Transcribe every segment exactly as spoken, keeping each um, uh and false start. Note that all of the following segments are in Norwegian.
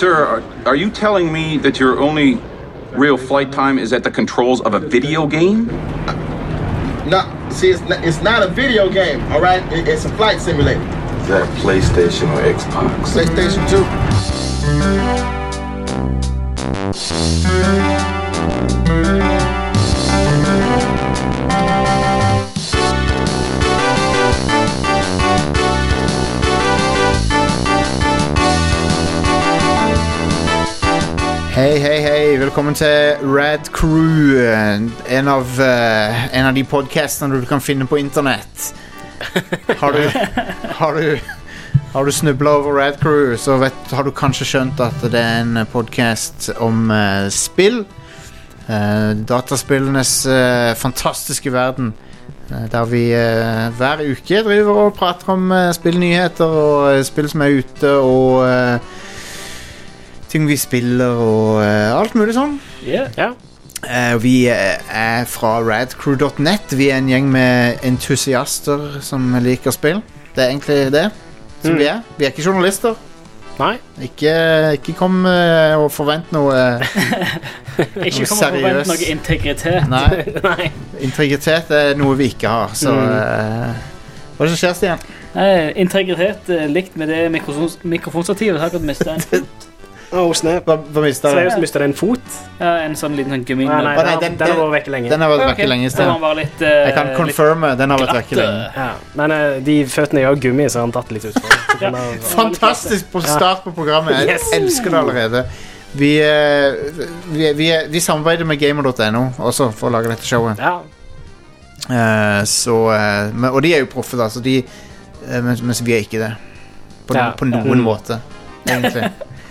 sir, are, are you telling me that your only real flight time is at the controls of a video game? No, see, it's not, it's not a video game, all right? It, it's a flight simulator. Is that PlayStation or Xbox? PlayStation two. Hei, hei, hei. Velkommen til Rad Crew, en av, uh, en av de podcastene du kan finne på internett. Har du, har du, har du snublet over Rad Crew, så vet, har du kanskje skjønt at det er en podcast om uh, spill. Uh, dataspillenes uh, fantastiske verden. Uh, der vi uh, hver uke driver og prater om uh, spillnyheter og uh, spill som er ute og... Uh, ting vi spiller og uh, alt mulig sånn. Yeah. Yeah. Uh, vi uh, er fra radcrew dot net. Vi er en gjeng med entusiaster som liker spill. Det er egentlig det som mm. vi er. Vi er ikke journalister. Nei. Ikke, ikke kom uh, og forvent noe uh, Ikke kom og forvent noe integritet. Nei. Nei. Integritet er noe vi ikke har. Så uh, hva er det som skjer, Stian? Nei, integritet uh, likt med det mikrofons- mikrofonstativet har jeg mistet en fot. Åh, oh, snap. Hva, hva mistet det? Seriøst, mistet det en fot? Ja, en sånn liten sånn gummi. Nei, nei, den, den, den, den har vært vekke lenge. Den har vært okay. vekke lenge, Stian. Den var litt, uh, jeg kan confirme, den har vært vekke lenge. Ja, men uh, de føttene er jo gummi, så han tatt litt ut for. Ja. Fantastisk på start på programmet. Jeg yes. elsker det allerede. Vi, uh, vi, vi, vi samarbeider med gamer dot no også for å lage dette showet. Ja. Uh, så, uh, men, og de er jo proffe da, så de, uh, mens, mens vi er ikke det. På, ja. på noen ja. måte, egentlig.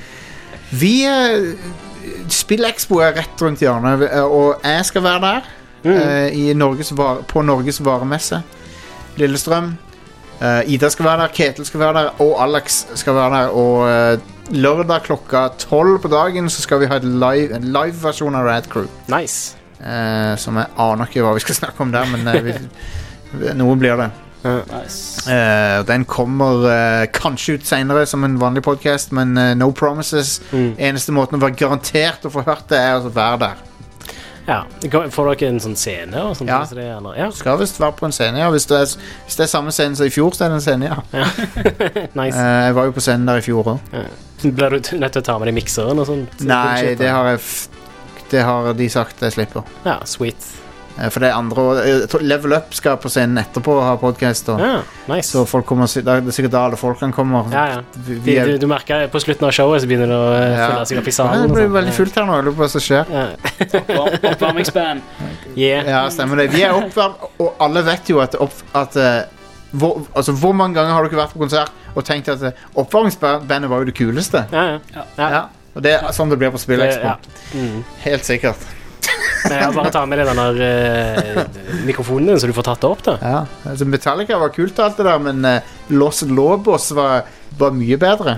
Vi uh, Spillexpo er rett rundt hjørnet, og jeg skal være der mm. uh, i Norges var- på Norges varemesse Lillestrøm. uh, Ida skal være der, Ketil skal være der, og Alex skal være der. Og uh, lørdag klokka tolv på dagen så skal vi ha et live, en live versjon av Rad Crew. Nice. uh, Som jeg aner ikke hva vi skal snakke om der, men uh, vi, noe blir det. Nice. Uh, den kommer uh, kanskje ut senere som en vanlig podcast, men uh, no promises. mm. Eneste måten å være garantert å få hørt det er å være der. Ja, får dere en sånn scene og sånt? Ja, så det, eller? Ja. skal visst være på en scene, ja. Hvis det er, hvis det er samme scene som i fjor, så er det en scene, ja, ja. Nice. uh, Jeg var jo på scenen der i fjor også. Ja. Blir du nødt til å ta med deg mikseren og sånt? Nei, det har jeg f- Det har de sagt jeg slipper. Ja, sweet. For det er andre uh, Level Up skal på scenen etterpå og ha podcast og, ja, nice. så folk kommer Det er sikkert da alle folkene kommer. Ja, ja. Vi, vi er, du, du merker på slutten av showet så begynner det å uh, ja. fylle seg opp i salen. Det blir veldig fullt her nå. Jeg lurer på hva som skjer. Ja. Oppvarmingsband. Yeah. Ja, stemmer det. Vi er oppvarm, og alle vet jo at, opp, at uh, hvor, altså, hvor mange ganger har du ikke vært på konsert og tenkt at uh, oppvarmingsbandet var jo det kuleste? Ja, ja. Ja. Ja. Og det er sånn det blir på Spillexpo. Ja. Mm. Helt sikkert. Men jeg bare ta med deg den der uh, mikrofonen din så du får tatt det opp da. Ja, altså Metallica var kult og alt det der, men uh, Los Lobos var, var mye bedre.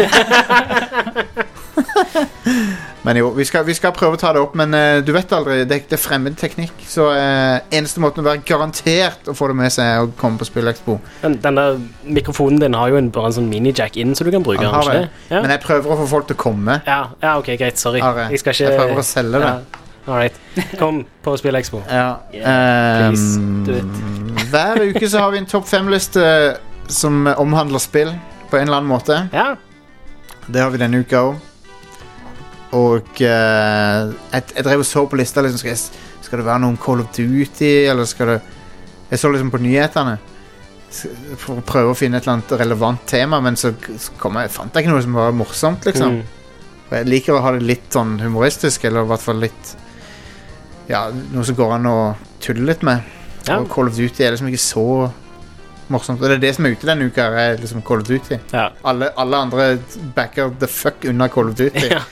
Men jo, vi skal, vi skal prøve å ta det opp, men uh, du vet aldri, det, det er fremmed teknikk, så uh, eneste måten å være garantert å få det med seg er å komme på Spillexpo. Den, den der mikrofonen din har jo en, bare en sånn mini-jack inn så du kan bruke. Han har det, ja. Men jeg prøver å få folk til å komme. Ja, ja ok, greit, sorry. Are. Jeg skal ikke... Jeg prøver å selge det. Ja. Alright, kom på Spillexpo. Ja. Yeah, please, um, do it. Hver uke så har vi en topp fem-liste som omhandler spill på en eller annen måte. Ja. Det har vi denne uka også. Og uh, jeg, jeg drev og så på lista liksom, skal, jeg, skal det være noen Call of Duty, eller skal det... Jeg så liksom på nyhetene for å prøve å finne et eller annet relevant tema, men så, så kom jeg, fant jeg ikke noe som var morsomt liksom. mm. Jeg liker å ha det litt sånn humoristisk, eller i hvert fall litt, ja, noe som går an å tulle litt med. Ja. Og Call of Duty er liksom ikke så morsomt, og det er det som er ute denne uka, er liksom Call of Duty. Ja. Alle, alle andre backer the fuck unna Call of Duty. Ja.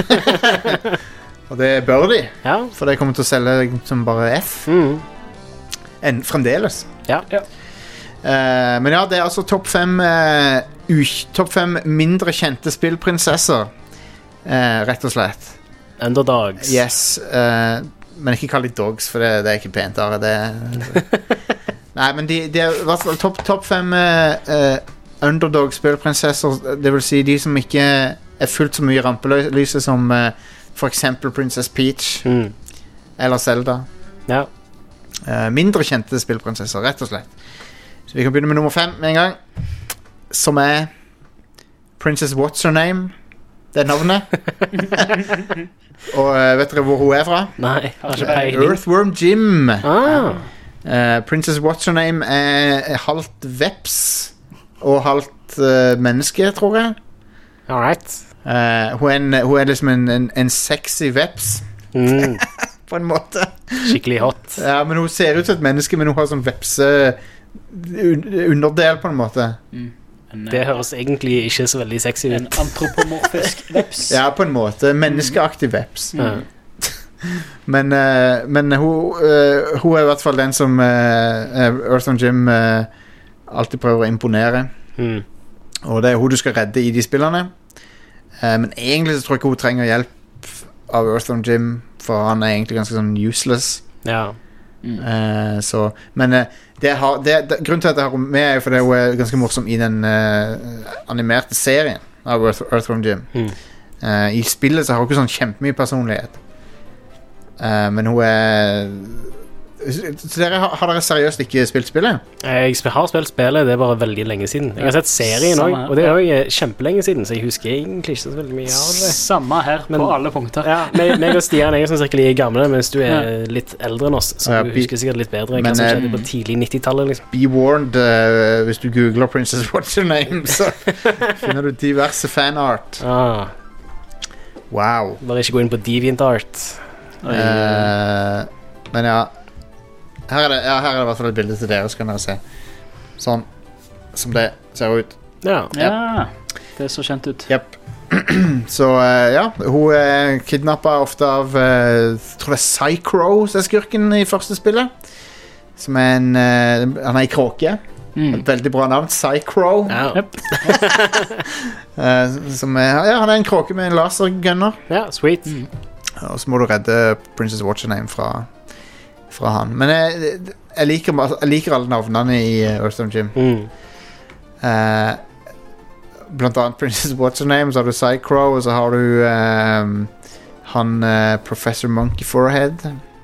Og det bør de, ja. For det kommer til å selge som bare F. Mm. En, fremdeles. Ja. Ja. Uh, men ja, det er altså topp fem, uh, u- topp fem mindre kjente spillprinsesser, uh, rett og slett. Underdogs. Yes, uh, men ikke kall de dogs, for det, det er ikke pent. Det, nei, men de, de er i hvert fall topp top fem uh, underdog-spillprinsesser. Det vil si de som ikke er fullt så mye rampelyset som uh, for eksempel Princess Peach Mm. eller Zelda. Ja. Uh, mindre kjente spillprinsesser, rett og slett. Så vi kan begynne med nummer fem med en gang. Som er Princess What's Her Name. Det er navnet. Og uh, vet dere hvor hun er fra? Nei, har ikke Uh, peiling. Earthworm Jim. Ah. Uh, Princess What's Her Name er, er halvt veps og halvt uh, menneske, tror jeg. All right. Uh, hun, er en, hun er liksom en, en, en sexy veps, Mm. på en måte. Skikkelig hot. Ja, men hun ser ut som et menneske, men hun har sånn vepse un underdel, på en måte. Mm. En, Det høres egentlig ikke så veldig sexy en ut. antropomorfisk veps. Ja, på en måte. Menneskeaktig veps. Ja. Men, uh, men hun, uh, hun er i hvert fall den som uh, Earthworm Jim uh, alltid prøver å imponere. Mm. Og det er hun du skal redde i de spillene. Uh, men egentlig så tror jeg ikke hun trenger hjelp av Earthworm Jim, for han er egentlig ganske sånn useless. Ja. Mm. Uh, så, men uh, det har, det, det, grunnen til at jeg har henne med er jo fordi hun er ganske morsom i den uh, animerte serien av Earth, Earthworm Jim. Mm. Uh, I spillet så har hun ikke sånn kjempemye personlighet. Uh, men hun er Så dere har, har dere seriøst ikke spilt spillet? Jeg sp- har spilt spillet, det er bare veldig lenge siden. Jeg har sett serien Samme òg, her. og det er òg kjempelenge siden, så jeg husker egentlig ikke så veldig mye av det. Samme her, Men- på alle punkter. Ja, meg, meg og Stian er jo sånn cirka like gamle, mens du er litt eldre enn oss, så Ja, du bi- husker sikkert litt bedre Men, hva som eh, skjedde på tidlig nittitallet. Liksom. Be warned, uh, hvis du googler Princess What's Her Name, så finner du diverse fanart. Ah, Wow. bare ikke gå inn på DeviantArt. Uh, men ja her er, det, ja, her er det i hvert fall et bilde til dere, så kan dere se. Sånn som det ser ut. Ja. Ja, det så kjent ut. Jep. Så uh, ja, hun er kidnappet ofte av uh, jeg tror det er Psycro som er skurken i første spillet. Som er en uh, han er i kråke. Mm. Et veldig bra navn, Psycro. Ja. Yep. Uh, som er, ja, han er en kråke med en lasergunner. ja, sweet. Mm. Og så må du redde Princess What's Her Name fra, fra han. Men jeg, jeg, liker, jeg liker alle navnene i uh, Earthworm Jim. Mm. Uh, blant annet Princess What's Her Name, så har du Psycro, og så har du um, han uh, Professor Monkey Forehead.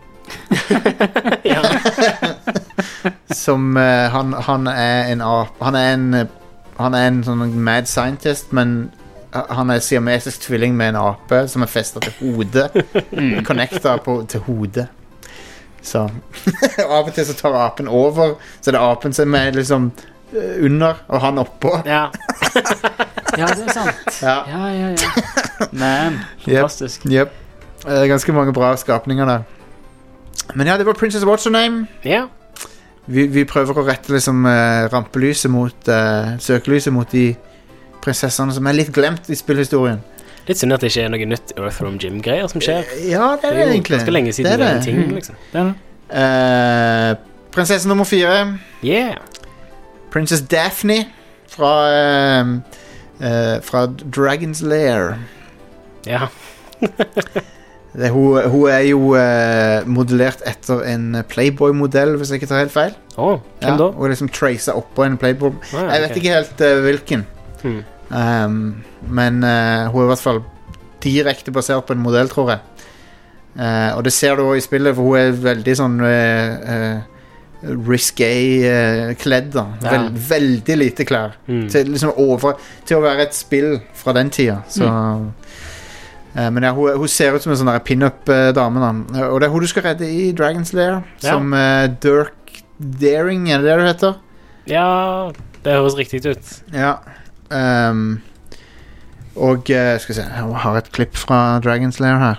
Ja. Som uh, han, han er en ap Han er en uh, Han er en sånn mad scientist, men uh, han er siamesisk tvilling med en ape som er festet til hodet. Connecta på, til hodet. Så av og til så tar apen over, så det er apen som er liksom uh, under, og han oppå. Ja. Ja, det er sant. Ja. Ja, ja, ja. Man, fantastisk. Yep. Uh, ganske mange bra skapninger der. Men ja, det var Princess What's Her Name. Ja. Vi, vi prøver å rette liksom uh, rampelyset mot uh, søkelyset mot de prinsessene som er litt glemt i spillhistorien. Litt synd at det ikke er noe nytt Earthworm Jim-greier som skjer. Ja, det er det, Det er jo egentlig. ganske lenge siden det det er er en det. ting, Mm. liksom. Det er det. Uh, prinsesse nummer fire, Yeah. Princess Daphne fra uh, uh, fra Dragon's Lair. Ja. Det, hun, hun er jo uh, modellert etter en Playboy-modell, hvis jeg ikke tar helt feil. Å, hvem Ja, da? og liksom tracer oppå en Playboy. Ah, Jeg vet ok. ikke helt uh, hvilken. Hmm. Um, men uh, hun er i hvert fall direkte basert på en modell, tror jeg. Uh, og det ser du også i spillet, for hun er veldig sånn uh, uh, risque uh, kledd. Da. Ja. Vel, veldig lite klær. Mm. Til, liksom over, til å være et spill fra den tida. Så, uh, men ja, hun, hun ser ut som en sånn der pin-up-dame. Da. Og det er hun du skal redde i Dragon's Lair, Ja. som uh, Dirk Daring, er det det du heter? Ja, det høres riktig ut. Ja. Um, og uh, skal vi se, jeg har et klipp fra Dragon's Lair her.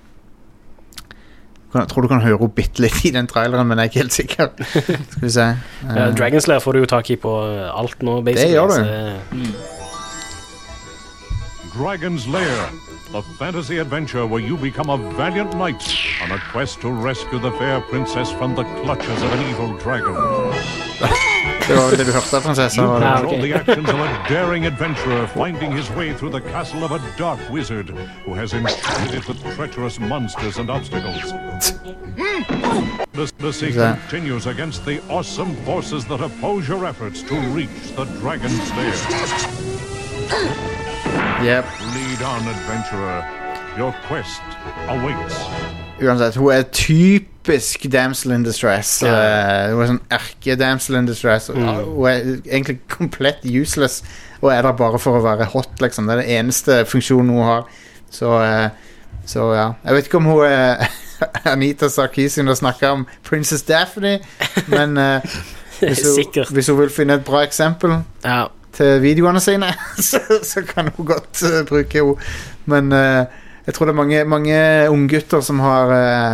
Jeg tror du kan høre henne bitte litt i den traileren, men jeg er ikke helt sikker. Skal vi se. Uh, Ja, Dragon's Lair får du jo tak i på alt nå, basically. gjør du. så- Dragon's Lair, a fantasy adventure where you become a valiant knight on a quest to rescue the fair princess from the clutches of an evil dragon. det var det du hørte av prinsessa. You var det? Ah, control okay. the actions of a daring adventurer finding his way through the castle of a dark wizard who has infested it with treacherous monsters and obstacles. The, the siege that? continues against the awesome forces that oppose your efforts to reach the Dragon's Lair. Yep. Lead Ride on, adventurer. Your quest awaits. Uansett, hun er typisk damsel in distress. Ja. Uh, hun er sånn erke-damsel in distress. Mm. Uh, hun er egentlig komplett useless og er der bare for å være hot, liksom. Det er den eneste funksjonen hun har. Så, uh, så ja. Jeg vet ikke om hun er Anita Sarkeesian og snakker om Princess Daphne, men uh, hvis, hun, hvis hun vil finne et bra eksempel ja. til videoene sine, så, så kan hun godt uh, bruke henne. Men uh, jeg tror det er mange, mange unggutter som har uh,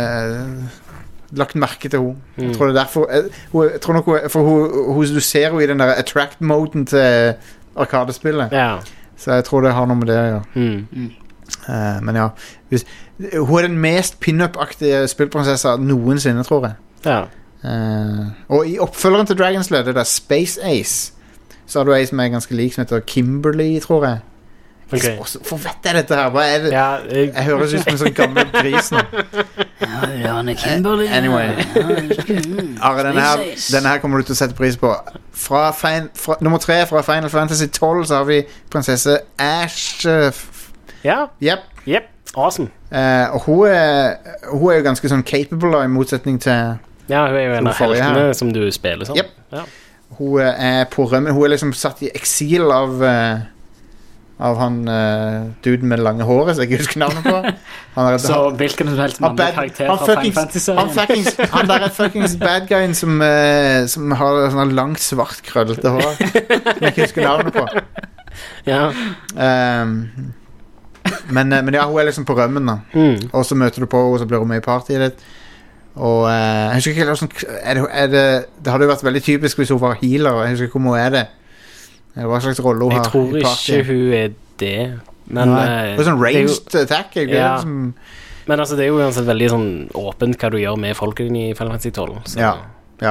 uh, lagt merke til henne. Mm. Jeg tror det er derfor jeg, jeg tror nok hun, for hun, hun, du ser henne i den der attract-moden til arkadespillet. Ja. Så jeg tror det har noe med det å gjøre. Mm. Uh, men ja hvis, hun er den mest pin-up-aktige spillprinsessa noensinne, tror jeg. Ja. Uh, og i oppfølgeren til Dragon's Lair, det der Space Ace, så har du ei som er ganske lik, som heter Kimberly, tror jeg. Okay. Hvorfor vet jeg dette her? Hva er det? Ja, jeg... jeg høres ut som en sånn gammel gris nå. Ja, ja, han er Kimberly. Anyway. Are, denne, her, denne her kommer du til å sette pris på. Fra, fin, fra nummer tre fra Final Fantasy tolv så har vi prinsesse Ash. Uh, f- ja. Yep. Yep. Awesome. Uh, og hun er, hun er jo ganske sånn capable, i motsetning til ja, hun er jo en av heltene som du spiller sånn. Yep. Ja. Hun er på rømmen. Hun er liksom satt i eksil av uh, av han uh, duden med lange håret, så jeg ikke husker navnet på. Han er, så hvilken som helst mannlig karakter fra Final Fantasy. Han, fuckings, han der er fuckings bad guyen som, uh, som har sånn langt, svart, krøllete hår. Som jeg ikke husker navnet på. Ja. Um, men, uh, men ja, hun er liksom på rømmen da. Mm. Og så møter du på, og så blir hun med i partyet ditt. Og uh, jeg husker ikke helt hvordan, er det, er det, det hadde jo vært veldig typisk hvis hun var healer, jeg husker ikke om hun er det. Hva slags rolle hun jeg har tror ikke hun er det. Men Nei. Det er sånn ranged det er jo, attack ikke? Ja. Som, men altså det er jo uansett veldig sånn åpent hva du gjør med folkene i Final Fantasy tolv. Ja, ja.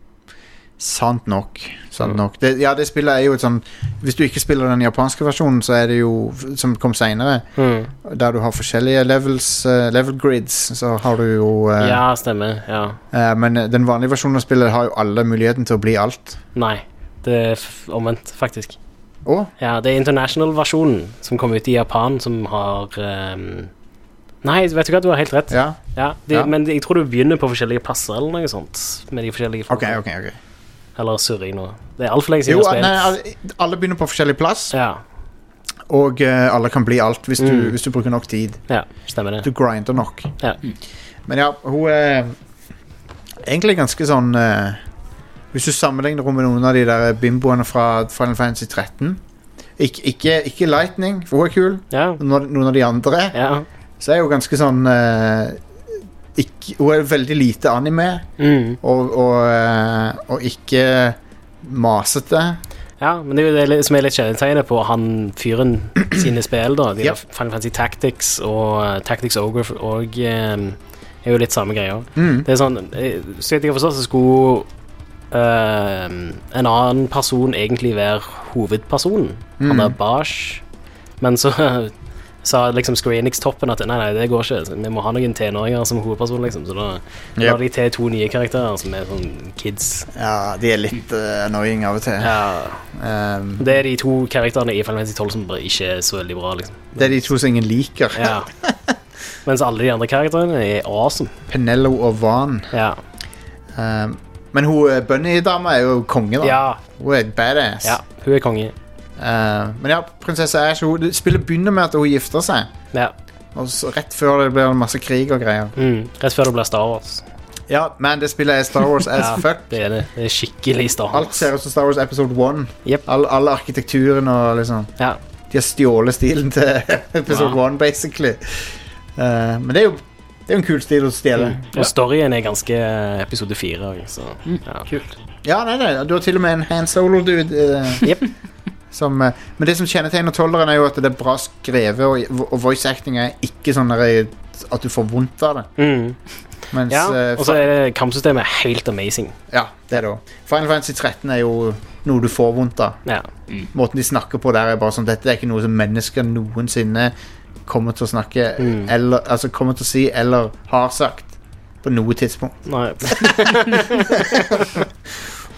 Sant nok. Sant mm. nok. Det, ja, det spillet er jo et sånn. Hvis du ikke spiller den japanske versjonen, så er det jo som kom senere, mm. der du har forskjellige levels, uh, level grids, så har du jo uh, ja, stemmer, ja. uh, men den vanlige versjonen av spillet har jo alle muligheten til å bli alt. Nei, det er f- omvendt faktisk. Oh? Ja, det er international-versjonen som kom ut i Japan, som har um... Nei, vet du hva, du har helt rett. Ja, ja, de, ja. Men jeg tror du begynner på forskjellige plasser eller noe sånt med de forskjellige folkene. Ok, ok, ok. Eller surre i noe. Det er alt for lenge siden jo, jeg har spilt. Nei, alle begynner på forskjellig plass. Ja. Og uh, alle kan bli alt hvis du, mm. hvis du bruker nok tid. Ja, stemmer det. Du grinder nok. Ja. Men ja, hun er egentlig ganske sånn uh, hvis du sammenligner med noen av de der bimboene fra Final Fantasy tretten, Ik- ikke, ikke Lightning, for hun er kul, ja. noen, noen av de andre, ja. så er hun ganske sånn uh, ikke, hun er veldig lite anime, mm. og, og, uh, og ikke masete. Ja, men det er jo det som er litt kjennetegnet på han fyren sine spill da, de yep. Final Fantasy Tactics og uh, Tactics Ogre og um, er jo litt samme greier. Mm. Det er sånn, så jeg har forstått så skulle uh, en annen person egentlig være hovedpersonen, mm. han er Bash, men så sa liksom Square Enix-toppen at nei, nei, det går ikke, vi må ha noen tenåringer som hovedperson liksom, så da yep. la de til to nye karakterer som er sånn kids. Ja, de er litt uh, annoying av og til. Ja. Um, det er de to karakterene i Final Fantasy tolv som bare ikke er så veldig bra liksom. Det er de to som ingen liker. Ja. Mens alle de andre karakterene er awesome. Penello og Van. Ja. Um, men hun Bunny-dama er jo konge da. Ja. Hun er badass. Ja, hun er konge. Uh, men ja, prinsesse Ash, hun, spillet begynner med at hun gifter seg. Ja. Og så rett før det blir en masse krig og greier. Mm, rett før det blir Star Wars. Ja, men det spillet er Star Wars as ja, fuck. Det er det. Det er skikkelig Star Wars. Alt ser ut som Star Wars episode one. Yep. All, alle arkitekturen og liksom. Ja. De har stjålet stilen til episode ja. one, basically. Uh, men det er jo Det er jo en kul stil å stjele. Mm. Og storyen er ganske episode fire. Så, mm. ja. Kult. Ja, nei, nei. Du har til og med en Han Solo-dude. Uh, yep. som, uh, men det som kjennetegner tolleren er jo at det er bra skrevet, og, og voice acting er ikke sånn der, at du får vondt av det. Mm. Mens, ja, uh, og så er det kampsystemet helt amazing. Ja, det er det også. Final Fantasy tretten er jo noe du får vondt av. Ja. Mm. Måten de snakker på der er bare sånn, dette er ikke noe som mennesker noensinne kommer til å snakke mm. eller, altså kommer til å si eller har sagt på noe tidspunkt. Nei.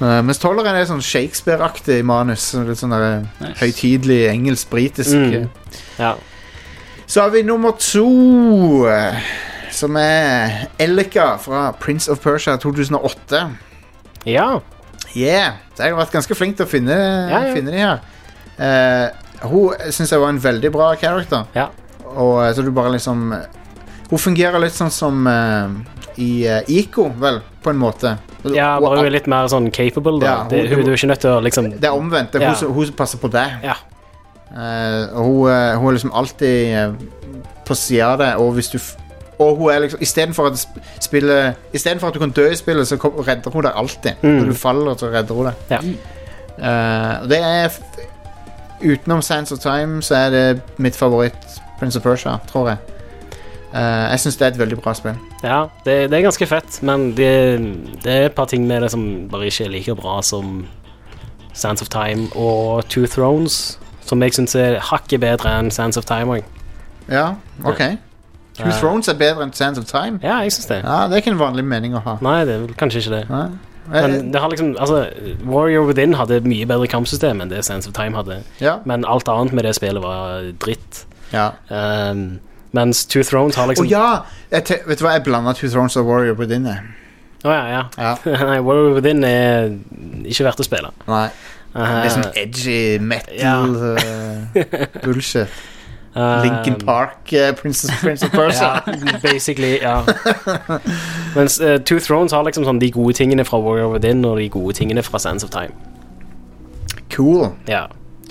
Uh, mens tolveren er sånn Shakespeare-aktig manus. Litt sånn der Nice. høytidelig engelsk-britisk. Mm. Ja. Så har vi nummer to, uh, som er Elika fra Prince of Persia to tusen og åtte. Ja. Yeah, så jeg har vært ganske flink til å finne, Ja, ja. finne de her. Uh, hun synes jeg var en veldig bra character. Ja. Og uh, så du bare liksom hun fungerer litt sånn som uh, i uh, Ico, vel, på en måte. Ja, bare hun er litt mer sånn capable, da. Ja, det, hun- hun, du er ikke nødt til å liksom Det er omvendt. Det er Ja. hun, som, hun som passer på deg. Ja. Uh, og hun, uh, hun er liksom alltid uh, på siden av det. Og hvis du f Og hun er liksom istedenfor at, sp spillet, i stedet for at du kan dø i spillet, så kom, redder hun deg alltid. Mm. Når du faller, så redder hun deg. Ja. Uh, og det er f utenom Sands of Time, så er det mitt favoritt Prince of Persia, tror jeg. Uh, jeg synes det er et veldig bra spill. Ja, det, det er ganske fett, men det, det er et par ting med det som bare ikke er like bra som Sands of Time og Two Thrones, som jeg synes er hakket bedre enn Sands of Time også. Ja, ok. Two Uh, Thrones er bedre enn Sands of Time. Ja, jeg synes det. Ja, det er ikke en vanlig mening å ha. Nei, det er vel kanskje ikke det. Nei. Men det har liksom, altså, Warrior Within hadde mye bedre kampsystem enn det Sands of Time hadde. Ja, Men alt annet med det spillet var dritt. ja. Um, mens Two Thrones har Å liksom... ja! Jeg te vet du hva, jeg blander Two Thrones og Warrior Within. jeg. Å ja, ja. Ja. Nei, Warrior Within er ikke verdt å spille. Nei. Uh, Det er sånn edgy metal uh, bullshit. um, Linkin Park, uh, Prince, Prince of Persia. Ja, basically, ja. Mens uh, Two Thrones har liksom sånn de gode tingene fra Warrior Within og de gode tingene fra Sands of Time. Cool. Ja.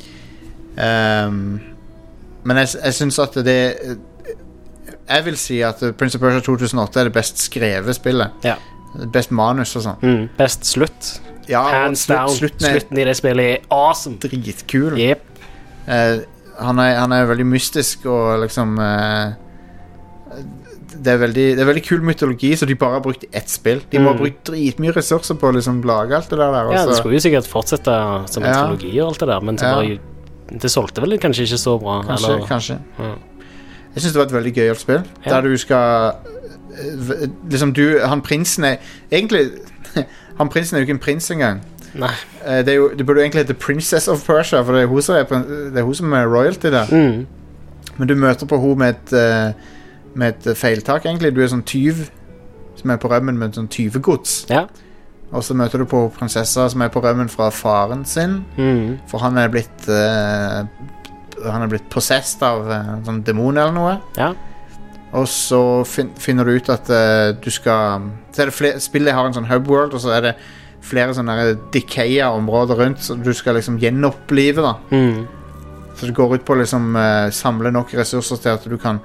Um, men jeg, jeg syns at det Jeg vil si at Prince of Persia to tusen og åtte er det best skrevet spillet. Ja. Best manus og sånn. Mm, best slutt. Ja, og Hands slutt- down. Slutten er Slutten i det spillet er awesome. dritkul. Yep. Eh, han, er, han er veldig mystisk og liksom eh, det, er veldig, det er veldig kul mytologi, så de bare har brukt i ett spill. De må ha Mm. brukt dritmye ressurser på å liksom lage alt det der. der Ja, og det så- skulle jo sikkert fortsette som en Ja. trilogi og alt det der, men så Ja. bare, det solgte vel kanskje ikke så bra. Kanskje, eller- kanskje. Ja. Jeg synes det var et veldig gøyalt spill. Ja. Der du skal eh, v- liksom du, han prinsen er egentlig han prinsen er jo ikke en prins engang. Nei. Eh, det, er jo, det burde jo egentlig hete Princess of Persia, for det er hun som er, på, det er, hun som er royalty der. Mm. Men du møter på hun med et, eh, med et feiltak, egentlig. Du er sånn tyv som er på rømmen med sånn tyvegods. Ja. Og så møter du på prinsessa som er på rømmen fra faren sin, Mm. for han er blitt eh, han er blitt possessed av eh, en sånn demon eller noe. Ja. Og så fin finner du ut at eh, du skal så er det flere, spillet har en sånn hubworld, og så er det flere sånne decaya områder rundt, så du skal liksom gjenopplive da. Mm. Så det går ut på å liksom eh, samle nok ressurser til at du kan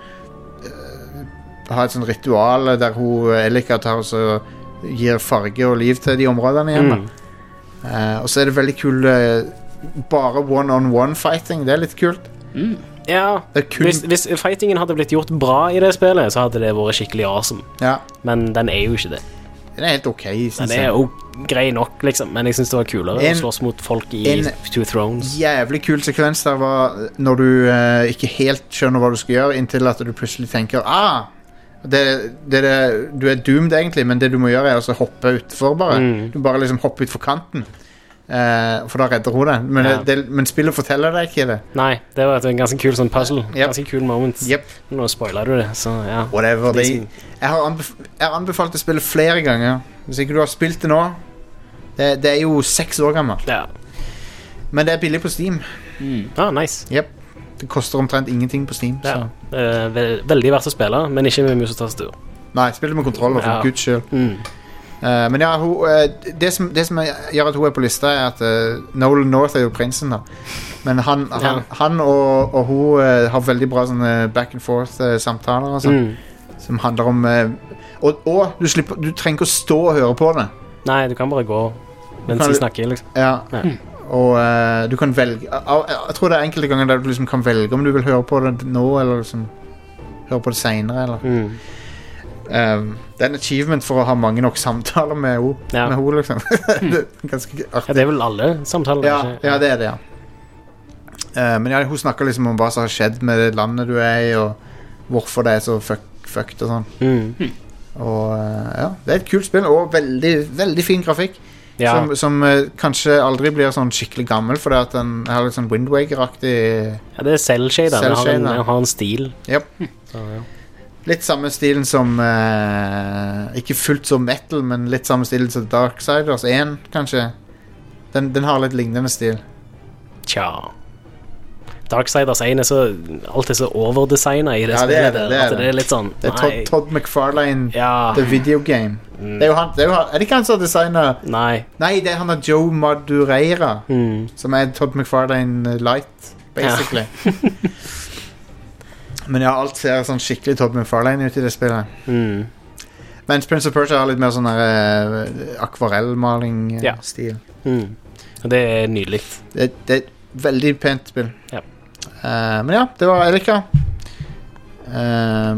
eh, ha et sånt ritual der hun Elika tar og så gir farge og liv til de områdene igjen. da. Mm. Eh, og så er det veldig kul eh, bare one-on-one fighting. Det er litt kult. Ja, Det er kun, hvis, hvis fightingen hadde blitt gjort bra i det spillet, så hadde det vært skikkelig awesome. ja, Men den er jo ikke det. den er helt ok, synes Den er jeg. jo grei nok, liksom. Men jeg synes det var kulere En- å slåss mot folk i en- Two Thrones. Jævlig kul sekvens der var når du eh, ikke helt skjønner hva du skal gjøre, inntil at du plutselig tenker ah, det, det, det, du er doomed egentlig, men det du må gjøre er å hoppe utfor bare. Mm. Du bare liksom hopper utfor kanten. Eh, for da redder hun det. Men, Ja. det, men spillet forteller deg ikke det. Nei, det var et en ganske kul sånn puzzle. Yep. Ganske kul moment. Yep. Nå spoiler du det, så ja. Whatever. De Det, som- jeg, har anbef jeg har anbefalt å spille flere ganger. Hvis ikke du har spilt det nå. Det, det er jo seks år gammelt. Ja. Men det er billig på Steam. Ah, nice. Yep. Det koster omtrent ingenting på Steam. Ja. Så. Det er ve veldig verdt å spille, men ikke med mus og tastatur. Nei, spill det med kontroller, for Ja. guds skyld. Mm. Eh, men ja, hun, eh, det, som, det som gjør at hun er på lista, er at uh, Nolan North er jo prinsen, da. Men han, han, Ja. han og, og hun eh, har veldig bra sånne back and forth-samtaler og sånn. Mm. Som handler om eh, Og, og du, slipper, du trenger ikke å stå og høre på det. Nei, du kan bare gå mens Kan de du- snakker, liksom. Ja. Ja. Og eh, du kan velge jeg, jeg tror det er enkelte ganger der du liksom kan velge om du vil høre på det nå, eller liksom høre på det senere, eller Mm. um, Det er en achievement for å ha mange nok samtaler med henne, Ja. med henne liksom. Det er ganske Ja, artig. det er vel alle samtaler, Ja, ikke? ja, det er det, ja. Eh, men ja, hun snakker liksom om hva som har skjedd med det landet du er i, og hvorfor det er så fuck, fucked og sånn. Mm. Og eh, ja, det er et kult spill, og veldig, veldig fin grafikk. Ja. Som, som eh, kanskje aldri blir sånn skikkelig gammel, fordi at den har litt sånn Wind Waker-aktig. Ja, det er cel-shader. Den har, en- den har en stil. Yep. Så, ja. Litt samme stilen som eh, ikke fullt så metal, men litt samme stilen som Darksiders én, kanskje. Den, den har litt lignende stil. Tja. Darksiders én er så alt er så overdesignet i det Ja, det er spillet det, der, det er at det det. er litt sånn Det er Todd, Todd McFarlane, Ja. The Video Game. Mm. Det er jo han, det er, jo han, er det ikke han som har designet? Nei. Nei, det er han av Joe Madureira, Mm. som er Todd McFarlane Light, basically. Men ja, alt ser sånn skikkelig Todd McFarlane ut i det spillet. Mm. Mens Prince of Persia har litt mer sånn der uh, akvarellmaling-stil. Ja. Mm. Og det er nydelig. Det, det er et veldig pent spill. Ja. Uh, men ja, det var Elika. Uh,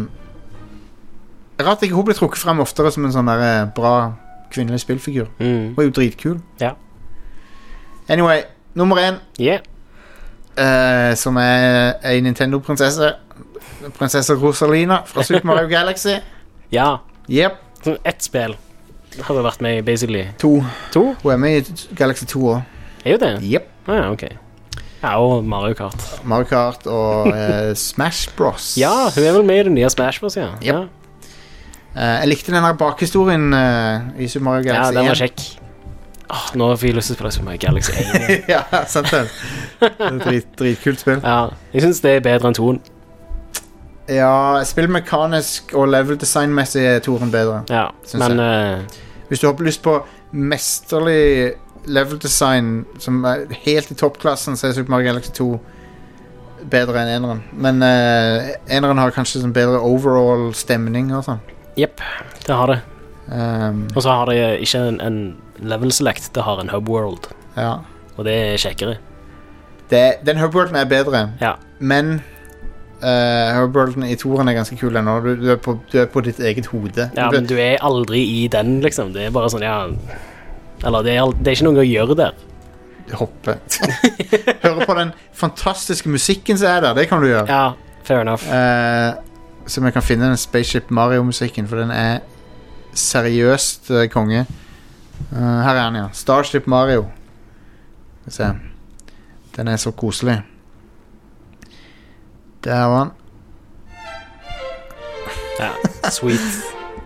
rart ikke hun ble trukket frem oftere som en sånn der uh, bra kvinnelig spillfigur. Mm. Hun er jo dritkul. Ja. Anyway, nummer én, Yeah. uh, som er ei Nintendo-prinsesse. Prinsesse Rosalina fra Super Mario Galaxy. Ja. Yep, Sånn ett spill hadde vært med i, basically. to. To? Hun er med i Galaxy to også. Er jo det? Yep. Ah, ja, ok. Ja, og Mario Kart. Mario Kart og uh, Smash Bros. Ja, hun er vel med i det nye Smash Bros, ja. Yep. Ja. Uh, jeg likte den der bakhistorien uh, i Super Mario Ja, Galaxy den var én. kjekk. Åh, nå får jeg lyst til å spille Super Mario Galaxy én. Ja, sant det. Det er et drit, dritkult spill. Ja, jeg synes det er bedre enn toen. Ja, spillmekanisk og level design-messig er toren bedre. Ja, Synes men eh, Hvis du har lyst på mesterlig level design som er helt i toppklassen, så er Super Mario Galaxy to bedre enn eneren. Men uh, eneren har kanskje sånn bedre overall stemning og sånn. jepp, det har det. Um, Og så har det ikke en, en level select, det har en hub world. ja. Og det er kjekkere. Det, den hubworlden er bedre, Ja, men uh, hubworlden i toren er ganske kul ennå. Du, du, er på- du er på ditt eget hode. ja Du- men du er aldri i den, liksom. Det er bare sånn, ja. Eller det er, al- det er ikke noe å gjøre der. hoppe. Høre på den fantastiske musikken som er der. Det kan du gjøre. Ja, fair enough. Eh, som jeg kan finne den Spaceship Mario-musikken, for den er seriøst eh, konge. Eh, her er den, ja. Starship Mario. Skal vi se. Den er så koselig. Der var den. Ja, sweet.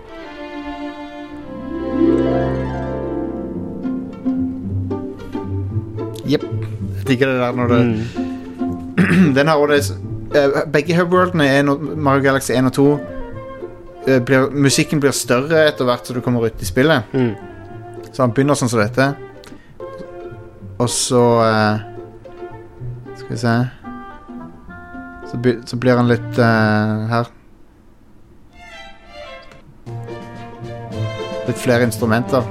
Jepp. Jeg digger det der når det Mm. Den har også det eh, begge hubworldene er no- Mario Galaxy én og to eh, blir, musikken blir større etter hvert så du kommer ut i spillet. Mm. Så han begynner sånn som dette. Og så eh, skal vi se så, by, så blir han litt eh, her litt flere instrumenter.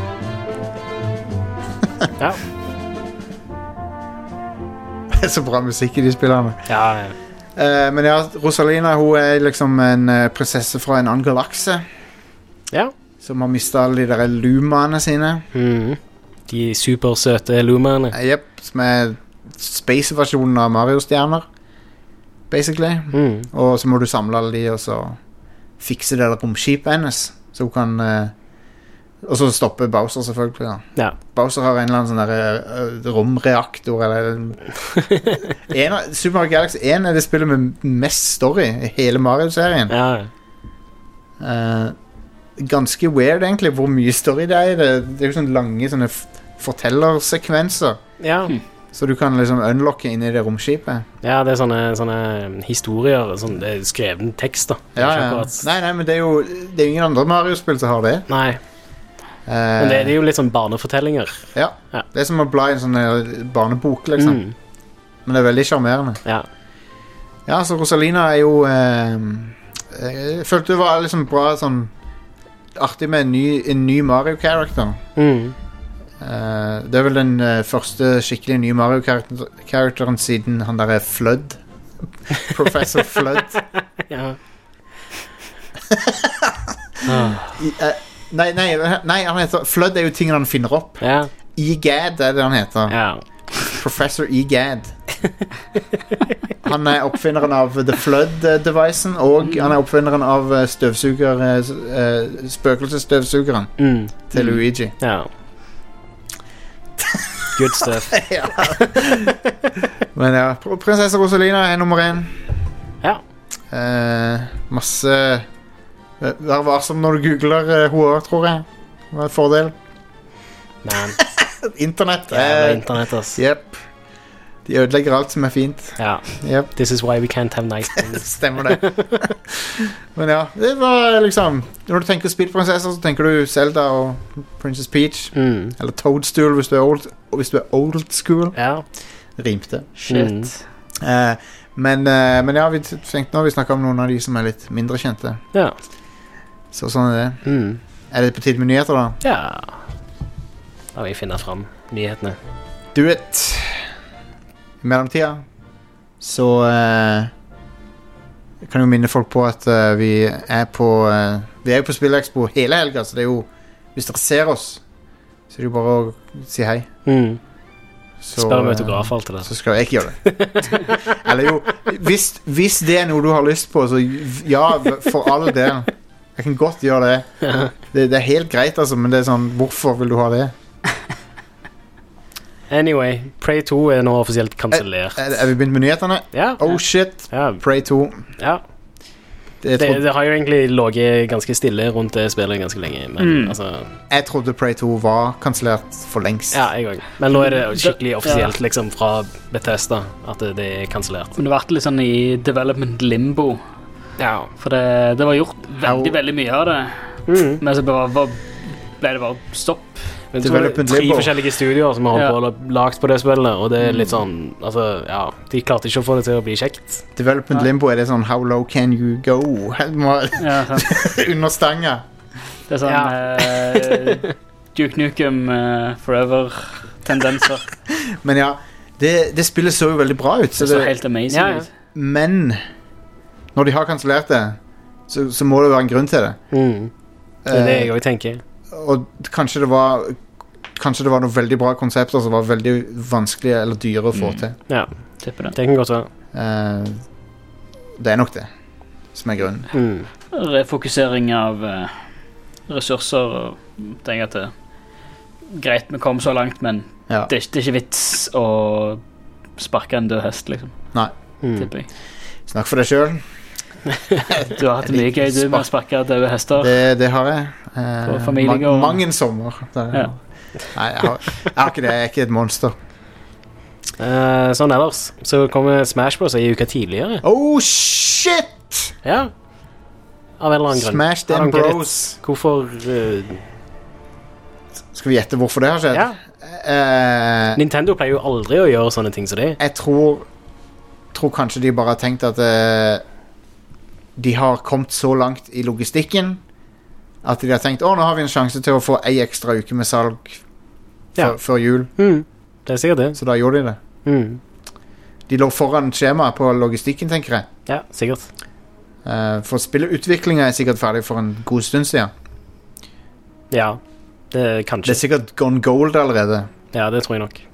Ja. Det er så bra musikk i de spillerne. Ja, ja. Eh, men ja, Rosalina hun er liksom en eh, prinsesse fra en annen galakse Ja. som har mistet alle de der lumaene sine. Mm. De supersøte lumaene. Eh, Jepp, som er space-versjonen av Mario-stjerner, basically. Mm. Og så må du samle alle de, og så fikse det der romskipet hennes, så hun kan eh, og så stoppe Bowser, selvfølgelig. Ja. Ja. Bowser har en eller annen sånn der uh, romreaktor, eller en av, Super Mario Galaxy én er det spillet med mest story i hele Mario-serien. Ja. Eh, ganske weird egentlig hvor mye story det er i det. Det er jo sånne lange sånne f- fortellersekvenser, Ja. så du kan liksom unlocke inn i det romskipet. Ja, det er sånne, sånne historier, sånn, det er skreven tekst da. Det er Ja, ikke ja. akkurat- Nei, nei, men det er jo det er jo ingen andre Mario-spill som har det. Nei, Eh, men det, det er jo litt sånn barnefortellinger. ja. Ja. Det er som å bla i en sånn eh, barnebok, liksom. Mm. Men det er veldig charmerende. Ja. Ja, så Rosalina er jo eh, Jeg følte det var liksom bra sånn artig med en ny, en ny Mario-character. Mm. Eh, det er vel den eh, første skikkelig nye Mario-characteren siden han der er Flood. Professor Flood. Ja. ah. I, eh, nei, nei, nei, han heter Flood er jo tingene han finner opp. Ja. E-Gad er det han heter. Ja. Professor E-Gad. Han er oppfinneren av The Flood-devicen, og han er oppfinneren av eh, støvsuger eh, s- eh, spøkelsesstøvsugeren Mm. til Luigi. Ja. Good stuff. Ja. Men ja, pr- prinsesse Rosalina er nummer én. Ja. Eh, masse Vær varsom når du googler uh, henne, tror jeg. Det var en fordel. Man, Internett. jævla eh, internett, ass. Jep. De ødelegger alt som er fint. Ja. Jep. This is why we can't have nice things. Stemmer det. Men ja, det var liksom når du tenker spillprinsesser, så tenker du Zelda og Princess Peach. Mm. Eller Toadstool hvis du er old, hvis du er old school. Ja. Rimte. Shit. Mm. Eh, men, eh, men ja, vi tenkte nå vi snakker om noen av de som er litt mindre kjente. Ja. Så sånn er det. Mm. Er det på tide med nyheter, da? Ja. Da vil jeg finne fram nyhetene. Do it! I mellomtida så eh, kan jeg jo minne folk på at eh, vi er på eh, Vi er jo på Spillekspo hele helga, så det er jo hvis dere ser oss, så er det jo bare å si hei. Mm. Så, Spør om eh, autograf og alt det der. Så skal jeg ikke gjøre det. Eller jo, hvis, hvis det er noe du har lyst på, så ja, for all del. Jeg kan godt gjøre det. Det, det er helt greit, altså, men det er sånn, hvorfor vil du ha det? Anyway, Prey to er nå offisielt kansellert. Er, er vi begynt med nyhetene? Ja. Oh shit, Ja. Prey to. ja. Det, jeg, Det, trodde, det har jo egentlig ligget ganske stille rundt det spillet ganske lenge. Men Mm. altså jeg trodde Prey to var kansellert for lengst. Ja, jeg òg. Men nå er det skikkelig offisielt liksom fra Bethesda at det, det er kansellert. Men det ble litt sånn i development limbo. Ja. For det, det var gjort veldig, Au. veldig mye av det. Mm. Men så bare, bare, ble det bare stopp. Men så var det Development tre Limbo. forskjellige studioer som har holdt Ja. på og lagd på det spillet, og det er litt sånn altså, ja, de klarte ikke å få det til å bli kjekt. Development Nei. Limbo er det sånn how low can you go? Må- Ja, sant. Under stanga. Det er sånn eh, Duke Nukem eh, Forever-tendenser. Men ja, det, det spillet så jo veldig bra ut. Så Det så det, helt amazing Ja, ja. ut. men når de har kansellert det, så, så må det være en grunn til det. Mm. Det er det Eh, jeg òg tenker. og kanskje det var Kanskje det var noen veldig bra konsepter som var veldig vanskelige eller dyre å få Mm. til. Ja, Tipper det. det kan godt være. Eh, det er nok det som er grunnen. Mm. Refokusering av eh, ressurser og tenker at det greit, vi kom så langt, men Ja. det, er, ikke- det er ikke vits å sparke en død hest, liksom. Mm. Tipper jeg. Snakk for deg sjøl. Du har hatt det mye gøy du med å sparke døde hester. Det, det har jeg. Eh, På familiegården. mang en sommer. Der, Ja. Nei, jeg har, jeg har ikke det. Jeg er ikke et monster. Eh, sånn ellers så kommer Smash Bros. Ei uke tidligere. Oh, shit! Ja. Av en eller annen grunn. Smash I them don't get it. bros. Hvorfor eh, Skal vi gjette hvorfor det har skjedd? Ja. Eh, Nintendo pleier jo aldri å gjøre sånne ting som det. jeg tror Tror kanskje de bare har tenkt at eh, de har kommet så langt i logistikken at de har tenkt å, nå har vi en sjanse til å få ei ekstra uke med salg Ja. før, før jul. Mm. Det er sikkert det. Så da gjorde de det. Mm. De lå foran skjemaet på logistikken, tenker jeg. Ja, sikkert. Eh, for spillutviklinga er sikkert ferdig for en god stund siden. Ja, det er Det kanskje. er sikkert gone gold allerede. Ja, det tror jeg nok.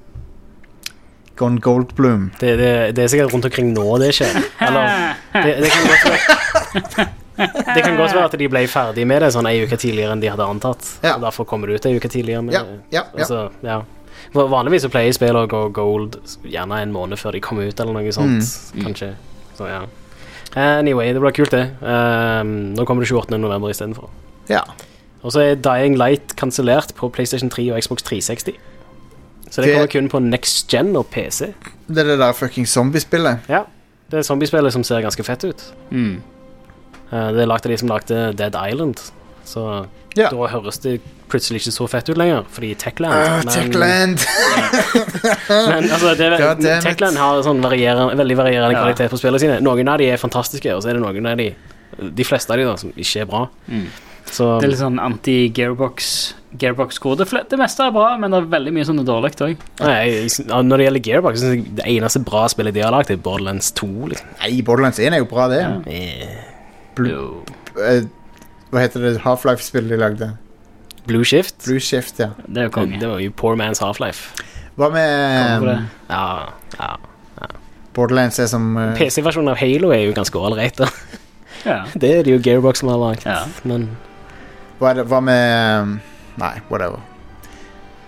Gone gold bloom. Det, det, det er sikkert rundt omkring nå det skjer. Eller det, det kan godt være Det kan godt være at de ble ferdig med det sånn ei uke tidligere enn de hadde antatt. Ja. Og derfor kommer det ut ei uke tidligere. Men, Ja, ja, ja. Altså, ja. Va- Vanligvis så pleier spill å gå gold gjerne en måned før de kommer ut, eller noe sånt. Mm. Kanskje. Så ja. Anyway, det blir kult, det. Um, nå kommer det tjueåttende november istedenfor. Ja. Og så er Dying Light kansellert på PlayStation tre og Xbox tre seksti. Så det Det- kommer kun på Next Gen og P C. Det er det der fucking zombiespillet. Ja, det er zombiespillet som ser ganske fett ut. Mm. Eh, det er lagt av de som lagde Dead Island. Så Ja. da høres det plutselig ikke så fett ut lenger, fordi Techland Ah, men, Techland. men altså, det, God damn it. Techland har sånn varierende, veldig varierende Ja. kvalitet på spillene sine. Noen av de er fantastiske, og så er det noen av de De fleste av de da som ikke er bra. Mm. Så Det er litt sånn anti-gearbox Gearbox-kode. Det fle- Det meste er bra, men det er veldig mye som er dårlig òg. nei, jeg, jeg, når det gjelder Gearbox, så synes jeg det eneste bra spillet de har lagd, er Borderlands to. Liksom. Nei, Borderlands én er jo bra, det. Ja. Eh, Blue, eh, hva heter det Half-Life-spillet de lagde? Blue Shift. Blue Shift, ja. Det er jo konge. Det var jo Poor Man's Half-Life. Hva Konge med på det. um, Ja, ja. Borderlands er som uh, P C-versjonen av Halo er jo ganske ålreit, da. Ja. Det er det jo Gearbox som har lagd. Ja. Men hva, er det, hva med um, Nei, whatever.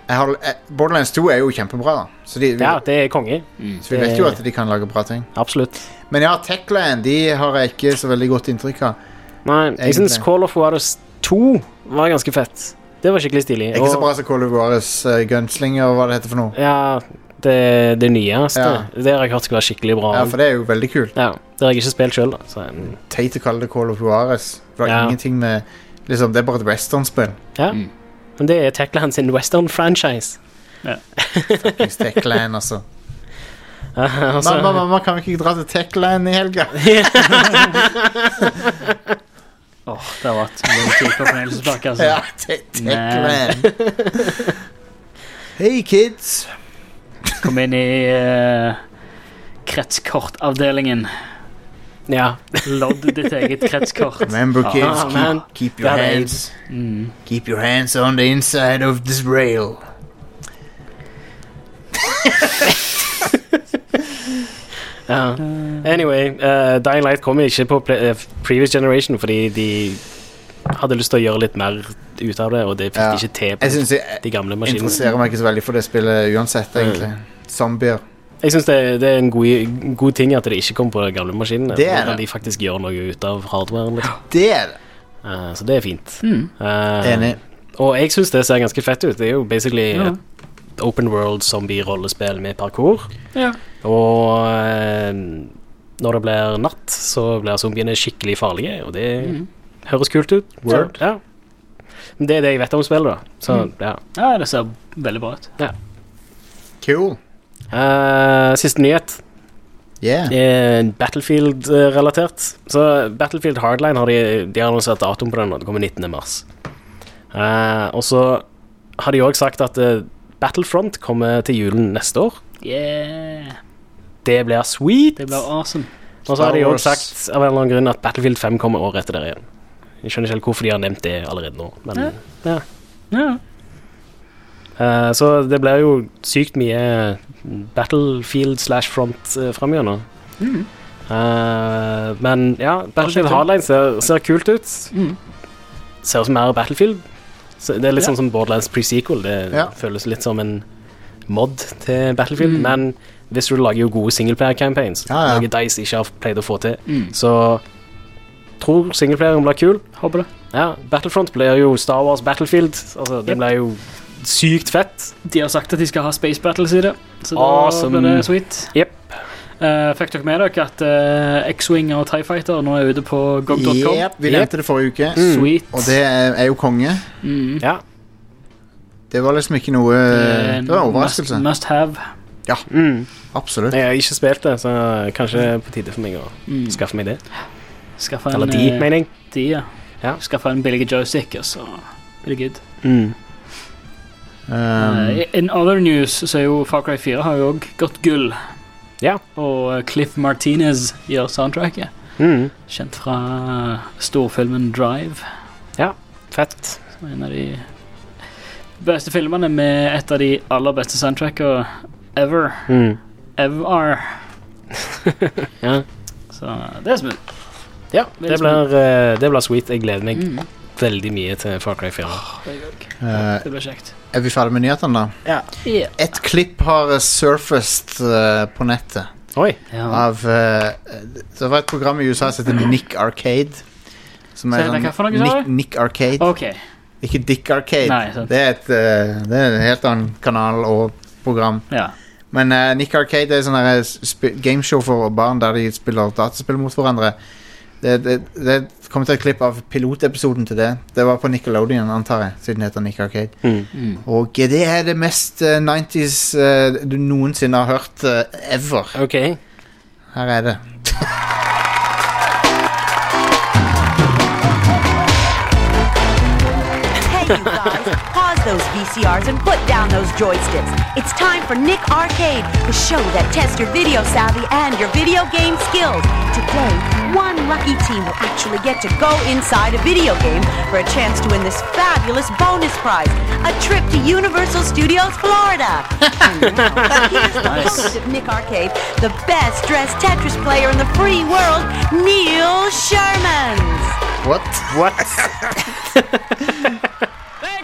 jeg har, jeg, Borderlands to er jo kjempebra. Så, de, vi, Ja, det er konge. så vi vet jo at de kan lage bra ting. Absolutt. Men ja, Techland de har jeg ikke så veldig godt inntrykk av. Nei, jeg Egentlig. synes Call of Juarez to var ganske fett. Det var skikkelig stilig. Ikke så Og- bra som Call of Juarez uh, Gunslinger og hva det heter for noe. Ja, det, det nyeste. Ja. Det har jeg hørt skal være skikkelig bra. Ja, for det er jo veldig kult. Ja, det har jeg ikke spilt selv da. Så, um, Teit å kalle det Call of Juarez. Det har Ja. ingenting med liksom, det er bare et western-spill. ja. Men det er Techland sin western-franchise. Fuckings Techland, altså. Uh, altså, Mamma, mamma, kan vi ikke dra til Techland i helga? Åh, oh, det har vært en tid på fornøyelsespark, altså. Ja, te- Techland. Hey, kids. Kom inn i uh, kretskortavdelingen. ja. Lodd ditt eget kretskort. Remember, kids, Ah, man. keep, keep your Got it. hands Mm. keep your hands on the inside of this rail. Ja. Anyway, uh, Dying Light kommer ikke på ple- eh, previous generation fordi de hadde lyst til å gjøre litt mer ut av det, og det fikk Ja. de ikke til Jeg på synes jeg de gamle maskinene. interesserer meg ikke så veldig for det spillet uansett, egentlig. Zombier. Jeg synes det, det er en god, god ting at det ikke kommer på de gamle maskinene. Det er Da kan det. de faktisk gjøre noe ut av hardwaren. Liksom. Det er det. Uh, så det er fint. Mm. Uh, Enig. Og jeg synes det ser ganske fett ut. Det er jo basically Ja. et open world zombie-rollespill med parkour. Ja. Og eh, når det blir natt, så blir zombiene skikkelig farlige, og det Mm. høres kult ut. Word. Ja. Men det er det jeg vet om spillet, da. Så, Mm. ja. Ja, det ser veldig bra ut. Cool. Eh, siste nyhet Yeah. er Battlefield-relatert. Så Battlefield Hardline har de, de har annonsert datoen på den, og det kommer nittende mars. Eh, og så har de også sagt at eh, Battlefront kommer til julen neste år. Yeah. Det blir sweet. Det blir awesome. Og så har de Star også Wars. sagt av en eller annen grunn at Battlefield fem kommer året etter der igjen. Jeg skjønner ikke helt hvorfor de har nevnt det allerede nå, men Ja. ja. Ja. Eh, så det blir jo sykt mye Battlefield slash front uh, fremgjennom. Mm. Eh, men ja, Battlefield Kanskje. Hardline ser, ser kult ut. Mm. Ser ut som mer Battlefield. Så det er litt Ja. sånn som Borderlands pre-sequel. Det Ja. føles litt som en mod til Battlefield, Mm. men Visceral lager jo gode singleplayer-campaigns. Ja, ja. Noe Dice ikke har pleid å få til. Mm. Så tror singleplayeren blir kul. Håper det. Ja, Battlefront blir jo Star Wars Battlefield. Altså, det Yep. blir jo sykt fett. De har sagt at de skal ha Space Battles i det, så Awesome. da blir det sweet. Jep. Uh, fikk dere med dere at uh, X-Wing og TIE Fighter nå er ute på gog punktum com? Yep, vi Yep. nevnte det forrige uke. Mm. Sweet. Og det er, er jo konge. Mm. Ja. Det var liksom ikke noe Det var en overraskelse. Must, must have. Mm. Absolutt. Jeg har ikke spilt det, så kanskje på tide for meg å Mm. skaffe meg det. Skaffe en Eller de, eh, mener jeg. de, ja. Ja. Skaffe en billig joystick, og så blir det good. Mm. Um, Uh, in other news så er jo Far Cry fire har jo også gått gull. Ja. Og uh, Cliff Martinez gjør soundtracket. Mm. Kjent fra storfilmen Drive. Fett. Som er en av de beste filmene med et av de aller beste soundtrackene ever. Mm. Ever. Ja. Så det er smooth. Ja, det blir, eh, det blir sweet. Jeg gleder meg Mm. veldig mye til Far Cry fire. Det er godt. uh, Det blir kjekt. er vi ferdig med nyhetene, da? Ja. Yeah. Et klipp har uh, surfaced uh, på nettet Oi. Ja. av uh, Det var et program i U S A som heter Nick Arcade. Som Så er det hva for noe, sa Nick, du? Nick Arcade. OK. Ikke Dick Arcade. Nei, sant. det, er et, uh, det er en helt annen kanal og program. Ja. Men uh, Nick Arcade er sånn her sp- gameshow for barn der de spiller dataspill mot hverandre. Det, det, det kom til et klipp av pilotepisoden til det. Det var på Nickelodeon, antar jeg, siden det heter Nick Arcade. Mm. Mm. Og det er det mest uh, nineties uh, du noensinne har hørt uh, ever. OK. Her er det. Hey, you guys, pause those V C Rs and put down those joysticks. It's time for Nick Arcade, the show that tests your video savvy and your video game skills. Today, one lucky team will actually get to go inside a video game for a chance to win this fabulous bonus prize, a trip to Universal Studios, Florida. And now, here's the host of Nick Arcade, the best-dressed Tetris player in the free world, Neil Shermans. What? What? Thanks, friend!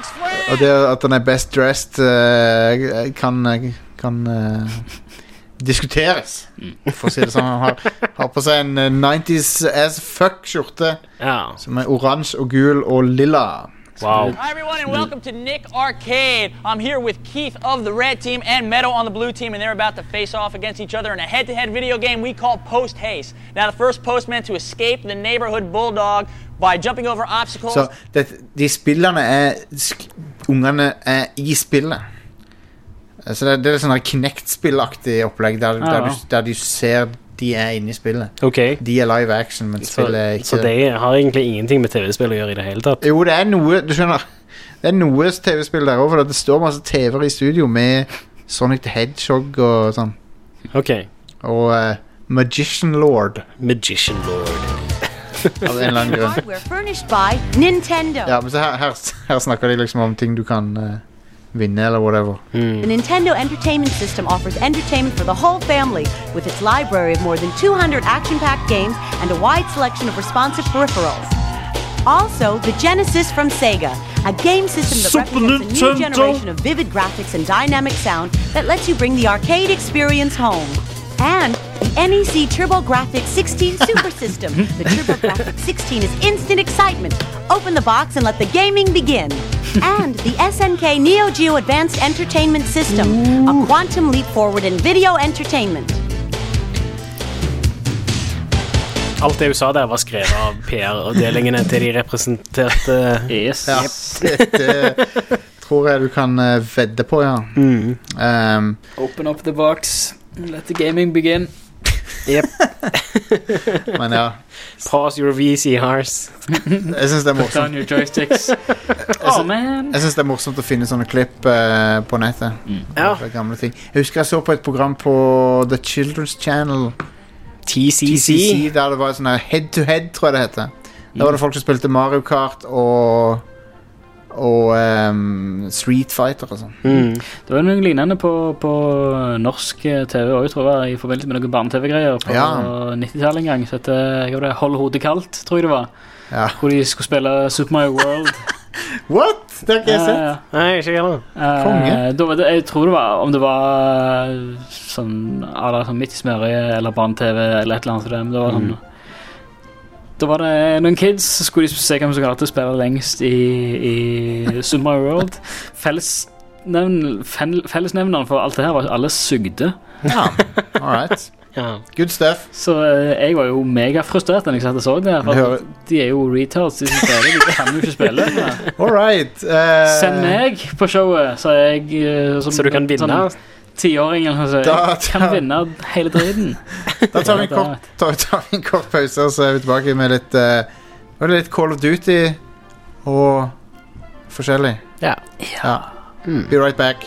Og det at han er best dressed uh, kan, kan uh, diskuteres, for å si det sånn. Han har, har på seg en uh, nineties as fuck skjorte Ja. som er oransje og gul og lilla. Wow. Hi everyone and welcome to Nick Arcade. I'm here with Keith of the red team and Meadow on the blue team, and they're about to face off against each other in a head-to-head video game we call Post Haste. Now the first postman to escape the neighborhood bulldog by jumping over obstacles. Så det, de spillene er sk- ungene er i spillet. Så det, det er sånn her Kinect-spillaktig opplegg der, Ah, der, ja. du, der du ser de er inne i spillet. Ok. De er live action, men Så, spillet er ikke så det har egentlig ingenting med tv-spill å gjøre i det hele tatt. Jo, det er noe, du skjønner. Det er noe tv-spill der også, for det står masse tv-er i studio med Sonic the Hedgehog og sånn. Ok. Og uh, Magician Lord. Magician Lord. Av en eller annen grunn. Hardware furnished by Nintendo. Ja, men så her, her, her snakker de liksom om ting du kan uh, vinne eller whatever. Mm. The Nintendo Entertainment System offers entertainment for the whole family with its library of more than two hundred action-packed games and a wide selection of responsive peripherals. Also, the Genesis from Sega, a game system that Super represents a new Nintendo. generation of vivid graphics and dynamic sound that lets you bring the arcade experience home. And the N E C TurboGrafx sixteen Super System. The TurboGrafx sixteen is instant excitement. Open the box and let the gaming begin. And the S N K Neo Geo Advanced Entertainment System, a quantum leap forward in video entertainment. Alt det du sa der var skrevet av P R-avdelingene til de representerte. Yes. Ja, det, det tror jeg du kan uh, vedde på, ja. Mm. Um, Open up the box. Let the gaming begin. Yep. men ja, Pause your V C Rs. jeg synes det er Put morsomt. down your joysticks. Oh man. Jeg synes det er morsomt å finne sånne klipp uh, på nettet. Ja. Fra gamle ting. Jeg husker jeg så på et program på The Children's Channel. T C C. T C C, der det var sånn her head to head, tror jeg det heter. Der var det folk som spilte Mario Kart og og um, Street Fighter og sånn. Mm. Det var noe lignende på, på norsk T V også, tror jeg, i forbindelse med noen barne-T V-greier på Ja. nittitallet en gang. Så heter, hva var det, Hold hodet kaldt, tror jeg det var. Ja. Hvor de skulle spille Super Mario World. What? Det har ikke jeg sett. Eh, Nei, ikke heller. eh, Konge. da var det, jeg tror det var, om det var sånn, eller sånn midt i smøret, eller barne-T V, eller et eller annet sånt. Men det var sånn, da var det noen kids, så skulle de se hvem som klarte å spille lengst i, i Super Mario World. Fellesnevn, fel- Fellesnevneren for alt det her var at alle sugde. Ja, alright. Ja. Good stuff. Så eh, jeg var jo megafrustrert da jeg satt og så det. For Hører- at de er jo retards, de som spiller. De kan jo ikke spille. Alright. Uh, Send meg på showet, så jeg eh, som, Så du kan vinne? sånn tiåring eller noe Da- sånt. Jeg kan vinne hele driten. Da tar vi en kort, tar, tar vi en kort pause, og så er vi tilbake med litt uh, var det litt Call of Duty og forskjellig. Ja. Ja. Be right back.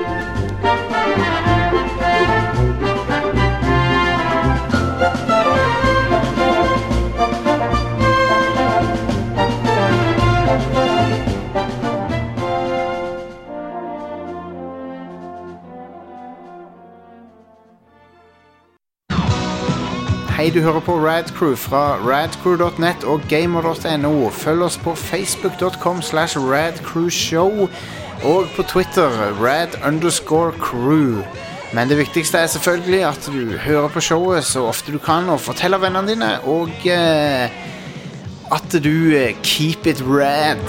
Hei, du hører på Radcrew fra radcrew dot net og gamer dot no. Følg oss på facebook dot com slash radcrewshow og på Twitter rad underscore crew. Men det viktigste er selvfølgelig at du hører på showet så ofte du kan, og forteller vennene dine, og eh, at du eh, keep it rad.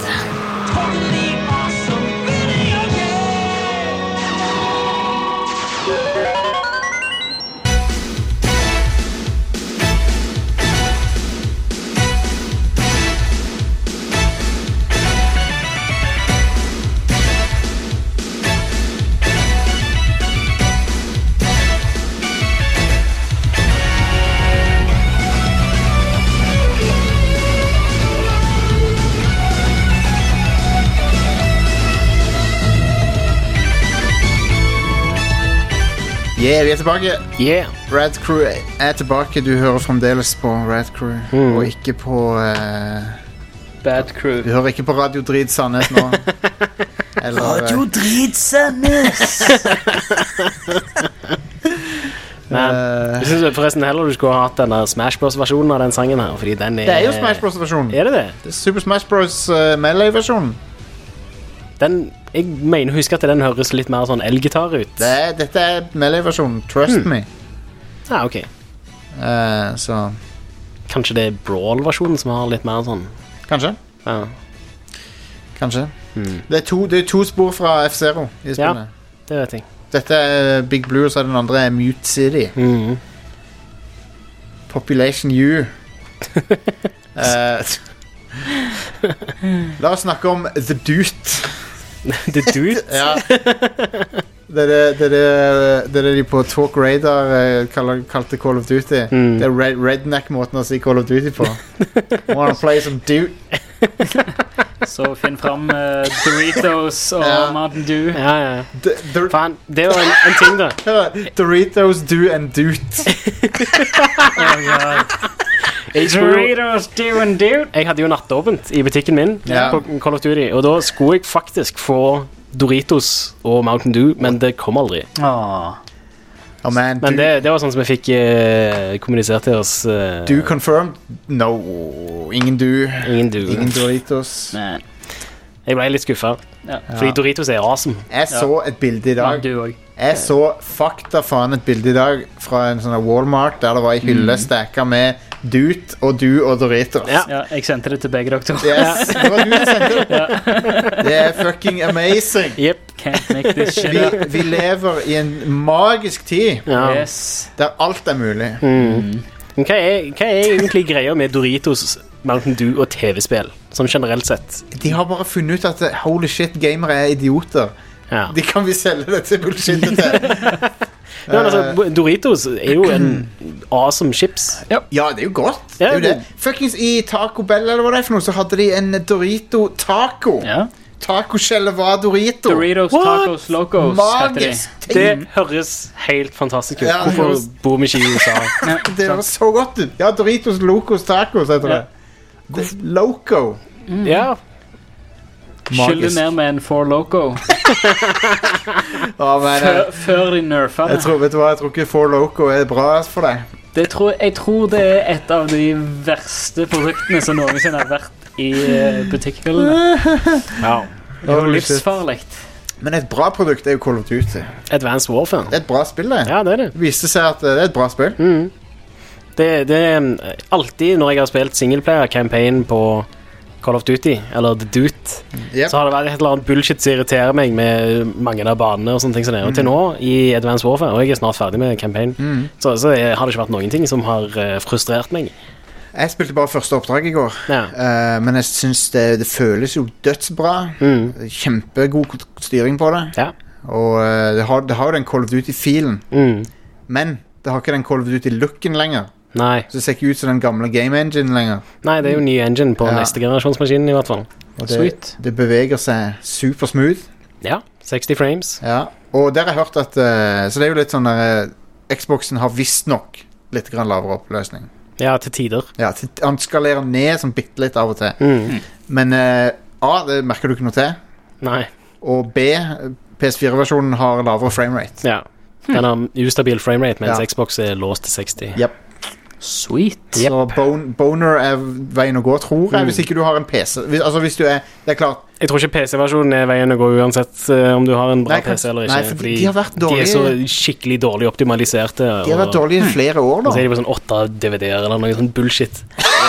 Yeah, vi er tilbake. Yeah. Radcrew er tilbake. Du hører fremdeles på Radcrew, Mm. og ikke på eh, Bad crew. Du hører ikke på Radio Drit Sandnes nå. Eller, Radio Drit Sandnes! Men jeg synes forresten heller du skulle ha hatt denne Smash Bros-versjonen av den sangen her, fordi den er... Det er jo Smash Bros-versjonen. Er det det? Det er Super Smash Bros uh, Melee-versjonen. Den, jeg mener husker at den høres litt mer sånn elgitar ut. Det er, dette er melee-versjonen, trust Hmm. me. Ja, ok. Eh, så Kanskje det er Brawl-versjonen som har litt mer sånn. Kanskje. Ja. Kanskje. Hmm. Det, er to, det er to spor fra F-Zero i Ja, spillet. det vet jeg. Dette er Big Blue, og så er den andre er Mute City. Mhm. Population U. Eh, La oss snakke om The Dude. The Dude? Ja. Det er det, det, er det, det er det de på Talk Radar eh, kaller, kalte Call of Duty. Mm. Det er red, redneck-måten å si Call of Duty på. Wanna play some Dude? Så finn fram uh, Doritos og Ja. Mountain Dew. Ja, ja. D- Dor- Faen, det var en, en ting da. Doritos, Do and Dude. Oh, God. Jeg, skulle, Doritos, Dew and Dew. jeg hadde jo nattåpent i butikken min Ja. på Call of Duty, og da skulle jeg faktisk få Doritos og Mountain Dew, men det kom aldri. Åh. Oh man, Men do, det, det var sånn som vi fikk eh, kommunisert til oss. eh, do confirmed? No, ingen Do. Ingen Dew. Ingen Doritos. Man. Jeg ble litt skuffet, Ja. fordi Doritos er awesome. Jeg så et bilde i dag. Mountain Dew også. Jeg så fakta faen et bilde i dag fra en sånn Walmart der det var en hylle stakket med Dude og Du og Doritos. Ja. Ja, jeg sendte det til begge dere. Yes, det var du som sendte det. Det er fucking amazing. Jep. Can't make this shit Vi, up. vi lever i en magisk tid Ja. Yes. der alt er mulig. Men hva er, hva er egentlig greia med Doritos, Mountain Dew og T V-spill, sånn generelt sett? De har bare funnet ut at holy shit, gamere er idioter. Ja. De kan vi selge dette bullshitet til. Ja, men altså, Doritos er jo en awesome chips. Ja, det er jo godt. Det Ja, er jo det. det- Fuckings i Taco Bell eller hva det er for noe, så hadde de en Dorito taco. Ja. Tacoskjellet var Dorito. Doritos, What? Tacos, Locos heter de. Magisk. Tenk, Det høres helt fantastisk ut. Ja, det Hvorfor høres- bor vi ikke i U S A? Ja, det var så godt ut. Ja, Doritos Locos Tacos heter det. Det- Loco. Ja, Skyld Magisk. mer med en Four Loco. Ja, men, Før, eh, før de nerfa jeg det. tror, vet du hva, jeg tror ikke Four Loco er bra for deg. det tror, jeg tror det er et av de verste produktene som noensinne har vært i eh, butikkhyllene. ja. Det er jo Holy shit. livsfarlig. Men et bra produkt er jo Call of Duty. Advanced Warfare. Det er et bra spill, det. Ja, det er det. Det viste seg at eh, det er et bra spill. Det, det er alltid når jeg har spilt singleplayer-campaign på Call of Duty, eller The Dude, Yep. så har det vært et eller annet bullshit som irriterer meg med mange av banene og sånne ting som det. Og til nå, i Advanced Warfare, og jeg er snart ferdig med campaign, så, så er- har det ikke vært noen ting som har eh, frustrert meg. Jeg spilte bare første oppdrag i går, Ja. eh, men jeg synes det, det føles jo dødsbra. Mm. Kjempegod k- styring på det. Ja. Og eh, det, har, det har jo den Call of Duty-filen, Mm. men det har ikke den Call of Duty-looken lenger. Nei. Så det ser ikke ut som den gamle game engine lenger. Nei, det er jo ny engine på Ja. neste generasjonsmaskin i hvert fall. Og det, Sweet. det beveger seg super smooth. Ja, seksti frames. Ja. Og der har jeg hørt at eh, så det er jo litt sånn der eh, Xboxen har visst nok litt grann lavere oppløsning. Ja, til tider. Ja, til, han skalerer ned sånn bitte litt av og til. Mm. Men eh, A, det merker du ikke noe til. Nei. Og B, P S fire-versjonen har lavere framerate. Ja. Den har ustabil framerate, mens Ja. Xbox er låst til seksti. Yep. Sweet. Så bon, boner er veien å gå, tror jeg, hvis ikke du har en P C. Hvis, altså hvis du er Det er klart. Jeg tror ikke P C-versjonen er veien å gå uansett eh, om du har en bra Nei, kan- P C eller ikke. nei, for de- de har vært de er så dårlige- skikkelig dårlig optimaliserte. De har vært dårlige i flere år, Og så er da. de på sånn åtte D V D-er eller noe sånn bullshit.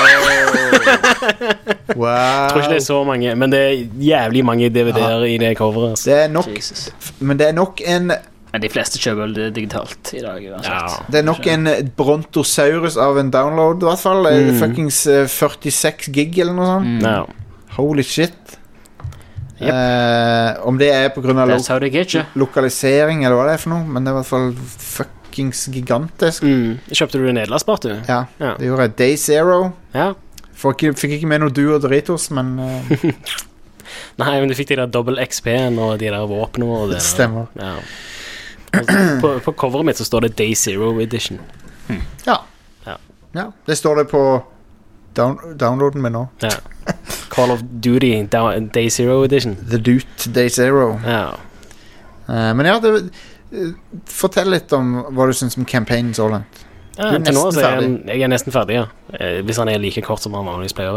Wow. Jeg tror ikke det er så mange, men det er jævlig mange D V D-er i det coveret. Altså. Det er nok, Jesus. men det er nok en Men de fleste kjøper vel det digitalt i dag uansett. Ja. Det er nok en brontosaurus av en download, i hvert fall. Mm. Fuckings eh, førtiseks gig eller noe sånt. Ja. Holy shit. Yep. Eh, om det er på grunn av lo That's how they get you. lokalisering, eller hva det er for noe, men det er i hvert fall fuckings gigantisk. Mm. Kjøpte du det nederlandsbart, du? Ja, Ja. det gjorde jeg. Day Zero. Ja. Fikk ikke, fikk ikke med noe du og Doritos, men eh, Nei, men du fikk de der dobbel X P-en og de der våpnene og det der. stemmer. Ja. På, på coveret mitt så står det Day Zero Edition. Ja. Ja. ja. Det står det på down downloaden min nå. Ja. Call of Duty down, Day Zero Edition. The Dude Day Zero. Ja. Eh, men ja, det, eh, fortell litt om hva du syns om campaignen så langt. Ja, Du er til nå nesten så er jeg, ferdig. jeg er nesten ferdig, ja. Eh, Hvis han er like kort som han vanligvis pleier å være.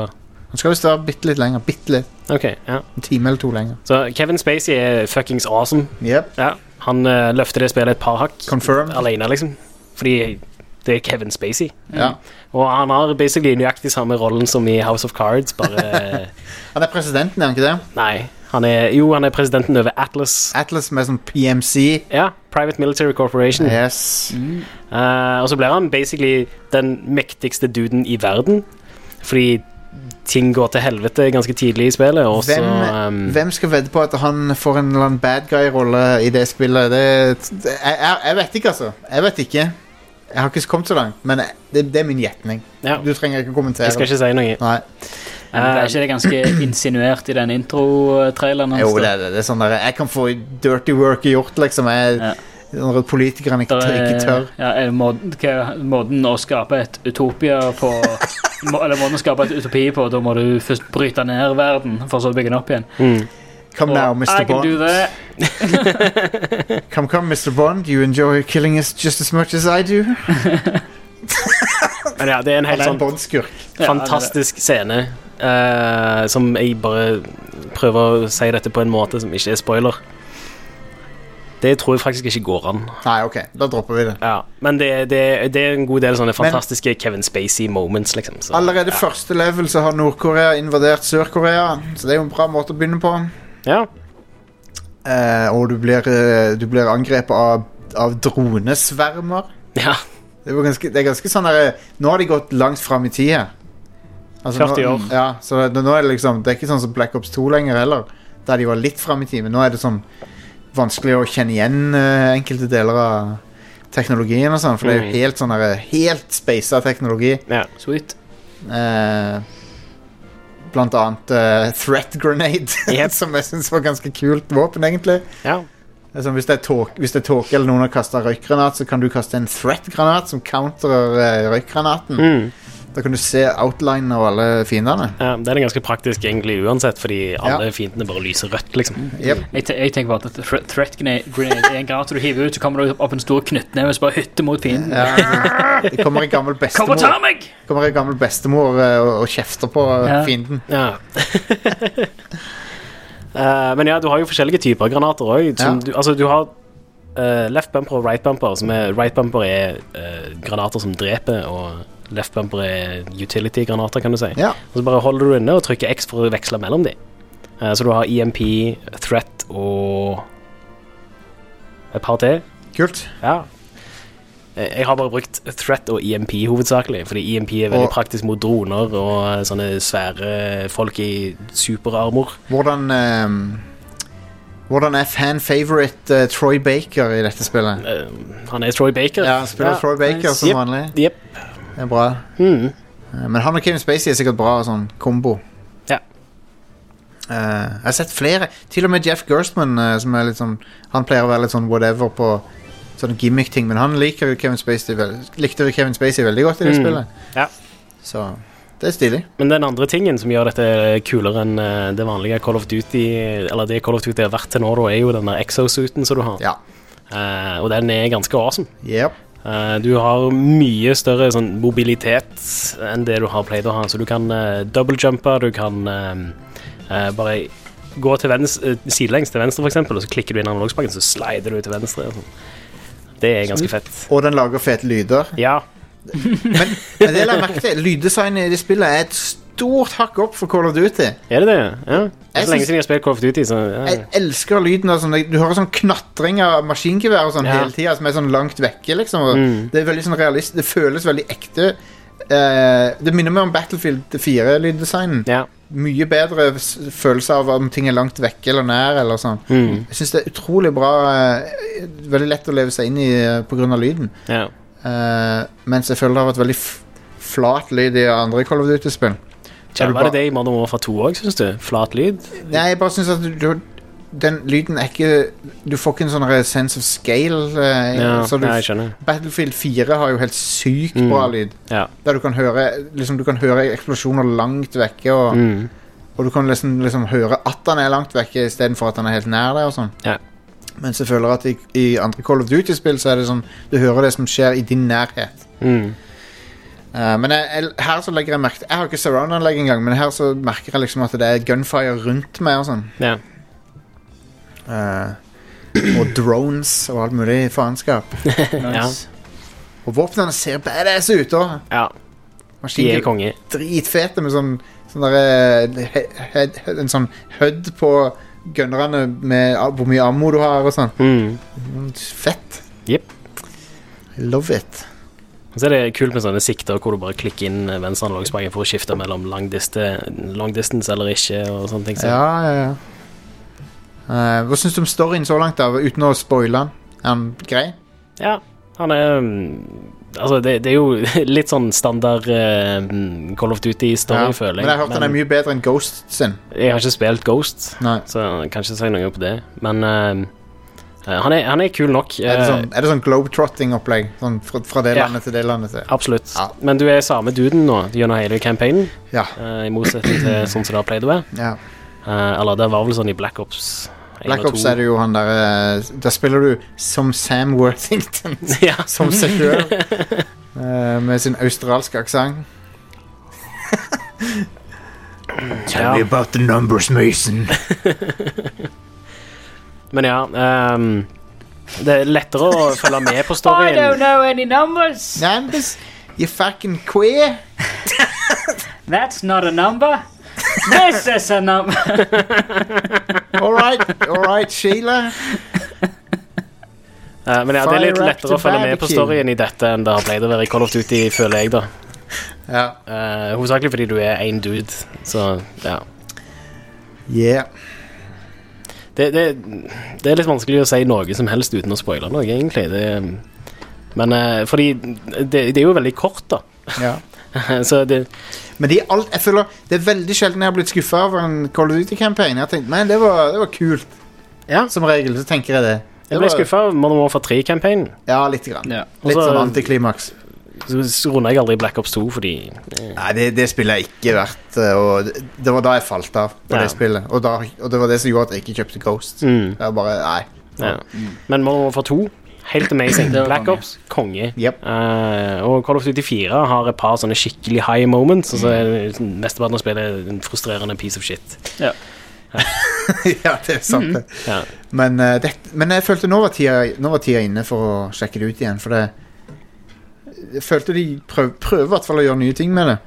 Han skal visst være bitte litt lenger. Bitte litt. Ok, ja. En time eller to lenger. Så Kevin Spacey er fuckings awesome. Yep. Ja, han uh, løfter det spillet et par hakk. Confirmed. Alene, liksom. Fordi det er Kevin Spacey. Ja. Og han har basically nøyaktig samme rollen som i House of Cards, bare... Han er presidenten, er han ikke det? Nei, han er, jo, han er presidenten over Atlas. Atlas med sånn P M C. Ja, Private Military Corporation. Yes. Mm. Uh, og så blir han basically den mektigste duden i verden. Fordi ting går til helvete ganske tidlig i spillet. Og hvem, så, um, hvem skal vedde på at han får en eller annen bad guy-rolle i det spillet? Det, det, jeg, jeg vet ikke, altså. Jeg vet ikke. Jeg har ikke kommet så langt, men det, det er min gjetning. Ja. Du trenger ikke kommentere. Jeg skal ikke si noe. Nei. Men det er ikke det ganske insinuert i den intro-traileren? Jo, det er det. Det er sånn der, jeg kan få dirty work gjort, liksom. Jeg, ja. Når politikerne ikke, er, ikke tør. Ja, er måten, måten å skape et utopia på må, eller måten å skape et utopi på, da må du først bryte ned verden for så å bygge den opp ign. Mm. Come now, mister I can Bond. do that. Come, come, mister Bond. You enjoy killing us just as much as I do. Men ja, det er en helt sånn fantastisk scene uh, som jeg bare prøver å si dette på en måte som ikke er spoiler. Det tror jeg faktisk ikke går an. Nei, ok, da dropper vi det. Ja, men det, det, det er en god del sånne fantastiske men, Kevin Spacey moments liksom, så, allerede ja. Første level så har Nord-Korea invadert Sør-Korea, så det er jo en bra måte å begynne på. Ja. uh, Og du blir, uh, du blir angrepet av, av dronesvermer. Ja. Det er, ganske, det er ganske sånn der, nå har de gått langt frem i tid her, altså, førti år nå, ja, så nå er det liksom, det er ikke sånn som Black Ops to lenger heller, der de var litt frem i tid, men nå er det sånn vanskelig å kjenne igjen uh, enkelte deler av teknologien og sånn, for det er jo helt sånn der, helt spacet teknologi. Ja, sweet. Uh, blant annet uh, Threat Grenade, yep. som jeg synes var ganske kult våpen egentlig. Ja. Altså, hvis det er tåke, hvis det er tåke eller noen har kastet røykgranat, så kan du kaste en threat-granat som counterer uh, røykgranaten. Mm. Da kan du se outline av alle fiendene. Ja, det er ganske praktisk egentlig uansett, fordi alle ja. fiendene bare lyser rødt, liksom. Yep. Jeg, te jeg tenker bare at threat, threat grenade er en granat du hiver ut, så kommer du opp en stor knyttneve og så bare hytter mot fienden. Ja, det kommer en gammel bestemor. Kom og ta meg! kommer en gammel bestemor uh, og, og kjefter på uh, ja. fienden. Ja. Uh, men ja, du har jo forskjellige typer granater også, ja. du, altså du har uh, left bumper og right bumper, som er, right bumper er uh, granater som dreper, og left bumper er utility granater, kan du si. Ja. Og så bare holder du inne og trykker X for å veksle mellom de. Uh, så du har E M P, threat og et par til. Kult. Ja. Jeg har bare brukt threat og E M P hovedsakelig, fordi E M P er veldig og praktisk mot droner og sånne svære folk i superarmor. Hvordan, um, hvordan er fan-favorite uh, Troy Baker i dette spillet? Uh, han er Troy Baker. Ja, han spiller ja. Troy Baker som yep. vanlig. Yep. Det er bra. Mm. Uh, men han og Kevin Spacey er sikkert bra, sånn kombo. Ja. Uh, jeg har sett flere, til og med Jeff Gerstmann, uh, som er litt sånn, han pleier å være litt sånn whatever på sånne gimmick-ting, men han liker Kevin Spacey veld, likte Kevin Spacey veldig godt i det mm. spillet. Ja. Så det er stilig. Men den andre tingen som gjør dette kulere enn det vanlige Call of Duty, eller det Call of Duty har vært til nå, da, er jo den der exosuiten som du har. Ja. Uh, og den er ganske awesome. Yep. Uh, du har mye større sånn, mobilitet enn det du har pleid å ha, så du kan uh, double-jumpe, du kan uh, uh, bare gå til venstre, uh, sidelengs til venstre for eksempel, og så klikker du inn analogspaken, så slider du til venstre og sånn. Det er ganske fett. Og den lager fete lyder. Ja. men, men det jeg merker til, lyddesignet i det spillet er et stort hakk opp for Call of Duty. Er det det? Ja. Det er så lenge siden jeg har spilt Call of Duty. Så, ja. Jeg elsker lyden av sånn, du hører sånn knatring av maskingevær og sånn ja. hele tiden, som er sånn langt vekke, liksom. Mm. Det er veldig sånn realist, det føles veldig ekte. Uh, det minner meg om Battlefield fire lyddesignen. Ja. Mye bedre følelse av om ting er langt vekke eller nær eller sånn. Mm. Jeg synes det er utrolig bra, uh, veldig lett å leve seg inn i uh, på grunn av lyden. Ja. Uh, mens jeg føler det har vært veldig f flat lyd i andre Call of Duty-spill. Ja, var det det i Modern Warfare to også, synes du? Flat lyd? Nei, jeg bare synes at du, du, den lyden er ikke, du får ikke en sånn sense of scale. Uh, ja, så du, ja, jeg skjønner. Battlefield fire har jo helt sykt mm. bra lyd. Ja. Der du kan høre, liksom, du kan høre eksplosjoner langt vekke, og, mm. og du kan liksom, liksom høre at han er langt vekke i stedet for at han er helt nær deg og sånn. Ja. Men jeg føler at i, i andre Call of Duty-spill så er det sånn, du hører det som skjer i din nærhet. Mm. Uh, men jeg, jeg, her så legger jeg merke Jeg har ikke surround-anlegg engang, men her så merker jeg liksom at det er gunfire rundt meg og sånn. Ja. Uh, og drones og alt mulig faenskap. Ja. Og våpnene ser badass ut også. Ja. De er konge. Dritfete med sånn, sånn der, he, he, en sånn H U D på gunnerne med hvor mye ammo du har og sånn. Mm. Fett. Yep. I love it. Og så er det kult med sånne sikter hvor du bare klikker inn venstre analogspaken for å skifte mellom long, diste, long distance eller ikke og sånne ting. Så. Ja, ja, ja. Uh, hva synes du om storyen så langt da, uten å spoile den? Er han grei? Ja, han er altså det, det er jo litt sånn standard uh, Call of Duty-story, ja, føler jeg. Men jeg har hørt men, han er mye bedre enn Ghost sin. Jeg har ikke spilt Ghost, Nei. Så jeg kan ikke si noe på det. Men uh, han, er, han er kul nok. Er det sånn, er det sånn globetrotting-opplegg? Sånn fra, fra det ja. landet til det landet til? Absolutt. Ja. Men du er samme duden nå, gjennom hele campaignen. Ja. Uh, I motsetning til sånn som det har pleid å være. Ja. Uh, eller det var vel sånn i Black Ops Black Ops er det jo han der uh, der spiller du som Sam Worthington. Ja. Som seg selv uh, med sin australske aksent. Tell ja. me about the numbers, Mason. Men ja um, det er lettere å følge med på storyen. I don't know any numbers. Numbers? You fucking queer. That's not a number. This is a number. Alright, alright, Sheila. Uh, men ja, det er litt lettere å følge med på storyen i dette enn det har pleid å være i Call of Duty, føler jeg da. Ja. Uh, hovedsakelig fordi du er en dude, så ja. Yeah. Det, det, det er litt vanskelig å si noe som helst uten å spoile noe, egentlig. Det, men uh, fordi det, det er jo veldig kort, da. Ja. Så det men de alt, jeg føler det er veldig sjelden jeg har blitt skuffet over en Call of Duty-campaign. Jeg tenkte, men det var, det var kult. Ja. Som regel, så tenker jeg det. det jeg ble var... skuffet av Modern Warfare tre-campaignen. Ja, litt grann. Ja. Litt Også, som antiklimaks. Så, så runder jeg aldri Black Ops to, fordi eh. Nei, det, det spillet er ikke verdt. Og det, det var da jeg falt av på ja. det spillet. Og, da, og det var det som gjorde at jeg ikke kjøpte Ghost. Mm. Det var bare, nei. Ja. Mm. Men Modern Warfare to helt amazing. Black Ops, konge. Yep. Uh, og Call of Duty fire har et par sånne skikkelig high moments, og så er det mesteparten av spillet en frustrerende piece of shit. Ja. Ja, det er sant det. Mm. Ja. Men, uh, det, men jeg følte nå var, tida, nå var tida inne for å sjekke det ut igjen, for det jeg følte de prøv, prøver i hvert fall å gjøre nye ting med det.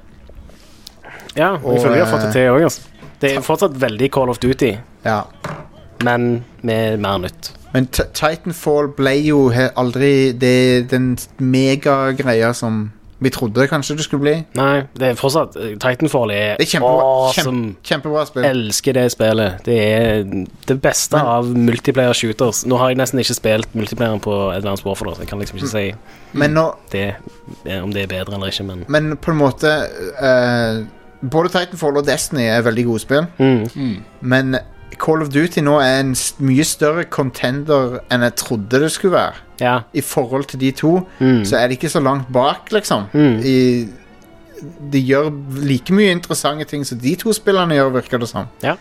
Ja, og jeg føler de har fått det til også, altså. Det er fortsatt veldig Call of Duty. Ja. Men med mer nytt. Men t- Titanfall ble jo he- aldri det, den mega-greia som vi trodde kanskje det skulle bli. Nei, det er fortsatt Titanfall er, det er kjempebra, awesome. kjempe, kjempebra spill. Elsker det spillet. Det er det beste men, av multiplayer shooters. Nå har jeg nesten ikke spilt multiplayeren på Advanced Warfare, så jeg kan liksom ikke si men nå, det, om det er bedre eller ikke, men Men på en måte uh, både Titanfall og Destiny er veldig gode spill. Mm. Mm. Men Call of Duty nå er en st- mye større contender enn jeg trodde det skulle være. Ja. I forhold til de to, mm. så er det ikke så langt bak, liksom. Mm. I, de gjør like mye interessante ting som de to spillerne gjør, virker det som. Ja.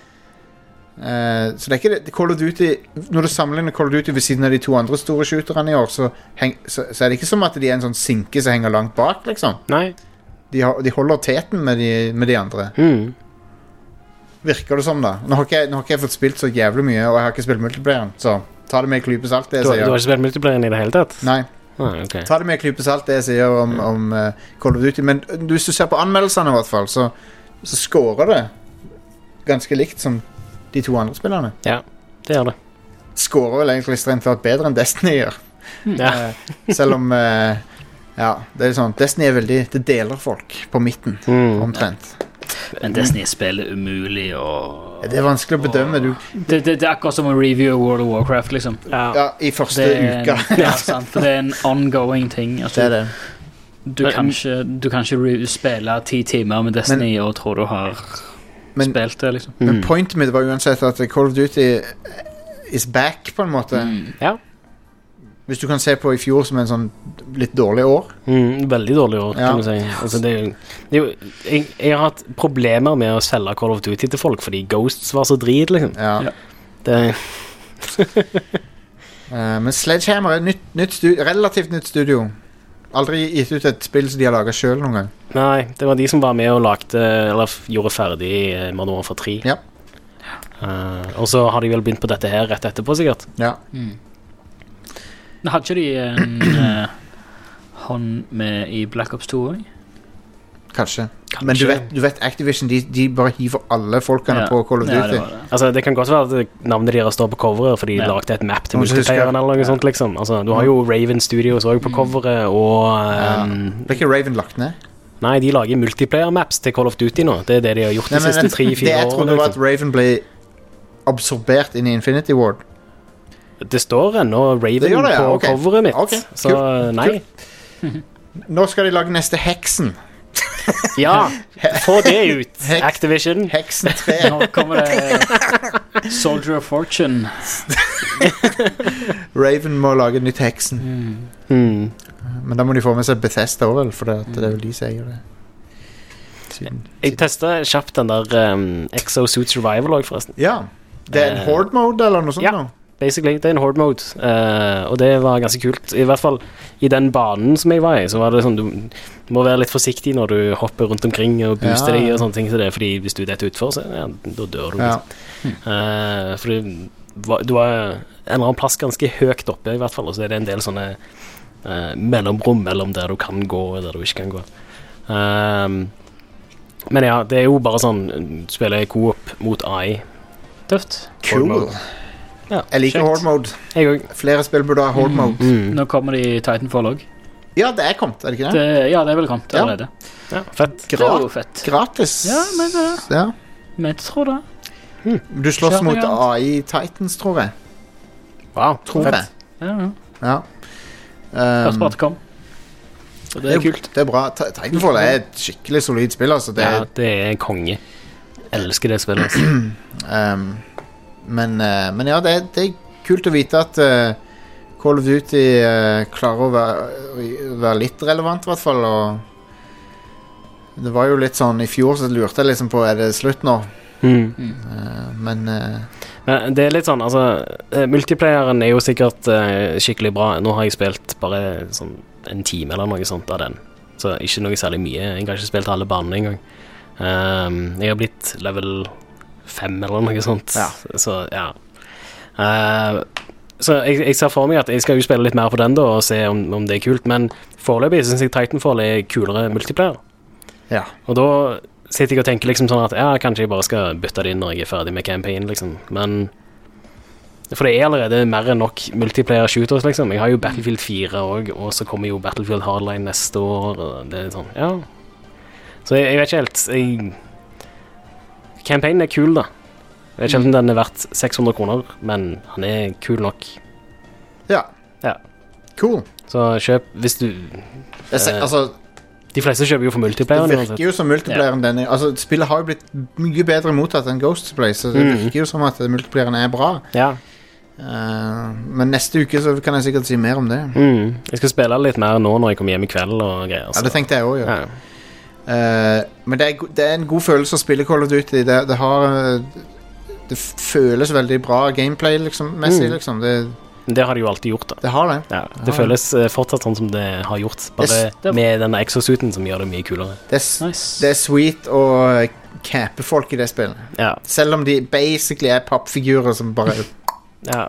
Uh, så det er ikke det, Call of Duty når du sammenligner Call of Duty ved siden av de to andre store shooterne i år, så, heng, så, så er det ikke som at de er en sånn sinke som henger langt bak, liksom. Nei. De, har, de holder teten med de, med de andre. Mm. Virker det som da. Nå har, ikke, nå har ikke jeg fått spilt så jævlig mye, og jeg har ikke spilt multiplayeren, så ta det med klype salt det jeg du, sier. Du har ikke spilt multiplayeren i det hele tatt? Nei. Ah, okay. Ta det med klype salt det jeg sier om, om uh, Call of Duty, men hvis du ser på anmeldelsene i hvert fall, så, så scorer det ganske likt som de to andre spillerne. Ja, det gjør det. Scorer vel egentlig strengt tatt bedre enn Destiny gjør. Ja. uh, selv om uh, ja, det er sånn, Destiny er veldig, det deler folk på midten, mm. omtrent. Men Destiny spiller umulig og, det er vanskelig å bedømme du. Det, det, det er akkurat som å review World of Warcraft liksom. Ja, ja i første en, uka. Ja, sant, for det er en ongoing ting altså, det er det. Du kan ikke, du kan ikke re- spille ti timer med Destiny men, og tro du har men, spilt det liksom. Men pointet mitt var uansett at Call of Duty is back på en måte. Mm. Ja. Hvis du kan se på i fjor som en sånn litt dårlig år. Mm, veldig dårlig år, ja. Kan du si. Altså, det er jo, det er jo, jeg, jeg har hatt problemer med å selge Call of Duty til folk, fordi Ghosts var så drit, liksom. Ja. Ja. Det... uh, men Sledgehammer er nytt, nytt studio, relativt nytt studio. Aldri gitt ut et spill som de har laget selv noen gang. Nei, det var de som var med og lagde, eller gjorde ferdig Modern Warfare tre. Ja. Uh, og så har de vel begynt på dette her rett etterpå, sikkert. Ja. Mm. Men hadde ikke de en uh, hånd med i Black Ops to også? Kanskje. Kanskje. Men du vet, du vet Activision, de, de bare hiver alle folkene Ja. på Call of Ja, Duty. det var det. Altså, det kan godt være at navnet deres står på coveret, fordi de Ja. lagde et map til Må ikke huske- multiplayeren eller noe sånt, liksom. Altså, du har jo Raven Studios også på coveret, og... Ja. Um, Ble ikke Raven lagt ned? Nei, de lager multiplayer-maps til Call of Duty nå. Det er det de har gjort de Nei, men, siste men, tre-fire det jeg årene. trodde var at Liksom. Raven ble absorbert inn i Infinity Ward. Det står ennå Raven Det gjør det, ja. på Ok. coveret mitt. Ok, Så nei. Nå skal de lage neste Heksen. Ja, få det ut. Hex- Activision. Heksen tre. Nå kommer det Soldier of Fortune. Raven må lage nytt Heksen. Hmm. Men da må de få med seg Bethesda også, vel, for det, det er vel de som eier det. Siden. Jeg testet kjapt den der um, Exosuit Survival også, forresten. Ja. Det er en Eh, horde mode eller noe sånt ja. nå? Basically, det er en horde mode, uh, og det var ganske kult. I hvert fall i den banen som jeg var i, så var det sånn, du, du må være litt forsiktig når du hopper rundt omkring og booster Ja. deg og sånne ting, så det er fordi hvis du detter utfor, så ja, da dør du. Ja. Liksom. Uh, for du, var- du var en eller annen plass ganske høyt oppe i hvert fall, og så er det en del sånne uh, mellomrom mellom der du kan gå og der du ikke kan gå. Um, men ja, det er jo bare sånn, du spiller co-op mot A I. Tøft. Cool. Horde mode. Ja, Jeg liker kjekt. horde mode. Jeg òg. Flere spill burde ha horde mode. Mm. Nå kommer de i Titanfall også. Ja, det er kommet, er det ikke det? Det, ja, det er vel kommet Ja. allerede. Ja, fett. Det er jo fett. Gratis. Ja, men det Ja. Men jeg tror det. Du slåss Kjør mot det, A I Titans, tror jeg. Wow, Tror fett. jeg. Ja, ja. Ja. Først Um, bare at det kom. Så det er kult. Det er bra. Ti- Titanfall er et skikkelig solid spill, altså. Det Ja, er, det er konge. Elsker det spillet. Altså. um, men, uh, men ja, det er, det er kult å vite at uh, Call of Duty uh, klarer å være, å være litt relevant, i hvert fall. Og det var jo litt sånn i fjor, så lurte jeg liksom på er det slutt nå. Mm. Uh, men uh, Men det er litt sånn, altså eh, multiplayeren er jo sikkert eh, skikkelig bra. Nå har jeg spilt bare sånn en time eller noe sånt av den. Så ikke noe særlig mye. Jeg har ikke spilt alle banene engang. Um, jeg har blitt level fem eller noe sånt. Ja. Så ja. Uh, så jeg, jeg ser for meg at jeg skal jo spille litt mer på den da, og se om, om det er kult. Men foreløpig synes jeg Titanfall er kulere multiplayer. ja. Og da sitter jeg og tenker liksom sånn at ja, kanskje jeg bare skal bytte det inn når jeg er ferdig med campaign, liksom. Men for det er allerede mer enn nok multiplayer shooters, liksom. Jeg har jo Battlefield fire også, og så kommer jo Battlefield Hardline neste år, og det er sånn, ja. Så jeg, jeg vet ikke helt, jeg... Campaignen er kul, da. Jeg vet ikke helt om den er verdt seks hundre kroner, men han er kul nok. ja. Ja. Cool. Så kjøp hvis du... Jeg ser, Eh, altså, De fleste kjøper jo for det multiplayeren. virker jo som multiplayeren denne altså, spillet har jo blitt mye bedre mottatt enn Ghost Place, så det Mm. virker jo som at multiplayeren er bra. Ja. Uh, men neste uke så kan jeg sikkert si mer om det. Mm. Jeg skal spille litt mer nå når jeg kommer hjem i kveld og greier. Ja, det tenkte jeg også, ja. Ja. Uh, men det er, go- det er en god følelse å spille Call of Duty. Det, det har uh, Det f- føles veldig bra gameplay liksom, messig, Mm. liksom. Det, Det har de jo alltid gjort, da. det har det. Ja, det føles eh, fortsatt sånn som det har gjort, bare Det- det- med denne exosuiten som gjør det mye kulere. Det er, s- Nice. det er sweet å cappe folk i det spillet. Ja, Selv om de basically er pappfigurer som bare ja.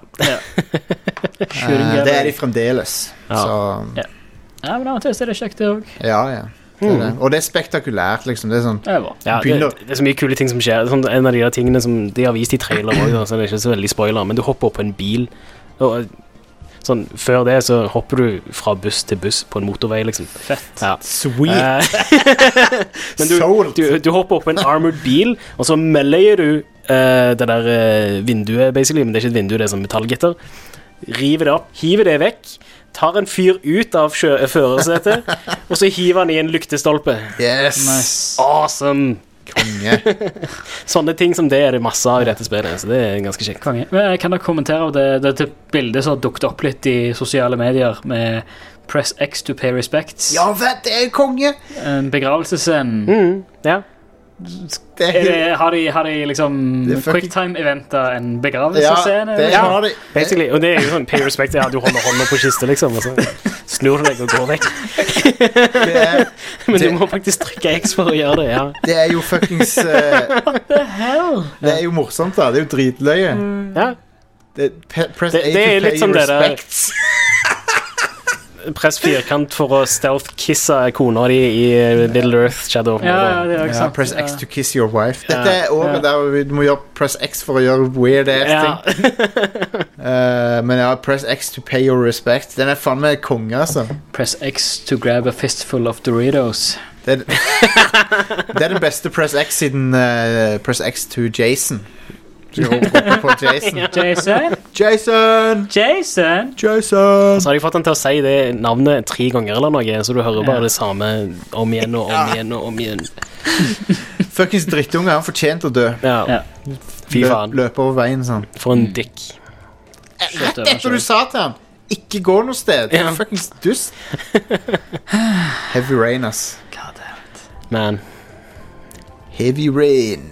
uh, Det er de fremdeles. Ja. Så Ja. Ja, men av og til så er det kjekt, det òg. ja, ja. Det er det. Og det er spektakulært, liksom. Det er sånn Det er bra. ja det, Begynner- det er så mye kule ting som skjer. Sånn, en av de der tingene som de har vist i trailer også, da, så det er ikke så veldig spoiler, men du hopper opp på en bil, og sånn, før det så hopper du fra buss til buss på en motorvei, liksom. Fett. Ja. sweet. Eh, men du, Sold. du, du hopper opp på en armored bil, og så melder du eh, det der eh, vinduet, basically, men det er ikke et vindu, det er sånn metallgitter. River det opp, hiver det vekk, tar en fyr ut av sjø- førersetet, og så hiver han i en lyktestolpe. Yes. Nice. Awesome! Konge. Sånne ting som det er det masse av i dette spillet, så det er ganske kjekt. Konge. Men jeg kan da kommentere av det, dette bildet som har dukket opp litt i sosiale medier med Press X to pay respects. Ja, vet, det er konge. En begravelsesscene. Mm, ja. Det Er det, har, de, har de liksom Det er fucking- quicktime-eventer, en begravelsesscene? Ja, det Ja, har de. basically. Og det er jo sånn pay respect. Ja, du holder hånda på kiste, liksom, og så snur du deg og går vekk. Det er, Men du Det- må faktisk trykke X for å gjøre det, ja. det er jo fuckings uh, Det er jo morsomt, da. Det er jo dritløye. ja. Det, pe- press Det- A det er to litt pay som your det der- respects. Press firkant for å stealth-kisse kona di i Little Earth Shadow of Ja, ja, Mordor. det er jo ikke Ja, sant. press X to kiss your wife. Ja. Dette er året Ja. der du må gjøre press X for å gjøre weird ass Ja. ting. Uh, men ja, press X to pay your respect. Den er faen meg konge, altså. Press X to grab a fistful of Doritos. Det er, det er den beste press X siden uh, press X to Jason. Så jeg roper på Jason. Jason? Jason! Jason? Jason! Så har de fått han til å si det navnet tre ganger eller noe, så du hører bare det samme om igjen og om igjen og om igjen. Fuckings drittunge, han fortjente å dø. Ja, Ja. fy faen. Lø, løpe over veien sånn. For en dick. Rett etter du sa til han, ikke gå noe sted. Ja. Fuckings dust. Heavy rain, ass. Man. Heavy rain.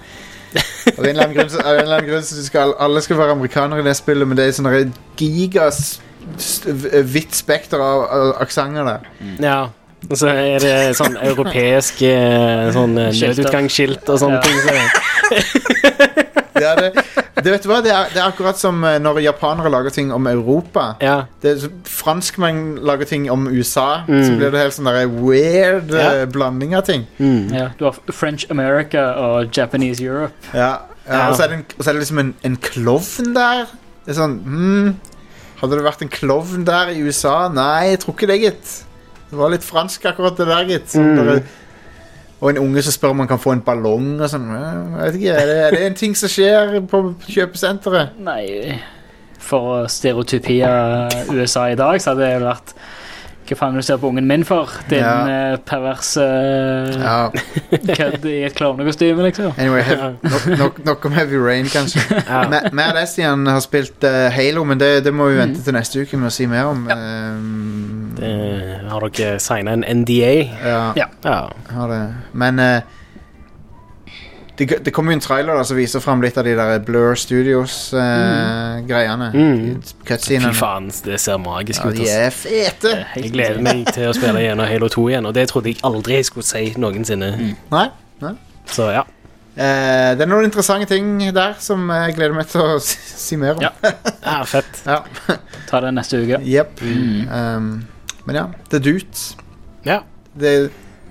Av en eller annen grunn, så- av en eller annen grunn så skal alle skal være amerikanere i det spillet, men det er sånne gigas st- vidt spekter av, av aksanger der. Ja. Og så er det sånn europeisk eh, sånn eh, Skilter. nødutgangsskilt og sånne Ja. ting. Så det. Ja, det, det, vet du hva? Det er, det er akkurat som eh, når japanere lager ting om Europa. Ja. Det er, så- franskmenn lager ting om U S A, så blir det helt sånn der weird Ja. eh, blanding av ting. Ja, du har French America og Japanese Europe. Ja, ja, Ja. Og, så er det en, og så er det liksom en, en klovn der. Det er sånn hmm, hadde det vært en klovn der i U S A? Nei, jeg tror ikke det, gitt. Det var litt fransk akkurat det der, gitt. Sånn, Mm. der, og en unge som spør om han kan få en ballong og sånn. Jeg vet ikke, er det, er det en ting som skjer på kjøpesenteret? Nei, for stereotypia U S A i dag, så hadde det vært hva faen du ser på ungen min for? Din Ja. eh, perverse Ja, kødd i et klovnekostyme, liksom. anyway, hev, nok, nok, nok om Heavy Rain, kanskje. Ja. Ma- Mad Estian har spilt eh, Halo, men det, det må vi vente til neste uke med å si mer om. Um, Det, har dere signet en N D A? ja. Ja. Ja. Har det. Men eh, det, det kommer jo en trailer da, som viser frem litt av de der Blur Studios-greiene. Mm. Fy Cutscenene. faen, det ser magisk Ja, ut. de Altså. er fete. Jeg gleder meg til å spille gjennom Halo to igjen, og det trodde jeg aldri jeg skulle si noensinne. Nei? Nei. Så ja. Eh, det er noen interessante ting der som jeg gleder meg til å si, si mer om. Ja. ja, fett. Ja. Ta det neste uke. Jepp. Um, men ja, The Dudes. Ja. Det,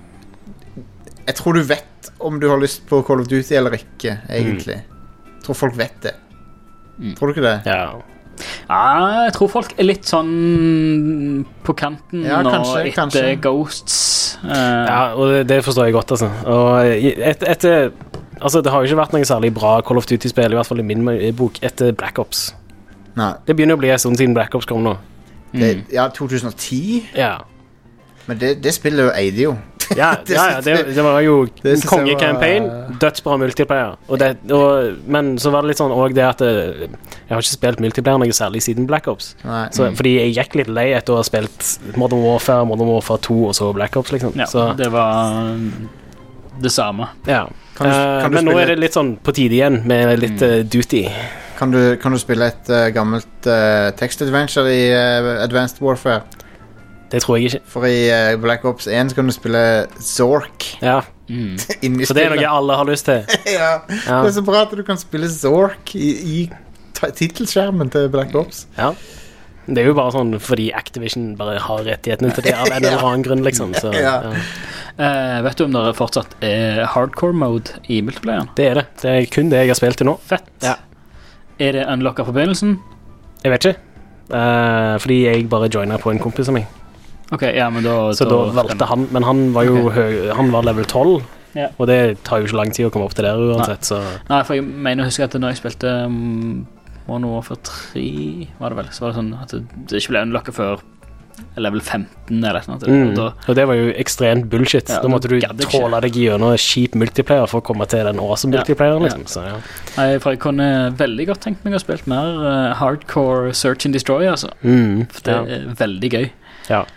jeg tror du vet om du har lyst på Call of Duty eller ikke, egentlig. Jeg tror folk vet det. Tror du ikke det? Ja. Ja, jeg tror folk er litt sånn på kanten Ja, nå kanskje, etter kanskje. Ghosts. Eh, Ja, og det, det forstår jeg godt, altså. Og et, etter Altså, det har jo ikke vært noe særlig bra Call of Duty-spill, i hvert fall i min bok, etter Black Ops. Nei. Det begynner å bli en stund siden Black Ops kom nå. Det, ja, to tusen og ti. Ja. Men det, det spillet eide jo. Ja, Det ja, ja det, synes jeg- det var jo det synes jeg kongecampaign, var- dødsbra multiplayer. Og det, og, men så var det litt sånn også det at eh, jeg har ikke spilt multiplayer noe særlig siden Black Ops. Nei. Så, Fordi jeg gikk litt lei etter å ha spilt Modern Warfare, Modern Warfare to og så Black Ops, liksom. ja, Så, det var det samme. ja. Kan du- Eh, kan du men nå spille- er det litt sånn på tide igjen med litt eh, duty. Kan du, kan du spille et eh, gammelt uh, text-adventure i eh, Advanced Warfare? Det tror jeg ikke. For i eh, Black Ops one så kan du spille Zork Ja. inni Så det er spillet. noe alle har lyst til. Ja, Ja. det er så bra at du kan spille Zork i, i ta- titelskjermen til Black Ops. Ja. Det er jo bare sånn fordi Activision bare har rettighetene til det av en eller annen grunn, liksom. Så, Ja. ja. Eh, vet du om det fortsatt er hardcore mode i multiplayeren? Det er det. Det er kun det jeg har spilt til nå. Fett. Ja. Er det unlocka på begynnelsen? Jeg vet ikke. Eh, fordi jeg bare joina på en kompis av meg. Ok, ja, men da Så da valgte han. Men han var jo Ok. høy, han var level tolv, Ja. og det tar jo ikke lang tid å komme opp til der uansett. Så Nei, for jeg mener å huske at når jeg spilte um, Modern Warfare tre, var det vel, så var det sånn at det, det ikke ble unlocka før level femten eller noe. mm. Og da, Og det var jo ekstremt bullshit. Ja, da måtte da du gadd jeg ikke. tråle deg gjennom kjip multiplayer for å komme til den awesome Ja. multiplayeren, Ja. liksom. Så ja. nei, for jeg kunne veldig godt tenkt meg å spille mer uh, hardcore Search and Destroy, altså. Mm. For det Ja. er veldig gøy. Ja.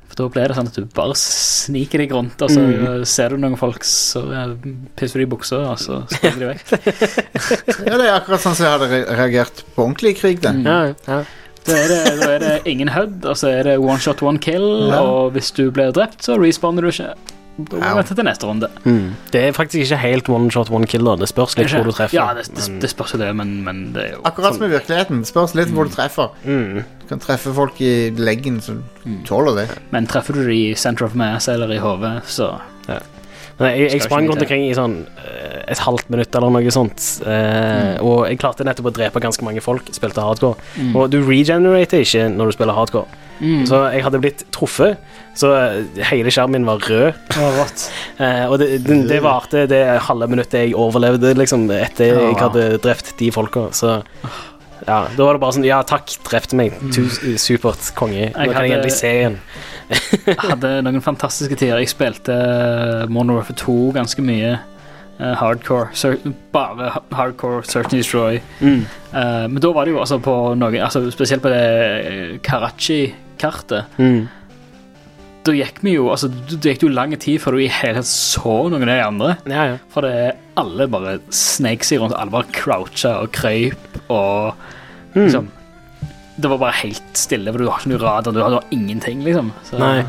For da blir det sånn at du bare sniker deg rundt, og så mm. ser du noen folk, så pisser du i bukser, og så springer de vekk. Ja, det er akkurat sånn som jeg hadde reagert på ordentlig i krig, det. Mm. Ja, ja. Da er, det, da er det ingen H U D, og så er det one shot, one kill, ja. Og hvis du blir drept, så respawner du ikke. Da må vi til neste runde. Mm. Det er faktisk ikke helt one shot, one kill, da. Det spørs litt hvor du treffer. Ja, det, det, det spørs jo det, men, men det er jo... Akkurat som i virkeligheten, det spørs litt mm. hvor du treffer. Mm. Du kan treffe folk i leggen som mm. tåler det. Men treffer du det i center of mass eller i hodet, så... Ja. Jeg, jeg sprang rundt omkring i sånn et halvt minutt eller noe sånt, eh, mm. og jeg klarte nettopp å drepe ganske mange folk, spilte hardcore. Mm. Og du regenerater ikke når du spiller hardcore. Mm. Så jeg hadde blitt truffet, så hele skjermen min var rød. Oh, eh, og det, det, det varte det halve minuttet jeg overlevde liksom, etter oh. jeg hadde drept de folka. Så ja, da var det bare sånn, ja takk, drepte meg. Mm. Supert, konge. Nå kan jeg endelig se igjen. Jeg hadde noen fantastiske tider. Jeg spilte Modern Warfare to ganske mye uh, hardcore, sur- bare hardcore Search and Destroy. Mm. Uh, men da var det jo altså på noe, altså spesielt på det Karachi-kartet. Mm. Da gikk vi jo, altså det gikk jo lang tid før du i hele tatt så noen av de andre. Ja, ja. For det alle bare snek seg rundt, alle bare croucha og krøyp og mm. liksom det var bare helt stille, for du har ikke noe radar, du har, du har ingenting, liksom. Så nei.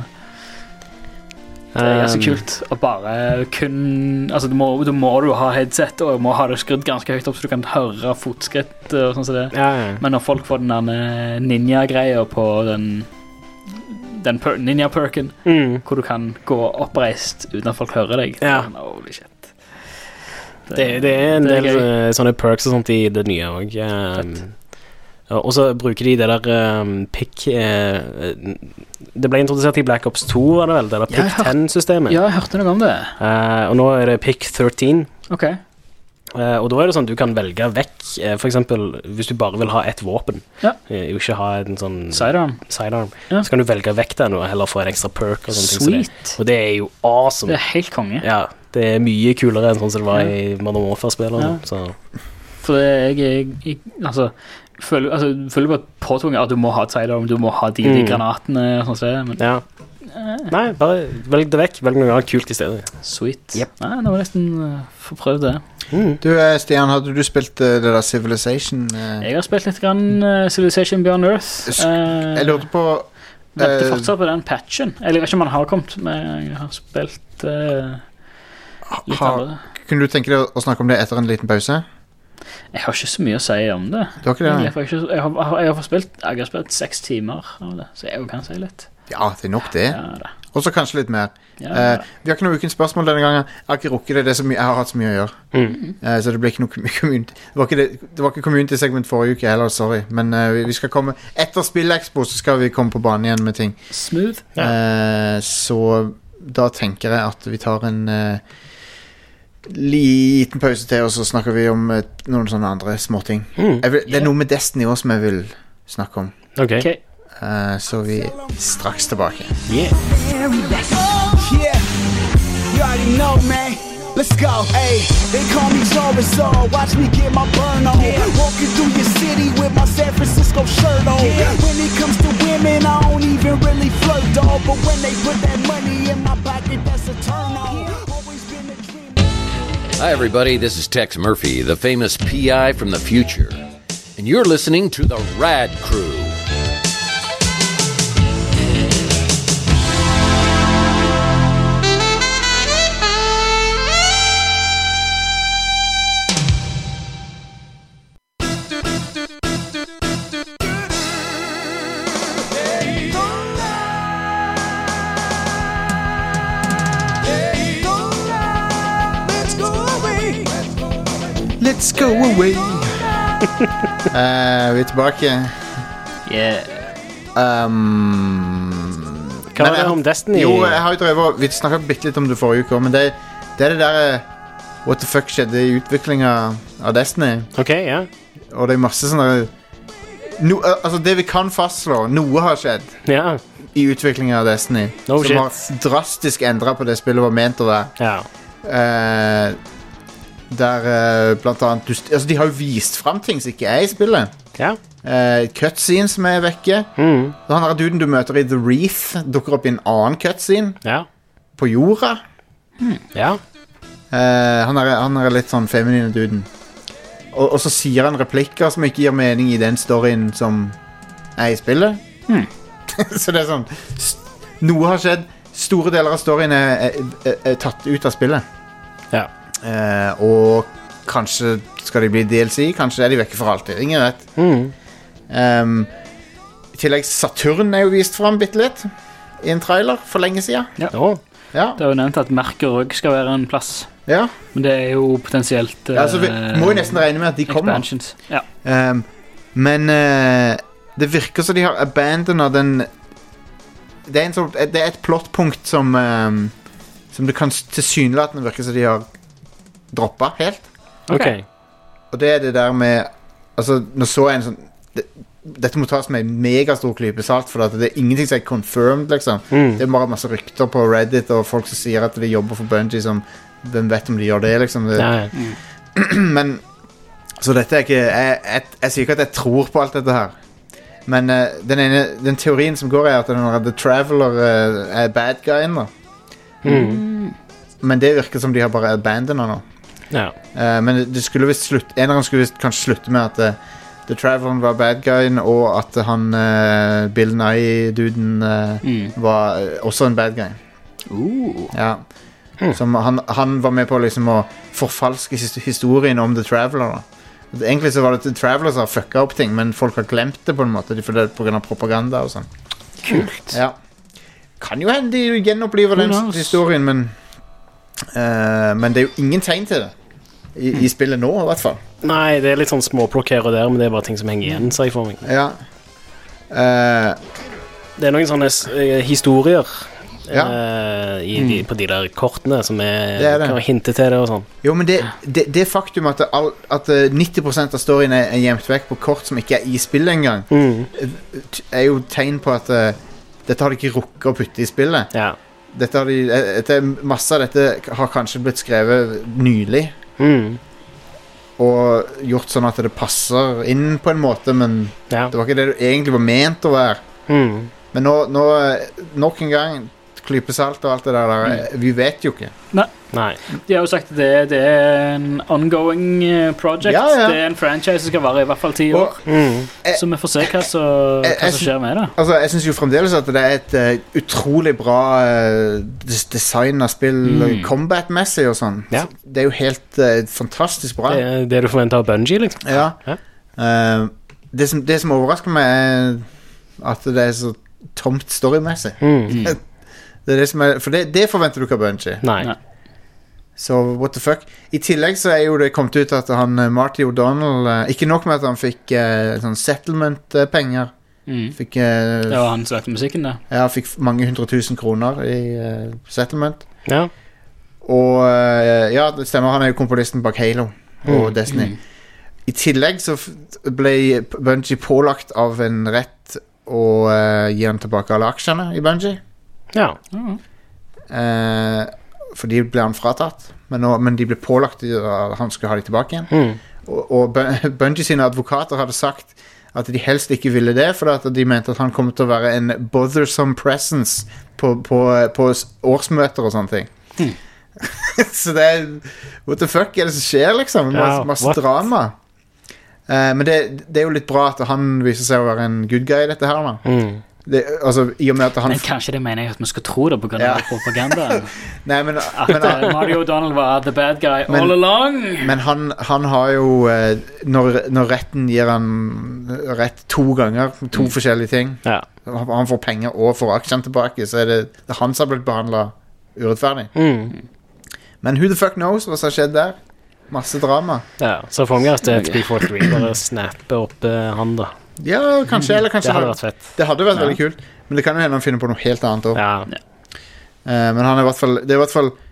Det er ganske kult å bare kun... Altså, du må, du må du ha headset, og må ha det skrudd ganske høyt opp, så du kan høre fotskritt og sånn som det. Ja, ja. Men når folk får den der ninja-greia på den, den per, ninja-perken, mm. hvor du kan gå oppreist uten at folk hører deg. Ja. Holy shit. Det, det, det er en det er del gøy. Sånne perks og sånt i det nye også. Um, og så bruker de det der um, pick uh, det ble introdusert i Black Ops to, var det vel? Det der pick ten-systemet. Ja, jeg hørte noe om det. Uh, og nå er det pick thirteen. Ok. Uh, og da er det sånn, du kan velge vekk, uh, for eksempel, hvis du bare vil ha et våpen, ja. uh, ikke ha en sånn sidearm, sidearm ja. Så kan du velge vekk den, og heller få en ekstra perk og sånne Sweet. ting. Så det. Og det er jo awesome. Det er helt konge. Ja, det er mye kulere enn sånn som det var ja. i Modern Warfare-spillet. Ja. Så. For det, jeg, jeg, jeg, altså... Føler, altså, føler bare påtvunget at du må ha et sidearm, du må ha de, de mm. granatene og sånt sted, men ja. eh. Nei, bare velg det vekk, velg noe annet kult i stedet. Sweet. Yep. Nei, nå må jeg nesten uh, få prøve det. Mm. Du, Stian, hadde du spilt uh, det der Civilization? Uh... Jeg har spilt litt grann uh, Civilization Beyond Earth. Uh, jeg lurte på... Uh, Venter fortsatt på den patchen. Eller jeg vet ikke om han har kommet, men jeg har spilt uh, litt har, andre. Kunne du tenke deg å snakke om det etter en liten pause? Jeg har ikke så mye å si om det. Du har ikke det? Jeg har, ikke, jeg har, jeg har, spilt, jeg har spilt seks timer av det, så jeg kan si litt. Ja, det er nok det. Ja, og så kanskje litt mer. Ja, uh, vi har ikke noe ukens spørsmål denne gangen. Jeg har ikke rukket det, det er så mye, jeg har hatt så mye å gjøre. Mm. Uh, så det ble ikke noe community. Det var ikke, det, det var ikke community-segment forrige uke heller, sorry. Men uh, vi, vi skal komme, etter Spill-Expo så skal vi komme på banen igjen med ting. Smooth. Ja. Uh, så da tenker jeg at vi tar en... Uh, liten pause til, og så snakker vi om uh, noen sånne andre småting. Mm. Jeg vil, det er noe med Destiny også som jeg vil snakke om. Ok. okay. Uh, så vi er straks tilbake. Yeah. Yeah. You already know, man. Let's go. Hey, they call me Zorro, so watch me get my burn on. Yeah. Walking through your city with my San Francisco shirt on. Yeah. When it comes to women, I don't even really flirt, dog. But when they put that money in my pocket, that's a turn on. Yeah. Hi, everybody. This is Tex Murphy, the famous P I from the future. And you're listening to The Rad Crew. Let's go away. uh, vi er tilbake. Yeah. Um, Hva var det om Destiny? Jo, jeg har jo drevet, vi snakket bitte litt om det forrige uke, men det, det er det der what the fuck skjedde i utviklingen av Destiny. Ok, ja. Og det er masse sånne no, altså det vi kan fastslå, noe har skjedd ja. i utviklingen av Destiny no som shit. har drastisk endret på det spillet var ment å være. Ja. Uh, der uh, blant annet du, altså de har jo vist frem ting som ikke er i spillet. Ja. Uh, cutscene som er vekke. Mm. Han der duden du møter i The Wreath dukker opp i en annen cutscene. Ja. På jorda. Mm. Ja. Uh, han, er, han er litt sånn feminine duden. Og, og så sier han replikker som ikke gir mening i den storyen som er i spillet. Mm. Så det er sånn noe har skjedd. Store deler av storyen er, er, er, er tatt ut av spillet. Ja. Uh, og kanskje skal de bli D L C. Kanskje er de vekke for alltid. Ingen vet. Mm. Um, I tillegg Saturn er jo vist frem bitte litt i en trailer for lenge siden. Ja. Oh. Ja. Det er jo nevnt at Merker også skal være en plass. Ja. Men det er jo potensielt uh, Ja, altså, vi må jo nesten regne med at de kommer. Ja. Um, men uh, det virker som de har abandoned den. Det er, en sånn, det er et plottpunkt som um, Som det kan tilsynelatende virke som de har droppet helt. Ok. Og det er det der med Altså, nå så jeg en sånn det, Dette må tas med en megastor klype salt, for at det er ingenting som er confirmed, liksom. Mm. Det er bare masse rykter på Reddit og folk som sier at de jobber for Bungie, som hvem vet om de gjør det, liksom. Det, Ja, ja. men så dette er ikke jeg, jeg, jeg sier ikke at jeg tror på alt dette her, men uh, den ene den teorien som går, er at den, The Traveler uh, er bad guyen da. Mm. Men det virker som de har bare abandoned nå. Ja. Uh, men det skulle visst slutte en av dem skulle visst kanskje slutte med at uh, The Traveler var bad guyen, og at han uh, Bill Nye-duden uh, mm. var uh, også en bad guy. Uh. Ja. Mm. Som han, han var med på liksom å forfalske historien om The Traveler da. Egentlig så var det The Traveler som har fucka opp ting, men folk har glemt det på en måte, for det er på grunn av propaganda og sånn. Kult. Ja. Kan jo hende de gjenoppliver den historien, men uh, men det er jo ingen tegn til det i, i spillet nå, i hvert fall. Nei, det er litt sånn småplukk her og der, men det er bare ting som henger igjen seg for meg. Ja. Uh, det er noen sånne uh, historier ja. uh, i, de, på de der kortene som er, det er det. kan hinte til det og sånn. Jo, men det, det, det faktum at, det, at nitti prosent av storyen er, er gjemt vekk på kort som ikke er i spillet engang, mm. er jo tegn på at uh, dette har de ikke rukket å putte i spillet. Ja. Dette har de, dette, masse av dette har kanskje blitt skrevet nylig. Mm. Og gjort sånn at det passer inn på en måte, men ja. det var ikke det det egentlig var ment å være. Mm. Men nå, nå nok en gang klypesalt og alt det der, der vi vet jo ikke. Nei. Nei. De har jo sagt at det, det er en ongoing project. Ja, ja. Det er en franchise som skal vare i hvert fall ti år. Og, mm. Så vi får se hva, så, hva jeg, som skjer med det. Altså, jeg synes jo fremdeles at det er et uh, utrolig bra uh, design av spill, mm. combat-messig og sånn. Ja. Det er jo helt uh, fantastisk bra. Det er det du forventer av Bungie, liksom. Ja. ja. Uh, det, som, det som overrasker meg er at det er så tomt storymessig. Mm. Det er det som er, for det, det forventer du ikke av Bungie. Nei. Nei. Så what the fuck. I tillegg så er jo det kommet ut at han Marty O'Donnell, ikke nok med at han fikk uh, sånn settlement-penger, mm. fikk uh, det var han som lagde musikken der. Ja, fikk mange hundre tusen kroner i uh, settlement. Ja. Og uh, ja, det stemmer, han er jo komponisten bak Halo og mm. Destiny. Mm. I tillegg så ble Bungie pålagt av en rett å uh, gi han tilbake alle aksjene i Bungie. Ja. Mm. Uh, for de ble han fratatt, men, nå, men de ble pålagt at han skulle ha de tilbake igjen. Mm. Og, og Bungie sine advokater hadde sagt at de helst ikke ville det, for at de mente at han kom til å være en bothersome presence på, på, på årsmøter og sånne ting. Mm. Så det er what the fuck er det som skjer, liksom? Masse, Ja, masse what? drama. Uh, men det, det er jo litt bra at han viser seg å være en good guy i dette her da. Mm. Det, altså, i og med at han Men kanskje det mener jeg at vi skal tro det på grunn av Ja. propaganda. Nei, men, At men, uh, Mario O'Donnell var the bad guy Men- all along. men han, han har jo eh, når, når retten gir han rett to ganger, to forskjellige ting, Ja. han får penger og får aksjen tilbake, så er det, det er han som har blitt behandlet urettferdig. Mm. Men who the fuck knows hva som har skjedd der? Masse drama. Ja. Så får vi at tre fire tre bare snapper opp eh, han, da. Ja, kanskje, eller kanskje Det hadde vært fett. det hadde vært Ja. veldig kult, men det kan jo hende han finner på noe helt annet også. Ja. Eh, men han er i hvert fall, det er i hvert fall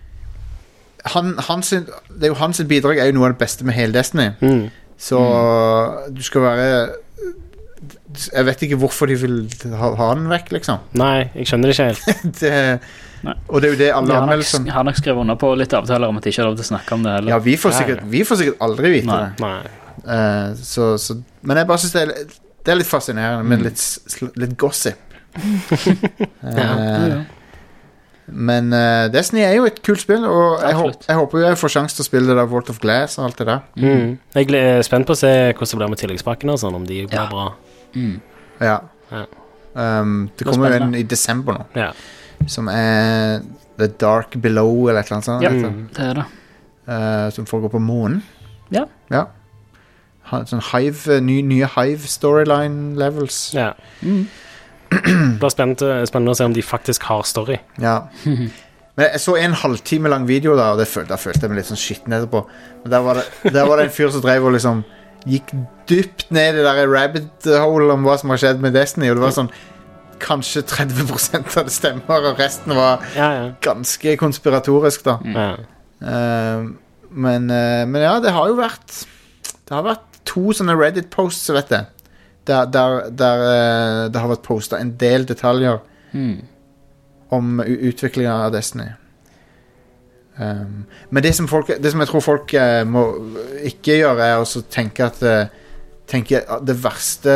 han, han sin, det er jo hans bidrag er jo noe av det beste med hele Destiny. Mm. Så du skal være jeg vet ikke hvorfor de vil ha, ha den vekk, liksom. Nei, jeg skjønner det ikke helt. det, Nei. og det er jo det alle De har nok, anmeldelsene har nok skrevet under på litt avtaler om at de ikke har lov til å snakke om det heller. Ja, vi får Ja, sikkert, ja. vi får sikkert aldri vite Nei. det. Nei. Eh, så, så, men jeg bare synes det er det er litt fascinerende, men litt, sl- litt gossip. Ja, Eh, ja. Men eh, Destiny er jo et kult spill, og jeg, Absolutt. håp, jeg håper jo jeg får sjanse til å spille det der Vault of Glass og alt det der. Mm. Jeg er spent på å se hvordan det blir med tilleggspakkene og sånn, om de blir Ja. bra. Ja. Ja. Um, det Det er kommer jo en spennende. i desember nå, Ja. som er The Dark Below, eller et eller annet sånt. Ja, heter det. det er det. Eh, som foregår på månen. Ja. Ja. Ha, sånn Hive, ny, nye Hive storyline levels. ja. Det blir spennende, spennende å se om de faktisk har story. Ja. Men jeg så en halvtime lang video da, og det følte, da følte jeg meg litt sånn skitten etterpå. Men der var det, der var det en fyr som drev og liksom gikk dypt ned i det der rabbit hole om hva som har skjedd med Destiny, og det var sånn kanskje tretti prosent av det stemmer, og resten var Ja, ja. ganske konspiratorisk da. ja. Eh, men, eh, men ja, det har jo vært det har vært to sånne Reddit-posts, vet jeg, der, der, der eh, det har vært postet en del detaljer om u- utviklingen av Destiny. Um, men det som, folk, det som jeg tror folk eh, må ikke gjøre, er også tenke at eh, tenke at det verste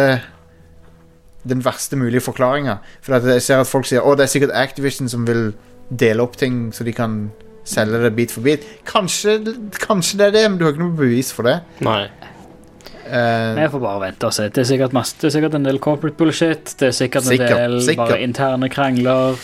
den verste mulige forklaringen. For at jeg ser at folk sier å, det er sikkert Activision som vil dele opp ting så de kan selge det bit for bit. Kanskje, kanskje det er det, men du har ikke noe bevis for det. Nei. Eh, Jeg får bare vente og se. Det er sikkert, masse, det er sikkert en del corporate bullshit. Det er sikkert en Sikkert, del sikkert. bare interne krangler.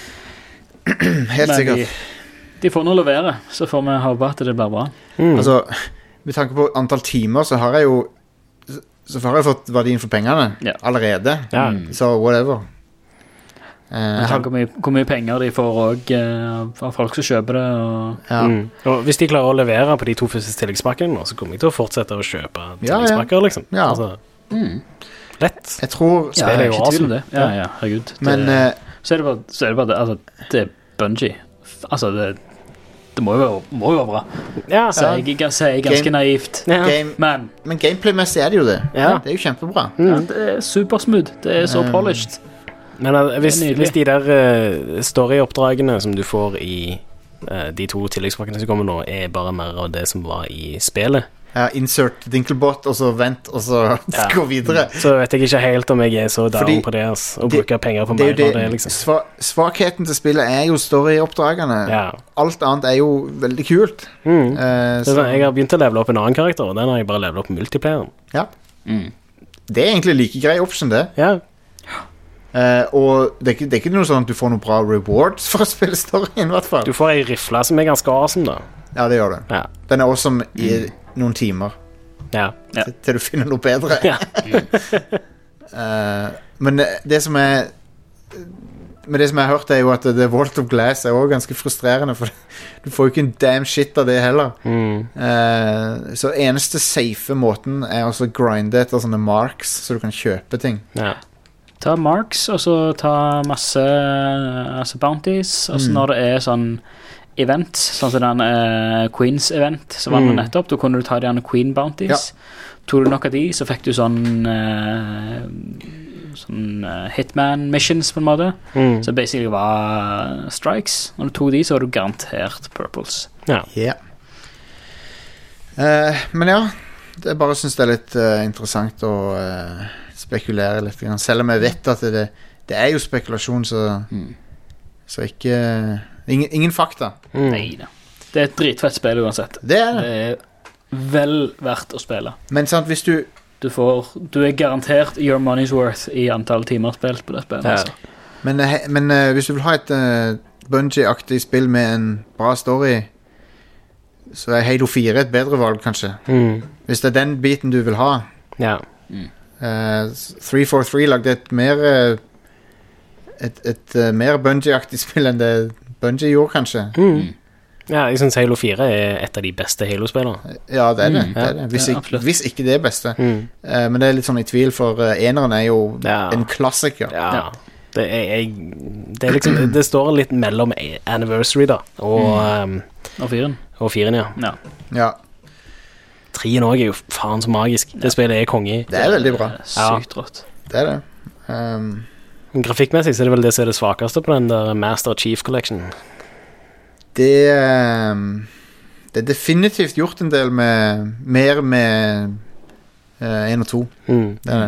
helt Men sikkert. De, de får nå levere, så får vi håpe at det blir bra. Mm. Altså, med tanke på antall timer, så har jeg jo Så har jeg fått verdien for pengene Ja. allerede. Ja. Så whatever. Eh, Jeg jeg har- tenker hvor mye, hvor mye penger de får også, eh, av folk som kjøper det. Og ja. Mm. Og hvis de klarer å levere på de to første tilleggspakkene, nå, så kommer jeg til å fortsette å kjøpe Ja, ja. tilleggspakker, liksom. Ja. Altså, lett. Jeg tror ja, Spillet er jo ikke tvil om awesome. det. Ja, ja, herregud. Men det, eh, så er det bare, så er det, bare det, altså, det er Bungie. Altså, det, det må jo være, må jo være bra. Ja, Så jeg, jeg sier ganske Game- naivt. ja. game, Men men gameplay-messig er det jo det. Ja. Det er jo kjempebra. ja, det er supersmooth. Det er så Um, polished. Men uh, hvis, Det er nydelig. hvis de der uh, story-oppdragene som du får i uh, de to tilleggspakkene som kommer nå, er bare mer av det som var i spillet, Ja, insert Dinklebot, og så vent, og så Ja. gå videre. så vet jeg ikke helt om jeg er så down Fordi på det, ass, og det- bruker penger på Det er mer jo av det, det, liksom. sva, Svakheten til spillet er jo story-oppdragene. Ja. Alt annet er jo veldig kult. Mm. Eh, Det er så, sånn, jeg har begynt å levele opp en annen karakter, og den har jeg bare levelet opp multiplayeren. ja. Det er egentlig like grei option, det. Ja, Eh, og det er, ikke, det er ikke noe sånn at du får noen bra rewards for å spille storyen, i hvert fall. du får ei rifle som er ganske awesome, da. Ja, det gjør det. Ja. Den er awesome i noen timer, Ja. Ja. til, til du finner noe bedre. Ja. Eh, men det, det som er Men det som jeg har hørt, er jo at det Vault of Glass er også ganske frustrerende, for du får jo ikke en damn shit av det heller. Mm. Eh, så eneste safe måten er også å grinde etter sånne marks, så du kan kjøpe ting. Ja. Ta marks, og så ta masse altså bounties. Og så Mm. når det er sånn event, sånn som den eh, Queens-event som var nå Mm. nettopp, da kunne du ta de gjerne Queen bounties. Tog du nok av de, så fikk du sånn eh, sånn eh, hitman missions, på en måte. Mm. Så basically var strikes. Når du tok de, så var du garantert purples. Ja. Yeah. Eh, men ja, jeg bare syns det er litt eh, interessant å eh, spekulere litt. grann. Selv om jeg vet at det, det er jo spekulasjon, så, så ikke ingen, ingen fakta. Mm. Nei da. Det er et dritfett spill uansett. Det er det. Det er vel verdt å spille. Men sant, hvis du Du, får, du er garantert your money's worth i antall timer spilt på det spillet. Ja. Altså. Men, eh, men eh, hvis du vil ha et uh, Bungie-aktig spill med en bra story, så er Halo fire et bedre valg, kanskje. Mm. Hvis det er den biten du vil ha. Ja. Uh, tre fire tre lagde et mer eh, Et, et eh, mer Bungie-aktig spill enn det Bungie gjorde, kanskje. Mm. Ja, jeg synes Halo fire er et av de beste Halo-spillene. Ja, det er det. Mm, det, er det. Hvis, ja, ikke, absolutt. hvis ikke det er beste. Mm. Eh, men det er litt sånn i tvil, for uh, eneren er jo Ja. en klassiker. Ja. Ja. Det, er, jeg, det er liksom Det står litt mellom Anniversary, da, og, um, Og firen. og firen, ja. Ja. Ja, Trien òg er jo faen så magisk. Det spillet er konge i. det er veldig bra. Det er Sykt rått. Det er det. Um, Grafikkmessig så er det vel det som er det svakeste på den der Master Chief Collection. det um, Det er definitivt gjort en del med mer med én og to. Mm. Det er det.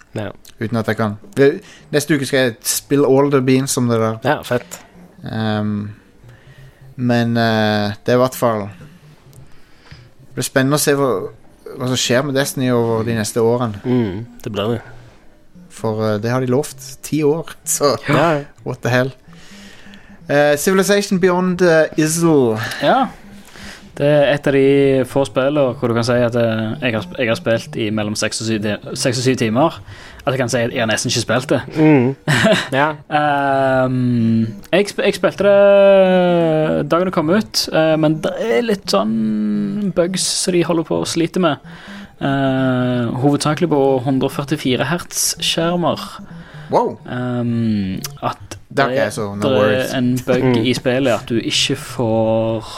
Ja. Uten at jeg kan. Neste uke skal jeg spille all the beans som det der. Ja, fett. Um, men uh, det er i hvert fall det blir spennende å se hva, hva som skjer med Destiny over de neste årene. Mm, det blir det. For uh, det har de lovt. Ti år. Så ja. What the hell. Uh, Civilization Beyond uh, Izzle. Ja. Det er et av de få spillene hvor du kan si at jeg har, jeg har spilt i mellom seks og syv timer. At jeg kan si at jeg har nesten ikke spilt det. Mm. Ja. um, jeg, jeg spilte det dagen det kom ut, uh, men det er litt sånn bugs som de holder på å slite med. Uh, hovedsakelig på one førtifire hertz skjermer. Wow. Um, at det er, så, no det worries. er en bug i spillet at du ikke får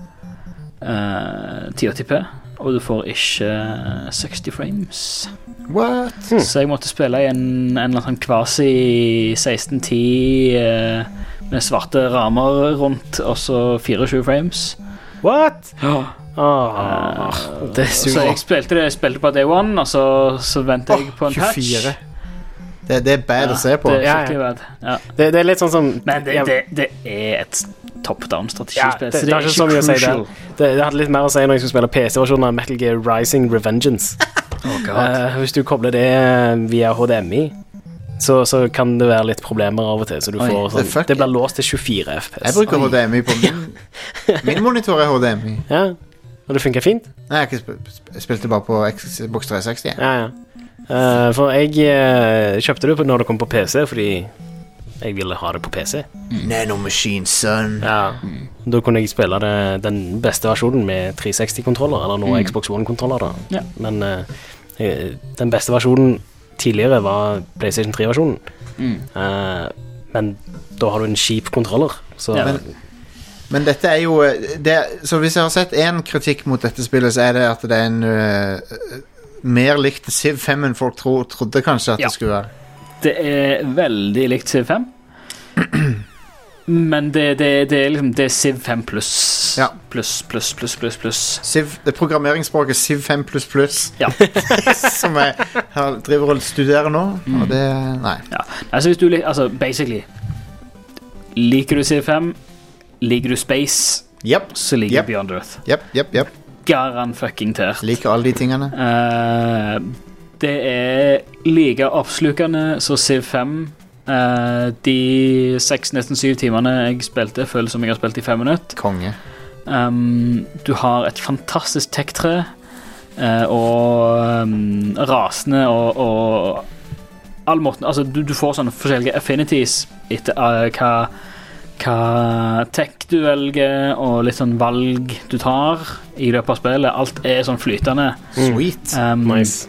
Uh, ti åtti p, og du får ikke seksti frames. What? Hmm. Så jeg måtte spille i en, en eller annen sånn kvasi seksten ti uh, med svarte ramer rundt, og så tjuefire frames. What? Ja. Oh, uh, det er så jeg spilte det jeg spilte på day one, og så, så ventet jeg på en tjuefire. patch. Det, det er bad ja, å se på. Det er skikkelig bad. Ja. Det, det er litt sånn som Men det, det, det er et top-down-strategispill. Ja, det, det, det er ikke så mye å si der. Det, det hadde litt mer å si når jeg skulle spille P C-versjonen av Metal Gear Rising Revengeance. Oh uh, hvis du kobler det via H D M I, så, så kan det være litt problemer av og til. Så du Oi, får sånn, det, det blir låst til tjuefire F P S. Jeg bruker Oi. H D M I på min Min monitor er H D M I. Ja, og det funker fint. Nei, jeg, spil, jeg spilte bare på Xbox tre seksti. Ja, ja. Uh, for jeg uh, kjøpte det på når det kom på P C, fordi jeg ville ha det på P C. Mm. Nano Machine, son. Ja. Mm. Da kunne jeg spille det, den beste versjonen med tre seksti-kontroller, eller nå mm. Xbox One-kontroller da. Ja. Men uh, den beste versjonen tidligere var PlayStation tre-versjonen. Mm. Uh, men da har du en kjip kontroller. Så ja. men, men dette er jo det, så hvis jeg har sett en kritikk mot dette spillet, så er det at det er en uh, mer likt Civ fem enn folk tro, trodde kanskje at ja. det skulle være. Det er veldig likt Civ fem. Men det, det, det er liksom det er Civ fem pluss. Ja. Pluss, pluss, pluss, pluss, pluss. Civ, det programmeringsspråket Civ fem pluss pluss. Ja. Som jeg her driver og studerer nå. Mm. Og det, nei. Ja. Altså, hvis du, altså, basically liker du Civ fem, liker du Space, yep. så liker yep. du Beyond Earth. Jep, jep, jep. Garan fucking tert. Liker alle de tingene. Uh, det er like oppslukende så Civ fem. Uh, de seks, nesten syv timene jeg spilte, føles som jeg har spilt i fem minutter. Konge. Um, du har et fantastisk tech-tre, uh, og um, rasende og, og all måten, altså du, du får sånne forskjellige affinities etter uh, hva hva tech du velger og litt sånn valg du tar i løpet av spillet. Alt er sånn flytende. Sweet. Um, nice.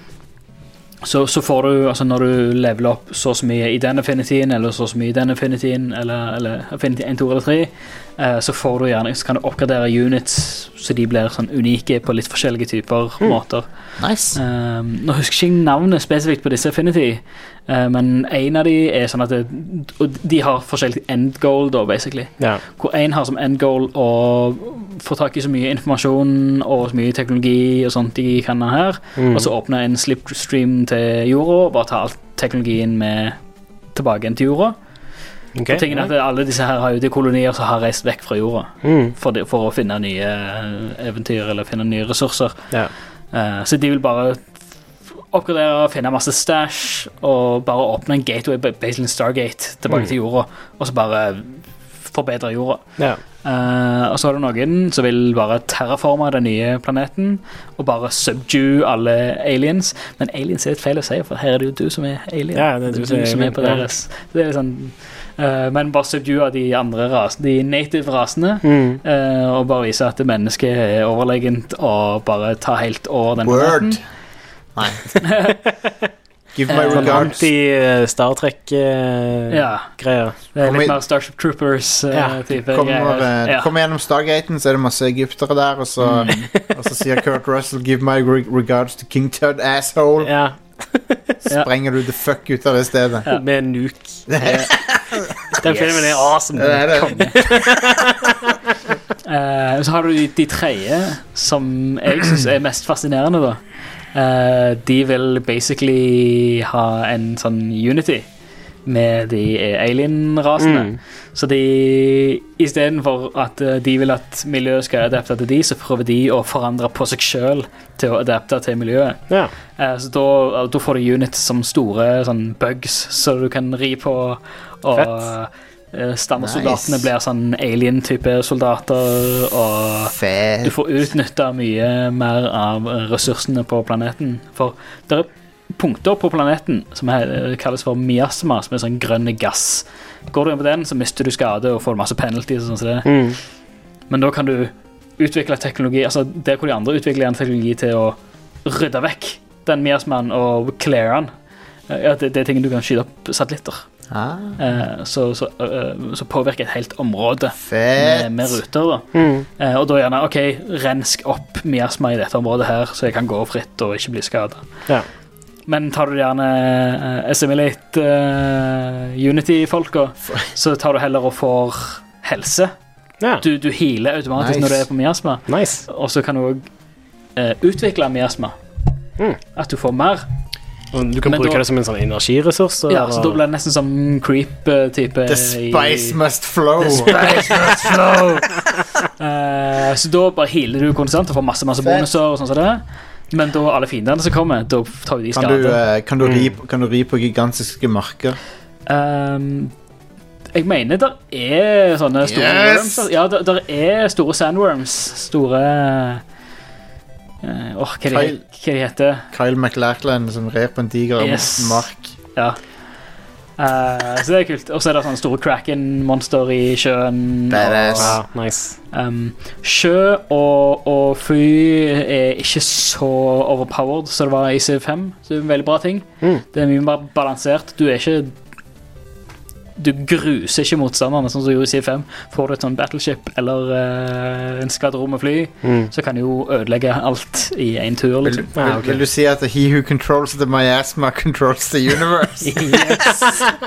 Så, så får du, altså når du leveler opp så så mye i den affinityen, eller så så mye i den affinityen, eller, eller affinity one, to eller tre, uh, så får du gjerne, så kan du oppgradere units så de blir sånn unike på litt forskjellige typer mm. måter. Nice. Um, nå husker jeg ikke navnet spesifikt på disse affinity, uh, men en av de er sånn at det, og de har forskjellig end goal da, basically. Ja. Hvor en har som end goal å få tak i så mye informasjon og så mye teknologi og sånt de kan ha her, mm. og så åpne en slipstream til jorda, og bare ta all teknologien med tilbake igjen til jorda. Okay, tingen er at alle disse her har jo de kolonier som har reist vekk fra jorda mm. for, de, for å finne nye eventyr eller finne nye ressurser. Ja. Uh, så de vil bare oppgradere, finne masse stash og bare åpne en gateway, basically Stargate, tilbake mm. til jorda, og så bare forbedre jorda. Ja. Uh, og så er det noen som vil bare terraforme den nye planeten og bare subdue alle aliens, men aliens er et feil å si, for her er det jo du som er alien. Ja, det er du, du som, som er på deres. Det er sånn uh, men bare subdue de andre rasene, de native rasene, mm. uh, og bare vise at mennesket er overlegent og bare ta helt over den Word. planeten. Nei. Give my uh, regards. Anti-Star Trek-greier. Uh, ja. Det er litt mer Starship Troopers-type. Uh, kommer, uh, ja. kommer gjennom Stargaten, så er det masse egyptere der, og så, mm. og så sier Kurt Russell give my re regards to King Tut, asshole. Ja. Sprenger du the fuck ut av det stedet. Ja. Med en nuke. Den filmen er awesome. Det er det. Uh, så har du de, de tredje, som jeg synes er mest fascinerende da. Uh, de vil basically ha en sånn unity med de alien-rasene. Mm. Så de, i stedet for at uh, de vil at miljøet skal adapte til de, så prøver de å forandre på seg selv til å adapte til miljøet. Ja. Uh, så da, da får du unit som store sånn bugs, så du kan ri på og Fett. Standardsoldatene nice. Blir sånn alien-type soldater, og Fett. Du får utnyttet mye mer av ressursene på planeten. For det er punkter på planeten som er, kalles for miasma, som er sånn grønne gass. Går du inn på den, så mister du skade og får masse penalties og sånn som det. Mm. Men da kan du utvikle teknologi, altså der hvor de andre utvikler en teknologi til å rydde vekk den miasmaen og clear den. Ja, det, det er ting du kan skyte opp satellitter. Ah. Uh, så, så, uh, så påvirker et helt område med, med ruter da. Mm. Uh, og da gjerne, ok, rensk opp miasma i dette området her, så jeg kan gå fritt og ikke bli skadet. Ja. Men tar du gjerne uh, Assimilate uh, Unity-folka, så tar du heller og får helse. Ja. Du, du healer automatisk nice. Når du er på miasma. Nice. Og så kan du også uh, utvikle miasma. Mm. At du får mer. Du kan men bruke da, det som en sånn energiressurs. Ja, eller? Så da blir det nesten som creep-type. The spice i, must flow. The spice must flow. uh, så da bare healer du konstant og får masse, masse bonuser og sånn som det. Men da alle fiendene som kommer, da tar vi de skade. Kan du, uh, kan du, ri, kan du ri på gigantiske marker? Um, jeg mener der er sånne store yes. worms. Ja, der, der er store sandworms. Store... Uh, oh, hva, Kyle, de, hva de heter Kyle MacLachlan som rer på en diger yes. mark. Ja. Uh, så det er kult. Og så er det sånne store Kraken-monster i sjøen. Badass. Og, wow, nice. um, Sjø og, og fly er ikke så overpowered som det var i Civ fem. Så det er en veldig bra ting. Mm. Det er mye mer balansert. Du er ikke Du gruser ikke motstanderne sånn som du gjorde i Civ fem. Får du et sånn battleship eller uh, en skvadron med fly, mm. så kan du jo ødelegge alt i en tur liksom. vil, ah, okay. vil du si at he who controls the miasma controls the universe? Yes.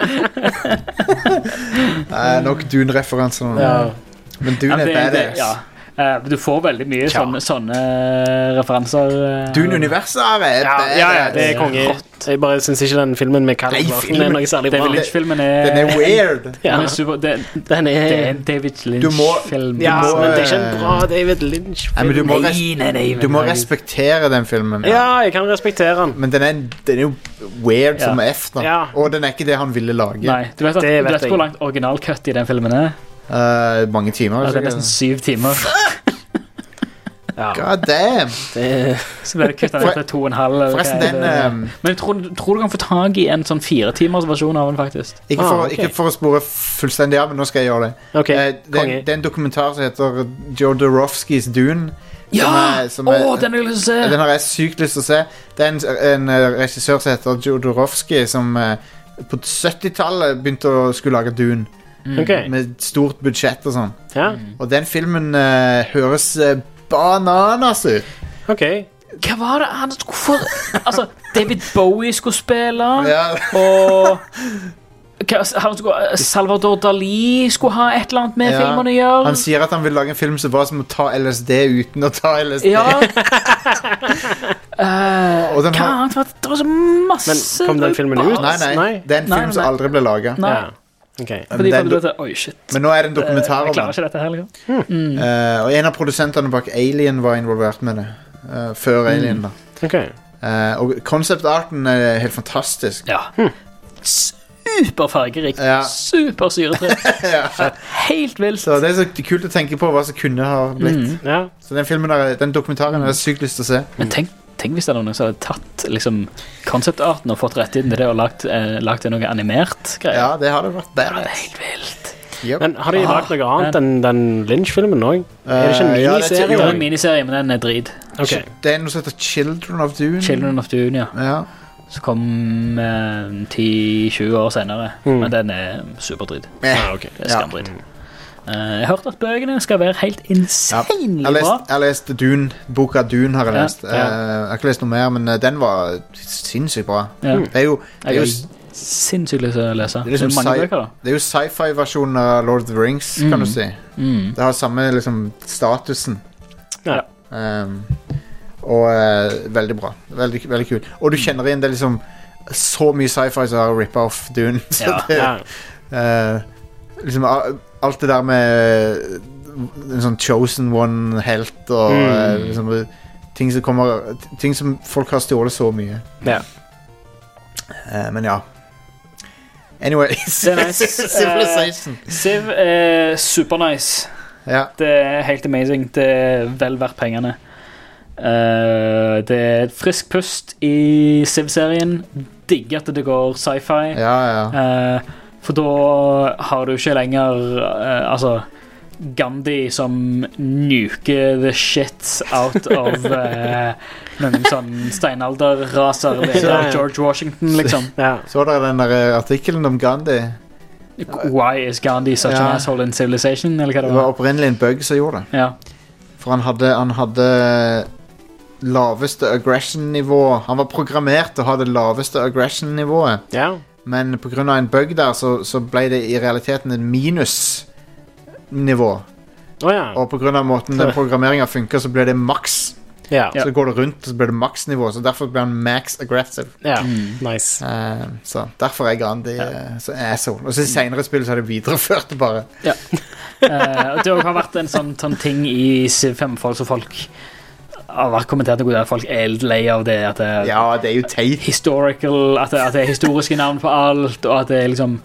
uh, Nok Dune-referanser nå. Ja. Men Dune ja, det, er badass. Ja. Uh, du får veldig mye sånne, sånne referanser. Uh, Dune-universet er ja, ja, ja, det er konge. Jeg bare synes ikke den filmen med Kyle MacLachlan er noe særlig bra. David Lynch-filmen er... Den er weird. Ja. Den er super, det, den er, det er en David Lynch-film. Ja, må, men det er ikke en bra David Lynch-film. Nei, men du må, res nei, nei, du må respektere den filmen. Ja, ja jeg kan respektere den. Men den er, den er jo weird ja. Som F da. Ja. Og den er ikke det han ville lage. Nei, du vet, at, du vet hvor langt originalcut i den filmen er? Uh, mange timer. Ja, det er nesten syv timer. Ja. God damn. Det, så ble det kuttet ned til to og en halv. Forresten den... Um, Men jeg tror, tror du kan få tag i en sånn fire timers versjon av den faktisk. Ikke for, ah, okay. ikke for å spore fullstendig av, men nå skal jeg gjøre det. Okay. Uh, det, det er en dokumentar som heter Jodorowskys Dune. Ja! Er, som er, oh, den har jeg lyst til å se. Den har jeg sykt lyst til å se. Det er en, en regissør som heter Jodorowsky, som uh, på syttitallet begynte å skulle lage Dune. Mm. Okay. Med stort budsjett og sånn. Ja. Og den filmen uh, høres... Uh, bananas ut. Ok. Hva var det han skulle for... Altså, David Bowie skulle spille, ja. Og han skulle, Salvador Dali skulle ha et eller annet med ja. Filmen å gjøre. Han sier at han vil lage en film som var som å ta L S D uten å ta L S D. Ja. uh, Hva annet var det? Det var så masse... Men kom den filmen ut? Nei, nei. nei. Det er en film nei, nei. Som aldri ble laget. Nei. Ja. Okay. Fordi den, du, oi, shit. Men nå er det en dokumentar om jeg klarer ikke dette her liksom. hmm. mm. uh, Og en av produsentene bak Alien var involvert med det uh, før Alien da. Okay. uh, Og konceptarten er helt fantastisk. Ja. hmm. Super fargerik, ja. Super syretrykk. Ja. Helt vilt. Så det er så kult å tenke på hva som kunne ha blitt. mm. ja. Så den filmen der, den dokumentaren er sykt lyst til å se. Men tenk Tenk hvis det er noen som hadde tatt liksom, konseptarten og fått rett inn til det og lagt, eh, lagt det noe animert greier. Ja, det hadde vært bedre. Ja, det er helt vilt. Yep. Men har de ah, lagt noe annet enn den Lynch-filmen nå? Uh, er det ikke en miniserie? Ja, det er en miniserie, men den er drit. Okay. Det er noe som heter Children of Dune. Children of Dune, ja. ja. Så kom eh, ti tjue år senere, mm. men den er superdrit. Ah, okay. Det er skandrit. Ja. Uh, jeg har hørt at bøkene skal være helt insanely ja. bra. Jeg har lest Dune, boka Dune har jeg lest. Ja. Ja. Uh, jeg har ikke lest noe mer, men uh, den var sinnssykt bra. Ja. Det er jo, det er jo sinnssykt lyst til å lese. Det er, liksom det er mange sci- bøker, da. Det er jo sci-fi-versjonen av Lord of the Rings, kan Mm. du si. Mm. Det har samme liksom, statusen. Ja. Um, og uh, veldig bra. Veldig, veldig kul. Og du kjenner igjen det er liksom så mye sci-fi som har rippet off Dune. Så Ja. det, Ja. uh, liksom, a- alt det der med en sånn chosen one-helt og Mm. uh, liksom, ting som kommer ting som folk har stjålet så mye. Ja. Uh, men ja. Anyway, Det er nice. Civilization. Eh, Civ er super nice. Ja. Det er helt amazing. Det er vel verdt pengene. Eh, det er et frisk pust i Civ-serien. Digger at det går sci-fi. Ja, ja. Eh, for da har du ikke lenger eh, altså Gandhi som nuker the shit out of eh, noen sånn steinalderraser ved Ja, ja. George Washington, liksom. Ja. Så dere den der eh, artikkelen om Gandhi? Why is Gandhi such Ja. an asshole in civilization? Eller hva Det det var var? opprinnelig en bug som gjorde det. Ja. For han hadde, han hadde laveste aggression-nivå. Han var programmert til å ha det laveste aggression-nivået. Ja. Men på grunn av en bug der, så, så ble det i realiteten en minus-nivå. Å ja. Og på grunn av måten den programmeringen funker, så ble det maks. Ja. Så går det rundt, og så blir det maksnivå. Så derfor blir han max aggressive. Ja. Nice. Eh, så derfor er Gandhi uh, så asshole. Og så i senere spill så har de videreført det bare. Ja. Eh, og det har vært en sånn, sånn ting i Civ fem folk, så folk har vært kommentert noe der folk er litt lei av det, at det er Ja, det er jo teit. historical, at det, at det er historiske navn på alt, og at det er liksom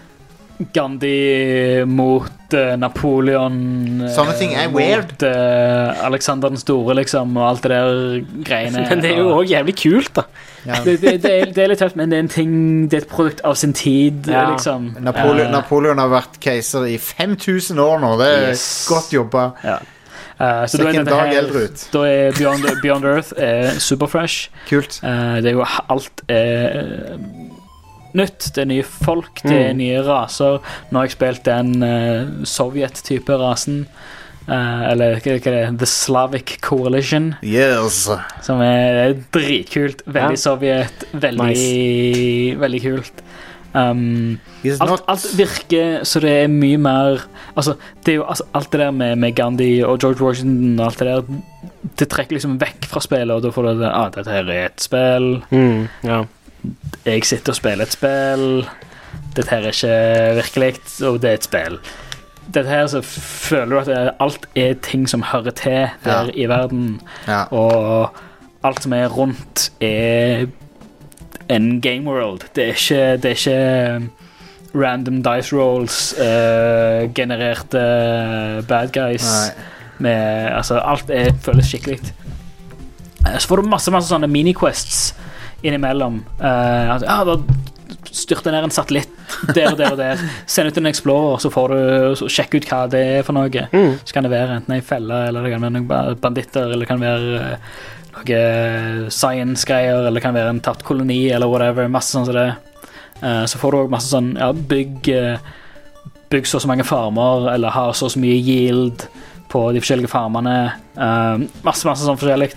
Gandhi mot eh, Napoleon, eh, Sånne ting er weird. mot eh, Alexander den store, liksom, og alt det der greiene. Men det er jo og- også jævlig kult, da. Ja. det, det, det, er, det er litt tøft, men det er en ting, det er et produkt av sin tid, Ja. liksom. Napoleon, Eh, Napoleon har vært keiser i fem tusen år nå. Det er Yes. godt jobba. Ja. Eh, så Ser da er ikke en denne dag her- eldre ut. Da er Beyond, Beyond Earth er superfresh. Kult. Eh, det er jo alt er eh, nytt. Det er nye folk, det er Mm. nye raser. Nå har jeg spilt den eh, Sovjet-type rasen. Eh, eller hva hva er det? The Slavic Coalition. Yes. Som er dritkult. Veldig Ja. Sovjet. Veldig, veldig kult. Um, He's alt, not- alt virker så det er mye mer altså, det er jo, altså, alt det der med, med Gandhi og George Washington og alt det der, det trekker liksom vekk fra spillet, og da får du det ah, dette her er et spill. Mm. Ja. Jeg sitter og spiller et spill. Dette her er ikke virkelig, og det er et spill. Dette her så føler du at det, alt er ting som hører til der Ja. i verden, Ja. og alt som er rundt er en game world. Det er ikke, det er ikke random dice rolls, uh, genererte bad guys. Nei. Med, altså, alt er, føles skikkelig. Eh, Så får du masse, masse sånne mini-quests innimellom. Uh, altså, ah, da styrte ned en satellitt der og der og der. Send ut en Explorer, så får du så sjekk ut hva det er for noe. Mm. Så kan det være enten en felle, eller det kan være noen ba- banditter, eller det kan være eh, noe science-greier, eller det kan være en tapt koloni, eller whatever. Masse sånn som det. Eh, så får du også masse sånn, ja, bygg eh, bygg så og så mange farmer, eller har så og så mye yield på de forskjellige farmene. Eh, masse, masse sånn forskjellig.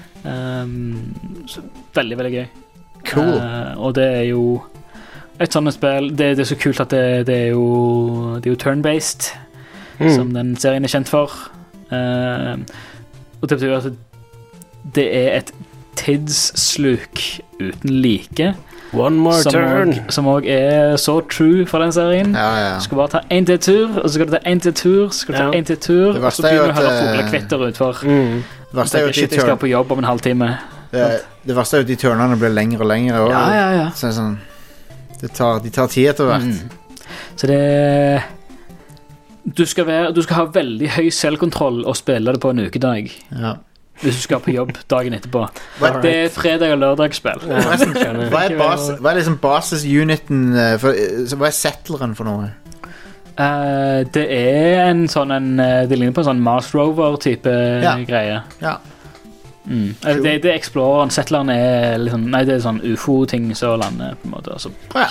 Eh, så veldig, veldig gøy. Cool. Eh, og det er jo et sånt spill, det, det er så kult at det, det er jo det er jo turn-based, Mm. som den serien er kjent for. Eh, og det betyr at det er et tidssluk uten like, One more som turn. også- som òg er så true for den serien. Ja, ja. Du skal bare ta én til tur, og så skal du ta én til tur, så skal du ta Ja. én til tur, Det og så verste er jo begynner du å høre at, eh, fuglekvitter utfor. Mm. Det verste er jo Tenker, at de shit, jeg skal turn- på jobb om en halvtime. det, det verste er jo at de turnene blir lengre og lengre. Og, Ja, ja, ja. Så det er sånn, det tar, de tar tid etter hvert. Mm. Så det du skal, være, du skal ha veldig høy selvkontroll og spille det på en ukedag Ja. hvis du skal på jobb dagen etterpå. Hva, Det er fredag- og lørdagsspill. forresten, skjønner. hva er, basis, hva er liksom basisuniten eh, for, eh, så Hva er settleren for noe? Eh, det er en sånn en, eh, det ligner på en sånn Mars Rover-type Ja. greie. Ja. Mm. Eller Det, det er Exploreren. Settleren er liksom, nei, det er sånn ufo-ting som lander, på en måte. Altså, Ja.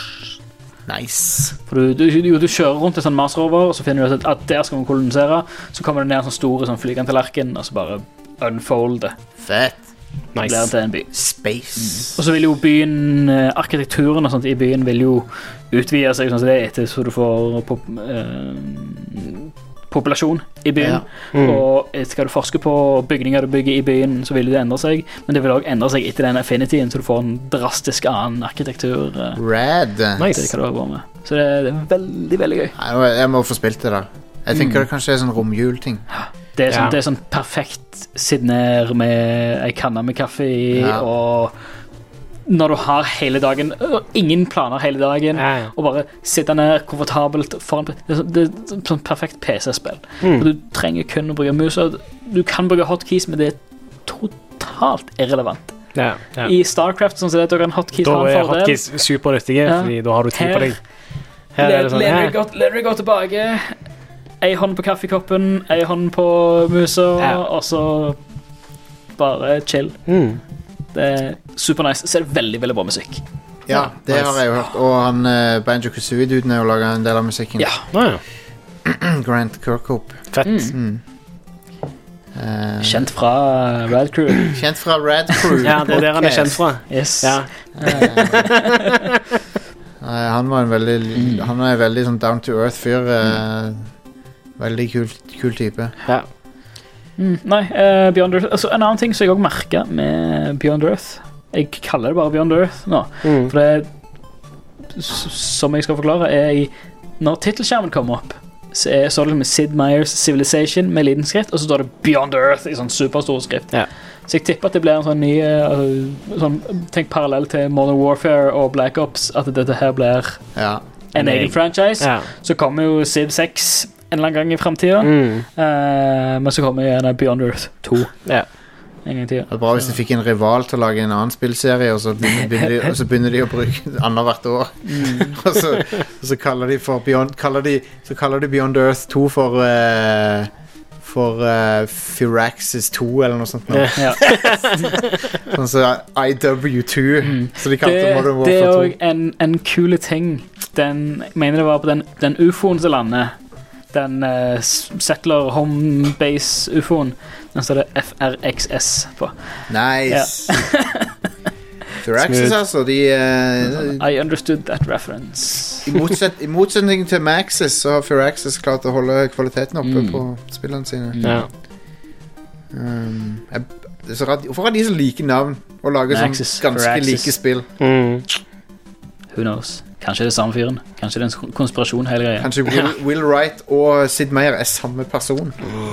Nice. for du, du, du, du kjører rundt en sånn Mars Rover, og så finner du ut at, at der skal vi kolonisere. Så kommer det ned en sånn store sånn flygende tallerken, og så bare unfold det. Fett. Nice. blir til en by. Space. Mm. Og så vil jo byen, arkitekturen og sånt i byen vil jo utvide seg sånn som det er etter så du får pop, eh, populasjon i byen. Ja. Mm. Og skal du forske på bygninger du bygger i byen, så vil det endre seg. Men det vil også endre seg etter den affinityen, så du får en drastisk annen arkitektur. Eh, Rad. Nice. Det kan du være med. Så det, det er veldig, veldig gøy. Nei, jeg må få spilt det da. Jeg tenker Mm. det kanskje er sånn romjulting. Det er, sånn, Ja. det er sånn perfekt sitte ned med ei kanne med kaffe i, Ja. og når du har hele dagen, øh, ingen planer hele dagen, Ja, ja. og bare sitte ned komfortabelt foran Det er sånn, det er sånn perfekt P C-spill. Mm. Og du trenger kun å bruke mus. og Du kan bruke hotkeys, men det er totalt irrelevant. Ja, ja. I StarCraft sånn som det, dere kan hotkeys Da ha en er fordel. hotkeys supernyttige, Ja. fordi da har du tid på Her- deg. Her er det sånn, Lener ja. deg godt, lener deg godt tilbake. Ei hånd på kaffekoppen, ei hånd på musa, Ja. og så bare chill. Mm. Det er super nice. Så er det veldig, veldig bra musikk. Ja, det Nice. har jeg jo hørt. Og han uh, Banjo-Kazooie-duden har jo laget en del av musikken. Ja. Ah, ja. Grant Kirkhope. Fett. Mm. Eh, Kjent fra Rad Crew. kjent fra Rad Crew. Ja, det er der han er kjent fra. Yes. Ja. Nei, han var en veldig Mm. Han er en veldig sånn down to earth fyr. eh, veldig kul, kul type. Ja. Mm, nei, eh, Beyond Earth altså, en annen ting som jeg også merket med Beyond Earth. Jeg kaller det bare Beyond Earth nå. Mm. For det s- som jeg skal forklare, er i når titelskjermen kommer opp, så er så er det med Sid Meier's Civilization med liten skrift, og så står det Beyond Earth i sånn superstor skrift. Ja. Så jeg tipper at det blir en sånn ny uh, sånn, tenk parallell til Modern Warfare og Black Ops, at dette her blir Ja. en egen franchise. Ja. Så kommer jo Civ seks en eller annen gang i fremtiden. Mm. Eh, men så kommer gjerne Beyond Earth to Ja. en gang i tiden. Det er bra hvis de fikk en rival til å lage en annen spillserie, og så begynner, begynner, de, og så begynner de å bruke annethvert år. og, så, og så kaller de for Beyond kaller de, Så kaller de Beyond Earth to for uh, For uh, Firaxis to eller noe sånt. Nå. Ja. Sånn som I W to. Så de kalte Det, Modern det er Warfare òg en, en kule ting. Den, jeg mener det var på den, den U F O-en som lander. Den uh, Settler Homebase U F O-en. Den står det F R X S på. to. Nice. Firaxis, Smooth. altså. De uh, I understood that reference. i, motset, I motsetning til Maxis så har Firaxis klart å holde kvaliteten oppe Mm. på spillene sine. Ja. Um, jeg, det er så rart, hvorfor har de så like navn og lager sånn Maxis, ganske Firaxis. like spill? Mm. Who knows? Kanskje det er samme fyren. Kanskje det er en konspirasjon hele greia. Kanskje Will, Will Wright og Sid Meier er samme person.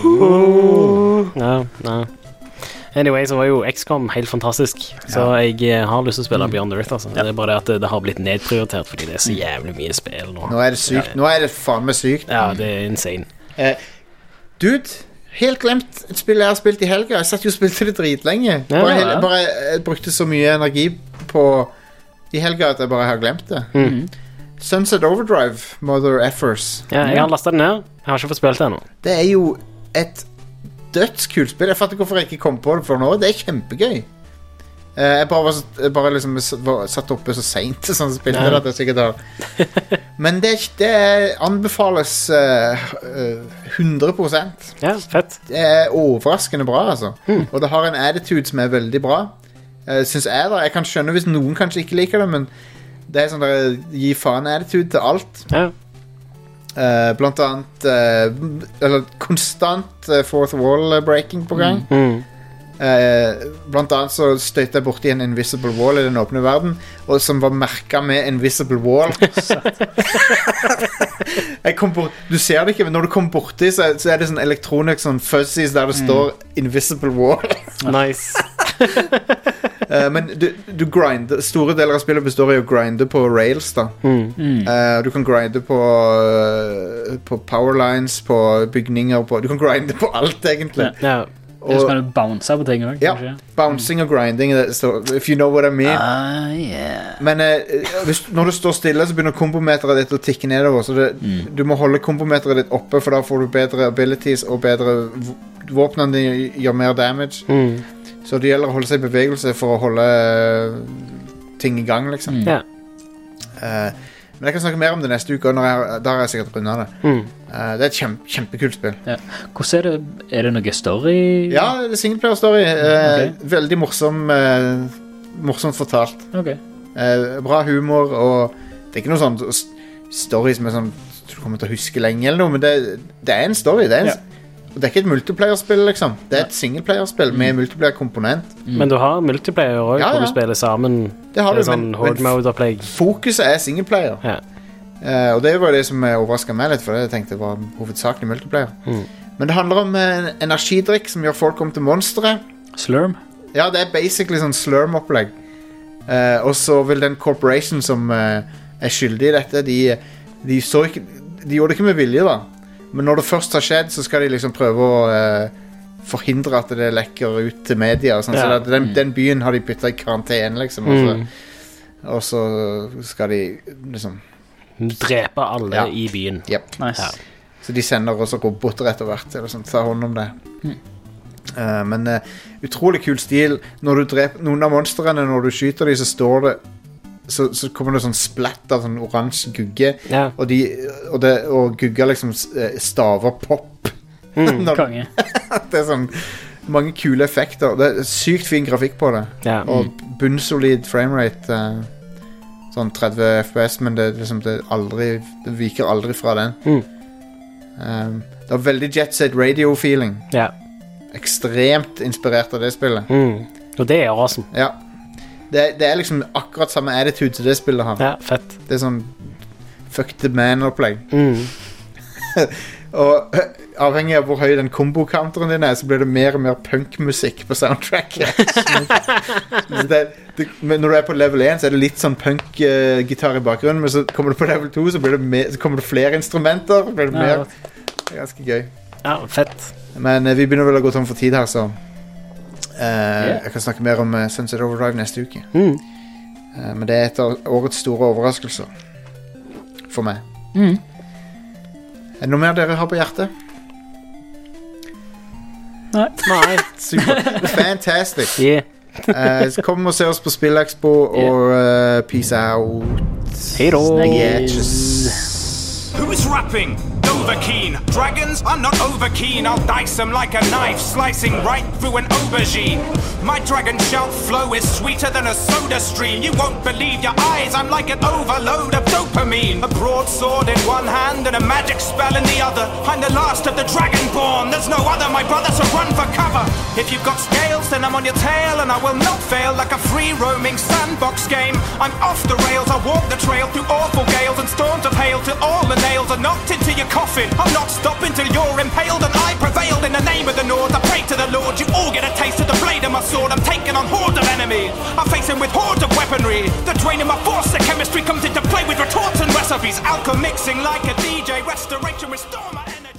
Ja, ja. Anyway, så var jo X COM helt fantastisk. Så jeg eh, har lyst til å spille Beyond Earth. Altså. Det er bare det at det, det har blitt nedprioritert fordi det er så jævlig mye spill nå. Nå er det sykt. Nå er det faen meg sykt. Ja, det er insane. Eh, dude, helt glemt et spill jeg har spilt i helga. Jeg satt jo og spilte det dritlenge. Ja, Bare, hele, ja. bare jeg brukte så mye energi på i helga at jeg bare har glemt det. Mm. Sunset Overdrive, Mother Effers. Ja, jeg har lastet den ned. Jeg har ikke fått spilt det ennå. Det er jo et dødskult spill. Jeg fatter hvorfor jeg ikke kom på det for nå. Det er kjempegøy. Eh, jeg bare, var, så- jeg bare liksom s- var satt oppe så sent sånn spilte Ja. det at jeg sikkert har Men det, det anbefales eh, eh, hundre prosent. Ja, fett. Det er overraskende bra, altså. Og det har en attitude som er veldig bra. Uh, Syns jeg da. Jeg kan skjønne hvis noen kanskje ikke liker det, men det er sånn der gi faen-attitude til alt. Ja. Eh, blant annet eh, Eller konstant eh, fourth wall breaking på gang. Mm. Eh, blant annet så støtte jeg borti en invisible wall i den åpne verden, og som var merket med invisible wall. jeg kom bort, du ser det ikke, men når du kommer borti, så, er- så er det sånn elektronisk sånn fuzzies der det står invisible wall. Nice. Eh, men du, du grinder. Store deler av spillet består i å grinde på rails, da. Mm. Eh, du kan grinde på eh, På powerlines, på bygninger på, du kan grinde på alt, egentlig. Ja. Og så kan du bounce på ting også, Ja, kanskje. bouncing og grinding, det står- if you know what I mean. Ah, yeah. Men eh, hvis, når du står stille, så begynner kombometeret ditt å tikke nedover. Så det, du må holde kombometeret ditt oppe, for da får du bedre abilities, og bedre v- våpnene dine gjør mer damage. Mm. Så det gjelder å holde seg i bevegelse for å holde eh, ting i gang, liksom. Ja. Eh, Men jeg kan snakke mer om det neste uke, og når jeg, da har jeg sikkert rundet det. Mm. Uh, det er et kjempe, kjempekult spill. Ja. Hvordan er det? Er det noe story? Ja, det er singleplayer-story. Uh, Okay. Veldig morsom, uh, morsomt fortalt. Ok. Uh, bra humor, og det er ikke noe sånn s- story som er sånn du kommer til å huske lenge eller noe, men det, det er en story. Det er, en, Ja. og det er ikke et multiplayer-spill, liksom. Det er et singleplayer-spill med multiplayer-komponent. Men du har multiplayer også, Ja, hvor ja. du spiller sammen. Det har Det du, er sånn men- horde men- mode-opplegg. Fokuset er singleplayer. Ja. Uh, og det var det som overrasket meg litt, for jeg tenkte det var hovedsakelig multiplayer. Mm. Men det handler om en energidrikk som gjør folk om til monstre. Slurm? Ja, det er basically sånn slurm-opplegg. Uh, og så vil den corporation som uh, er skyldig i dette, de, de, så ikke, de gjorde det ikke med vilje da. Men når det først har skjedd, så skal de liksom prøve å uh, forhindre at det lekker ut til media. Og sånn. Ja. Så at den, den byen har de byttet i karantene, liksom. Og så, Mm. og så skal de liksom... Drepe alle Ja. i byen. Yep. Nice. Ja. Så de sender også roboter etter hvert til å sånn, ta hånd om det. Uh, men uh, utrolig kul stil. Når du dreper noen av monsterene, når du skyter dem, så står det så, så kommer det sånn splatt av sånn oransje gugge. Ja. Og, de, og, det, og gugga liksom uh, staver pop. Mm, Når- Konge. det er sånn mange kule effekter. Det er sykt fin grafikk på det. Ja. Og bunnsolid framerate. Uh, sånn tretti F P S, men det, liksom, det, aldri, det viker aldri fra den. Mm. Um, det har veldig Jet Set Radio-feeling. Ja. Ekstremt inspirert av det spillet. Mm. Og det er awesome. Ja. Det, det er liksom akkurat samme attitude som det spillet har. Ja, fett. Det er sånn fuck the man-opplegg. Mm. Og øh, avhengig av hvor høy den combo-counteren din er, så blir det mer og mer punk-musikk på soundtracket. Så det, det, men når du er på level én, så er det litt sånn punk-gitar i bakgrunnen, men så kommer du på level to, så, blir det mer, så kommer det flere instrumenter. Så blir det mer. Det er ganske gøy. Ja, fett. Men uh, vi begynner vel å gå tom for tid her, så uh, jeg kan snakke mer om uh, Sunset Overdrive neste uke. Mm. Uh, men det er et av årets store overraskelser for meg. Mm. Er det noe mer dere har på hjertet? Nei. Nei. Super. Fantastic. Yeah. uh, så kom og se oss på Spillexpo og uh, peace out. Hei då. Who's rapping? Overkeen. Dragons? I'm not overkeen. I'll dice them like a knife, slicing right through an aubergine. My dragon shout flow is sweeter than a soda stream. You won't believe your eyes. I'm like an overload of dopamine. A broadsword in one hand and a magic spell in the other. I'm the last of the dragonborn. There's no other, my brother, so run for cover. If you've got scales, then I'm on your tail, and I will not fail like a free roaming sandbox game. I'm off the rails. I walk the trail through awful gales and storms of hail till all the nails are knocked into your coffin. I'll not stop until you're impaled and I prevailed in the name of the North. I pray to the Lord, you all get a taste of the blade of my sword. I'm taking on hordes of enemies. I face him with hordes of weaponry. The drain of my force, the chemistry comes into play with retorts and recipes. Alchemy mixing like a D J. Restoration, restore my energy.